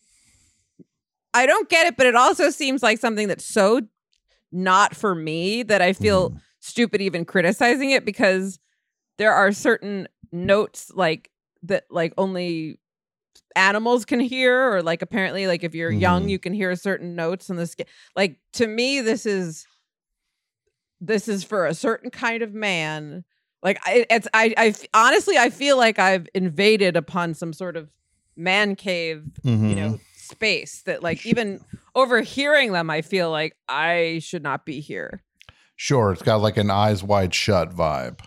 [SPEAKER 4] I don't get it, but it also seems like something that's so not for me that I feel
[SPEAKER 3] Mm.
[SPEAKER 4] stupid even criticizing it, because there are certain notes like that like only animals can hear, or like apparently like if you're young
[SPEAKER 3] Mhm.
[SPEAKER 4] you can hear certain notes on the skin. Like to me this is this is for a certain kind of man. Like I, it's I, I f- honestly I feel like I've invaded upon some sort of man cave, you
[SPEAKER 3] Mhm.
[SPEAKER 4] know, space that like even overhearing them I feel like I should not be here.
[SPEAKER 3] Sure, it's got like an eyes wide shut vibe.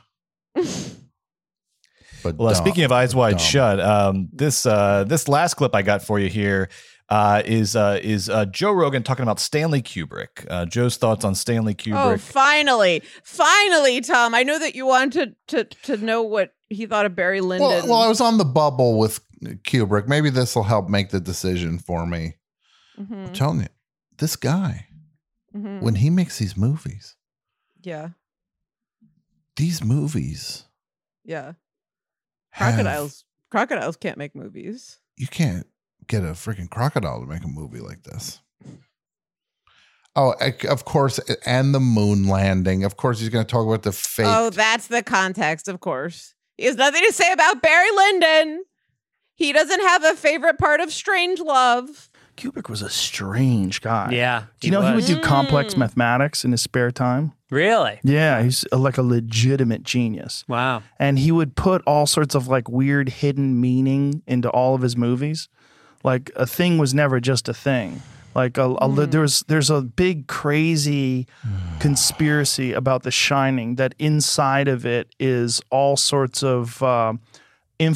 [SPEAKER 3] But
[SPEAKER 5] Well, uh,
[SPEAKER 3] dumb.
[SPEAKER 5] speaking of eyes wide
[SPEAKER 3] Dumb.
[SPEAKER 5] shut, um, this uh, this last clip I got for you here uh, is uh, is uh, Joe Rogan talking about Stanley Kubrick. Uh, Joe's thoughts on Stanley
[SPEAKER 4] Oh,
[SPEAKER 5] Kubrick.
[SPEAKER 4] finally, finally, Tom. I know that you wanted to to know what he thought of Barry Lyndon.
[SPEAKER 3] Well, well, I was on the bubble with Kubrick. Maybe this will help make the decision for me.
[SPEAKER 4] Mhm.
[SPEAKER 3] I'm telling you, this guy,
[SPEAKER 4] Mhm.
[SPEAKER 3] when he makes these movies,
[SPEAKER 4] yeah,
[SPEAKER 3] these movies,
[SPEAKER 4] yeah.
[SPEAKER 3] have-
[SPEAKER 4] Crocodiles, crocodiles can't make movies.
[SPEAKER 3] you can't get a freaking crocodile to make a movie like this. Oh, ec- of course, and the moon landing. Of course, he's going to talk about the fake.
[SPEAKER 4] Oh, that's the context, of course. He has nothing to say about Barry Lyndon. He doesn't have a favorite part of Strangelove.
[SPEAKER 11] Kubrick was a strange guy.
[SPEAKER 16] Yeah,
[SPEAKER 11] Do you know he would
[SPEAKER 16] was.
[SPEAKER 11] do complex
[SPEAKER 4] Mm.
[SPEAKER 11] mathematics in his spare time?
[SPEAKER 16] Really?
[SPEAKER 11] Yeah, he's a, like a legitimate genius.
[SPEAKER 16] Wow.
[SPEAKER 11] And he would put all sorts of like weird hidden meaning into all of his movies. Like a thing was never just a thing. Like a, a, there's there's a big crazy conspiracy about The Shining that inside of it is all sorts of uh,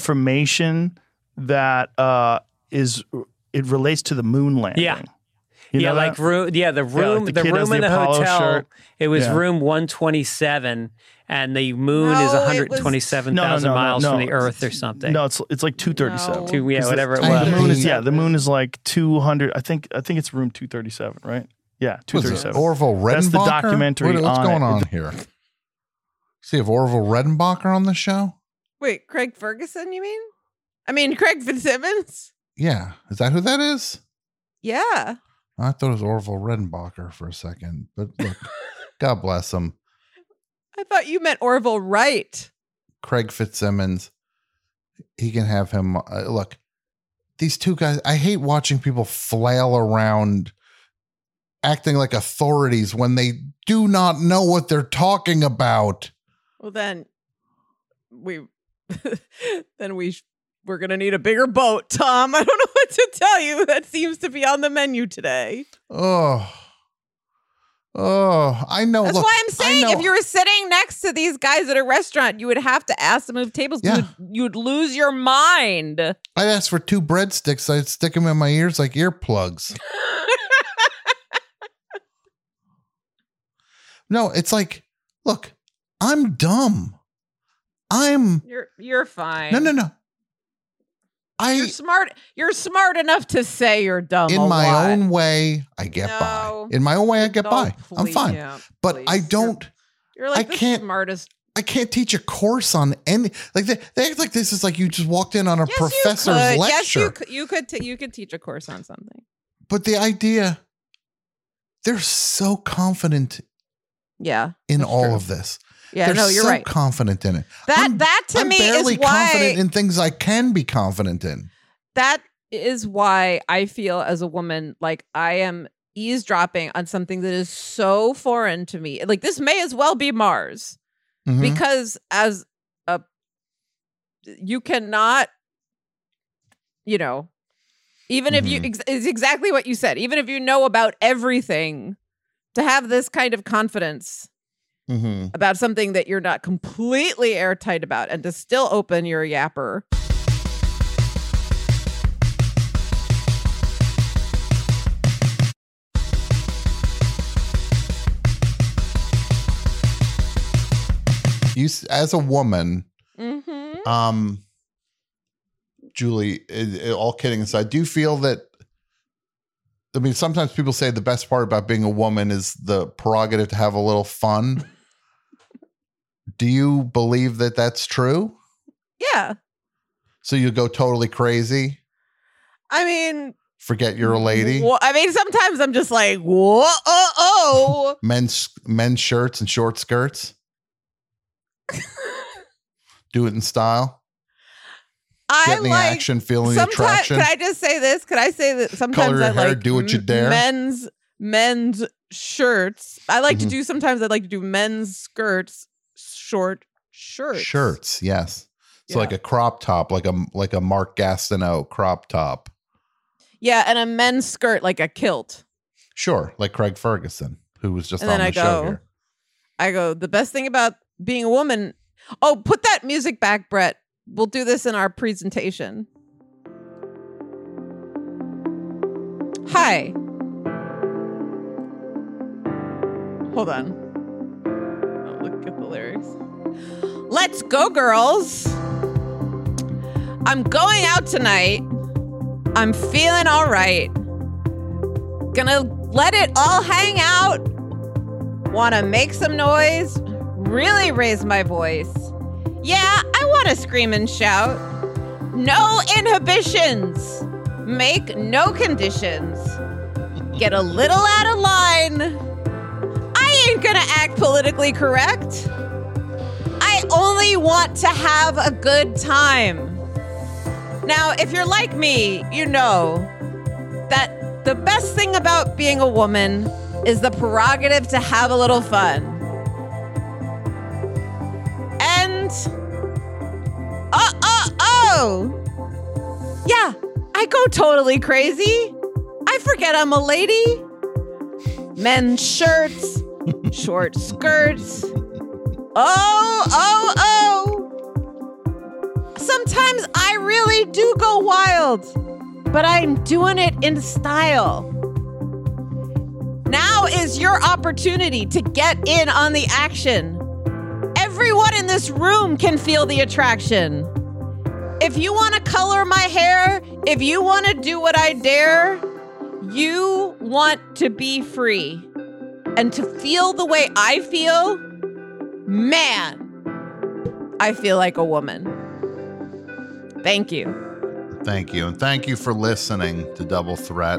[SPEAKER 11] information that uh, is it relates to the moon landing.
[SPEAKER 16] Yeah.
[SPEAKER 11] You
[SPEAKER 18] yeah,
[SPEAKER 11] know
[SPEAKER 18] like
[SPEAKER 11] that?
[SPEAKER 18] room. Yeah, the
[SPEAKER 11] Yeah,
[SPEAKER 18] room.
[SPEAKER 11] like the
[SPEAKER 18] the
[SPEAKER 11] kid has
[SPEAKER 18] room in
[SPEAKER 11] the
[SPEAKER 18] the
[SPEAKER 11] Apollo
[SPEAKER 18] hotel.
[SPEAKER 11] shirt.
[SPEAKER 18] It was
[SPEAKER 11] Yeah.
[SPEAKER 18] room one twenty-seven, and the moon is
[SPEAKER 4] No, it was-
[SPEAKER 18] one hundred twenty-seven thousand
[SPEAKER 11] no, no,
[SPEAKER 18] miles
[SPEAKER 11] no.
[SPEAKER 18] from the Earth, or something.
[SPEAKER 11] No, it's it's like two thirty-seven.
[SPEAKER 18] No. Two- yeah, whatever it
[SPEAKER 11] the,
[SPEAKER 18] was.
[SPEAKER 11] The moon is yeah, the moon is like two hundred. I think I think it's room two thirty-seven, right? Yeah, two
[SPEAKER 3] Was it
[SPEAKER 11] thirty-seven.
[SPEAKER 3] Orville Redenbacher?
[SPEAKER 11] That's the documentary.
[SPEAKER 3] What- what's
[SPEAKER 11] on
[SPEAKER 3] going
[SPEAKER 11] it.
[SPEAKER 3] on here? See if Orville Redenbacher on the show?
[SPEAKER 4] Wait, Craig Ferguson, you mean? I mean, Craig Fitzsimmons?
[SPEAKER 3] Yeah. Is that who that is?
[SPEAKER 4] Yeah.
[SPEAKER 3] I thought it was Orville Redenbacher for a second. But look, God bless him.
[SPEAKER 4] I thought you meant Orville Wright.
[SPEAKER 3] Craig Fitzsimmons. He can have him. Uh, look, these two guys, I hate watching people flail around acting like authorities when they do not know what they're talking about.
[SPEAKER 4] Well, then we, then we, sh- we're going to need a bigger boat, Tom. I don't know what to tell you. That seems to be on the menu today.
[SPEAKER 3] Oh, oh, I know.
[SPEAKER 4] That's
[SPEAKER 3] Look,
[SPEAKER 4] why I'm
[SPEAKER 3] I
[SPEAKER 4] saying
[SPEAKER 3] know-
[SPEAKER 4] if you were sitting next to these guys at a restaurant, you would have to ask to move tables.
[SPEAKER 3] Yeah.
[SPEAKER 4] You, would, you would lose your mind.
[SPEAKER 3] I'd ask for two breadsticks. I'd stick them in my ears like earplugs. No, it's like, look, I'm dumb. I'm
[SPEAKER 4] You're you're fine.
[SPEAKER 3] no, no, no. I
[SPEAKER 4] You're smart. You're smart enough to say you're dumb.
[SPEAKER 3] in
[SPEAKER 4] a
[SPEAKER 3] my
[SPEAKER 4] lot.
[SPEAKER 3] own way, I get
[SPEAKER 4] No.
[SPEAKER 3] by. In my own way, I get
[SPEAKER 4] No,
[SPEAKER 3] by. I'm
[SPEAKER 4] please,
[SPEAKER 3] fine.
[SPEAKER 4] yeah,
[SPEAKER 3] but I don't.
[SPEAKER 4] You're like
[SPEAKER 3] I
[SPEAKER 4] the
[SPEAKER 3] can't-
[SPEAKER 4] smartest.
[SPEAKER 3] I can't teach a course on any. Like they, they act like this is like you just walked in on a
[SPEAKER 4] Yes,
[SPEAKER 3] professor's
[SPEAKER 4] you could.
[SPEAKER 3] lecture.
[SPEAKER 4] Yes, you could. You could. T- you could teach a course on something.
[SPEAKER 3] But the idea, they're so confident
[SPEAKER 4] Yeah.
[SPEAKER 3] in
[SPEAKER 4] that's
[SPEAKER 3] all
[SPEAKER 4] true.
[SPEAKER 3] of this.
[SPEAKER 4] Yeah,
[SPEAKER 3] They're
[SPEAKER 4] no, you're
[SPEAKER 3] so
[SPEAKER 4] right.
[SPEAKER 3] confident in it.
[SPEAKER 4] That
[SPEAKER 3] I'm-
[SPEAKER 4] that to
[SPEAKER 3] I'm
[SPEAKER 4] me
[SPEAKER 3] barely
[SPEAKER 4] is why
[SPEAKER 3] confident in things I can be confident in.
[SPEAKER 4] that is why I feel as a woman like I am eavesdropping on something that is so foreign to me. Like this may as well be Mars.
[SPEAKER 3] Mhm.
[SPEAKER 4] Because as a you cannot, you know, even if you
[SPEAKER 3] Mm-hmm.
[SPEAKER 4] ex- is exactly what you said, even if you know about everything, to have this kind of confidence
[SPEAKER 3] Mm-hmm.
[SPEAKER 4] about something that you're not completely airtight about and to still open your yapper.
[SPEAKER 3] You, s- as a woman,
[SPEAKER 4] Mm-hmm.
[SPEAKER 3] um, Julie, i- i- all kidding aside, do you feel that? I mean, sometimes people say the best part about being a woman is the prerogative to have a little fun. Do you believe that that's true?
[SPEAKER 4] Yeah.
[SPEAKER 3] So you go totally crazy,
[SPEAKER 4] I mean,
[SPEAKER 3] forget you're a lady,
[SPEAKER 4] wha- I mean, sometimes I'm just like, whoa, oh, oh.
[SPEAKER 3] men's men's shirts and short skirts. Do it in style.
[SPEAKER 4] I
[SPEAKER 3] Get in the
[SPEAKER 4] like
[SPEAKER 3] action, feeling the
[SPEAKER 4] sometimes.
[SPEAKER 3] attraction.
[SPEAKER 4] Can I just say this? Could I say that sometimes
[SPEAKER 3] Color your
[SPEAKER 4] I
[SPEAKER 3] hair,
[SPEAKER 4] like
[SPEAKER 3] do what you
[SPEAKER 4] m-
[SPEAKER 3] dare.
[SPEAKER 4] men's men's shirts. I like
[SPEAKER 3] Mhm.
[SPEAKER 4] to do sometimes. I like to do men's skirts, short shirts.
[SPEAKER 3] Shirts, yes. So
[SPEAKER 4] Yeah.
[SPEAKER 3] like a crop top, like a like a Mark Gastineau crop top.
[SPEAKER 4] Yeah, and a men's skirt like a kilt.
[SPEAKER 3] Sure, like Craig Ferguson, who was just
[SPEAKER 4] And
[SPEAKER 3] on
[SPEAKER 4] then
[SPEAKER 3] the
[SPEAKER 4] I
[SPEAKER 3] show
[SPEAKER 4] go,
[SPEAKER 3] here.
[SPEAKER 4] I go, the best thing about being a woman. Oh, put that music back, Brett. We'll do this in our presentation. Hi. Hold on. Oh, look at the lyrics. Let's go, girls. I'm going out tonight. I'm feeling all right. Gonna let it all hang out. Wanna make some noise. Really raise my voice. Yeah, I wanna scream and shout. No inhibitions. Make no conditions. Get a little out of line. I ain't gonna act politically correct. I only want to have a good time. Now, if you're like me, you know that the best thing about being a woman is the prerogative to have a little fun. And, oh, oh, oh, yeah, I go totally crazy. I forget I'm a lady. Men's shirts, short skirts. Oh, oh, oh. Sometimes I really do go wild, but I'm doing it in style. Now is your opportunity to get in on the action. Everyone in this room can feel the attraction. If you want to color my hair, if you want to do what I dare, you want to be free. And to feel the way I feel, man, I feel like a woman. Thank you.
[SPEAKER 3] Thank you. And thank you for listening to Double Threat.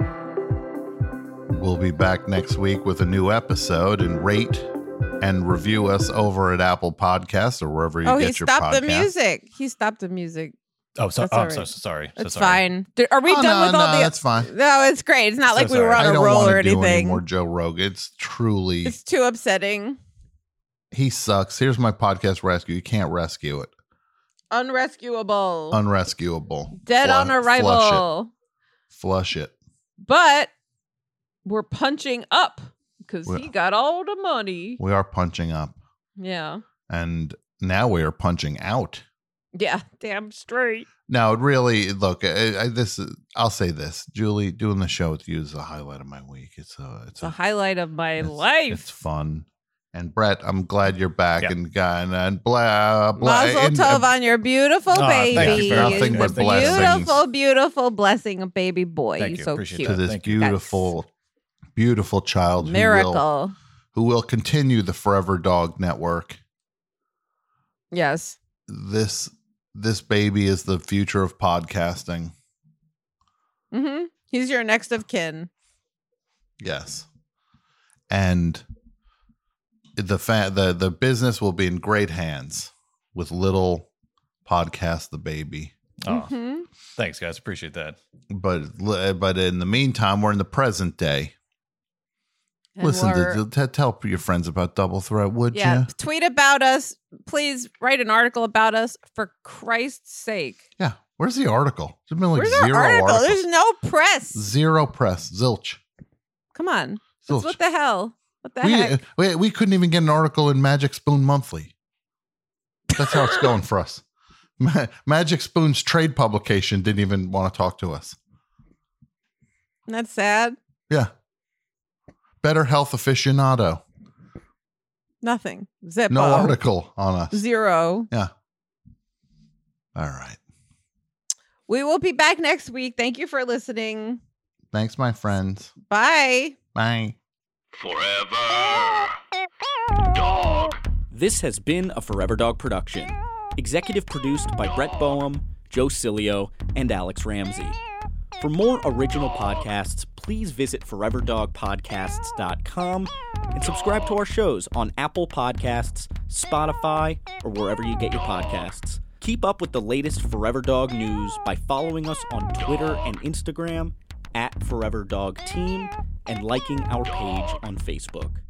[SPEAKER 3] We'll be back next week with a new episode, and rate and review us over at Apple Podcasts or wherever you
[SPEAKER 4] Oh, he
[SPEAKER 3] get your
[SPEAKER 4] stopped
[SPEAKER 3] podcast.
[SPEAKER 4] the music. He stopped the music.
[SPEAKER 5] Oh, so,
[SPEAKER 4] That's
[SPEAKER 5] oh
[SPEAKER 4] all
[SPEAKER 5] I'm so,
[SPEAKER 4] right.
[SPEAKER 5] so sorry. So
[SPEAKER 4] It's
[SPEAKER 5] sorry.
[SPEAKER 4] fine. Did- Are we
[SPEAKER 3] Oh,
[SPEAKER 4] done
[SPEAKER 3] no,
[SPEAKER 4] with all
[SPEAKER 3] no,
[SPEAKER 4] the?
[SPEAKER 3] that's fine.
[SPEAKER 4] No, it's great. It's not like
[SPEAKER 5] So
[SPEAKER 4] we were
[SPEAKER 5] sorry.
[SPEAKER 4] on
[SPEAKER 3] I
[SPEAKER 4] a
[SPEAKER 3] don't
[SPEAKER 4] roll
[SPEAKER 3] want
[SPEAKER 4] or
[SPEAKER 3] to do any
[SPEAKER 4] anything.
[SPEAKER 3] more Joe Rogan. It's truly,
[SPEAKER 4] It's too upsetting.
[SPEAKER 3] he sucks. Here's my podcast rescue. You can't rescue it.
[SPEAKER 4] Unrescuable.
[SPEAKER 3] Unrescuable.
[SPEAKER 4] Dead
[SPEAKER 3] Flu-
[SPEAKER 4] on arrival.
[SPEAKER 3] Flush it. Flush it.
[SPEAKER 4] But we're punching up because
[SPEAKER 3] We-
[SPEAKER 4] he got all the money.
[SPEAKER 3] We are punching up.
[SPEAKER 4] Yeah.
[SPEAKER 3] And now we are punching out.
[SPEAKER 4] Yeah. Damn straight.
[SPEAKER 3] Now, it really, look, I, I, this is, I'll say this. Julie, doing the show with you is the highlight of my week. It's a, it's
[SPEAKER 4] It's a
[SPEAKER 3] a,
[SPEAKER 4] highlight of my
[SPEAKER 3] it's,
[SPEAKER 4] life.
[SPEAKER 3] It's fun. And Brett, I'm glad you're back.
[SPEAKER 5] Yeah.
[SPEAKER 3] And and, and blah, blah.
[SPEAKER 4] Mazel
[SPEAKER 3] and-
[SPEAKER 4] tov
[SPEAKER 3] and-
[SPEAKER 4] on your beautiful
[SPEAKER 5] Aw, thank
[SPEAKER 4] baby.
[SPEAKER 5] you very much.
[SPEAKER 3] Nothing but
[SPEAKER 4] The
[SPEAKER 3] blessings.
[SPEAKER 4] Beautiful, beautiful blessing of baby boy.
[SPEAKER 5] Thank
[SPEAKER 4] You're
[SPEAKER 5] you.
[SPEAKER 4] so
[SPEAKER 5] Appreciate
[SPEAKER 4] cute.
[SPEAKER 3] to this
[SPEAKER 5] Thank you.
[SPEAKER 3] beautiful, beautiful child who will,
[SPEAKER 4] Miracle.
[SPEAKER 3] who will continue the Forever Dog Network.
[SPEAKER 4] Yes.
[SPEAKER 3] This this baby is the future of podcasting.
[SPEAKER 4] Mm-hmm. He's your next of kin.
[SPEAKER 3] Yes. And the fa- the the business will be in great hands with little podcast the baby.
[SPEAKER 5] Oh,
[SPEAKER 4] Mhm.
[SPEAKER 5] thanks, guys. Appreciate that.
[SPEAKER 3] But but in the meantime, we're in the present day.
[SPEAKER 4] And
[SPEAKER 3] Listen
[SPEAKER 4] we're-
[SPEAKER 3] to, to tell your friends about Double Threat, would
[SPEAKER 4] Yeah.
[SPEAKER 3] you?
[SPEAKER 4] Tweet about us. Please write an article about us for Christ's sake.
[SPEAKER 3] Yeah. Where's the article? There's been like
[SPEAKER 4] Where's our
[SPEAKER 3] zero
[SPEAKER 4] article?
[SPEAKER 3] articles.
[SPEAKER 4] There's no press.
[SPEAKER 3] Zero press. Zilch.
[SPEAKER 4] Come on.
[SPEAKER 3] Zilch.
[SPEAKER 4] That's what the hell? What the
[SPEAKER 3] We,
[SPEAKER 4] heck?
[SPEAKER 3] we we couldn't even get an article in Magic Spoon Monthly. That's how it's going for us. Ma- Magic Spoon's trade publication didn't even want to talk to us.
[SPEAKER 4] That's sad.
[SPEAKER 3] Yeah. Better Health Aficionado.
[SPEAKER 4] Nothing. Zippo.
[SPEAKER 3] No article on us.
[SPEAKER 4] Zero.
[SPEAKER 3] Yeah. All right.
[SPEAKER 4] We will be back next week. Thank you for listening.
[SPEAKER 3] Thanks, my friends.
[SPEAKER 4] Bye.
[SPEAKER 3] Bye.
[SPEAKER 19] This has been a Forever Dog production. Executive produced by Brett Boehm, Joe Cilio, and Alex Ramsey. For more original podcasts, please visit forever dog podcasts dot com and subscribe to our shows on Apple Podcasts, Spotify, or wherever you get your podcasts. Keep up with the latest Forever Dog news by following us on Twitter and Instagram at Forever Dog Team and liking our page on Facebook.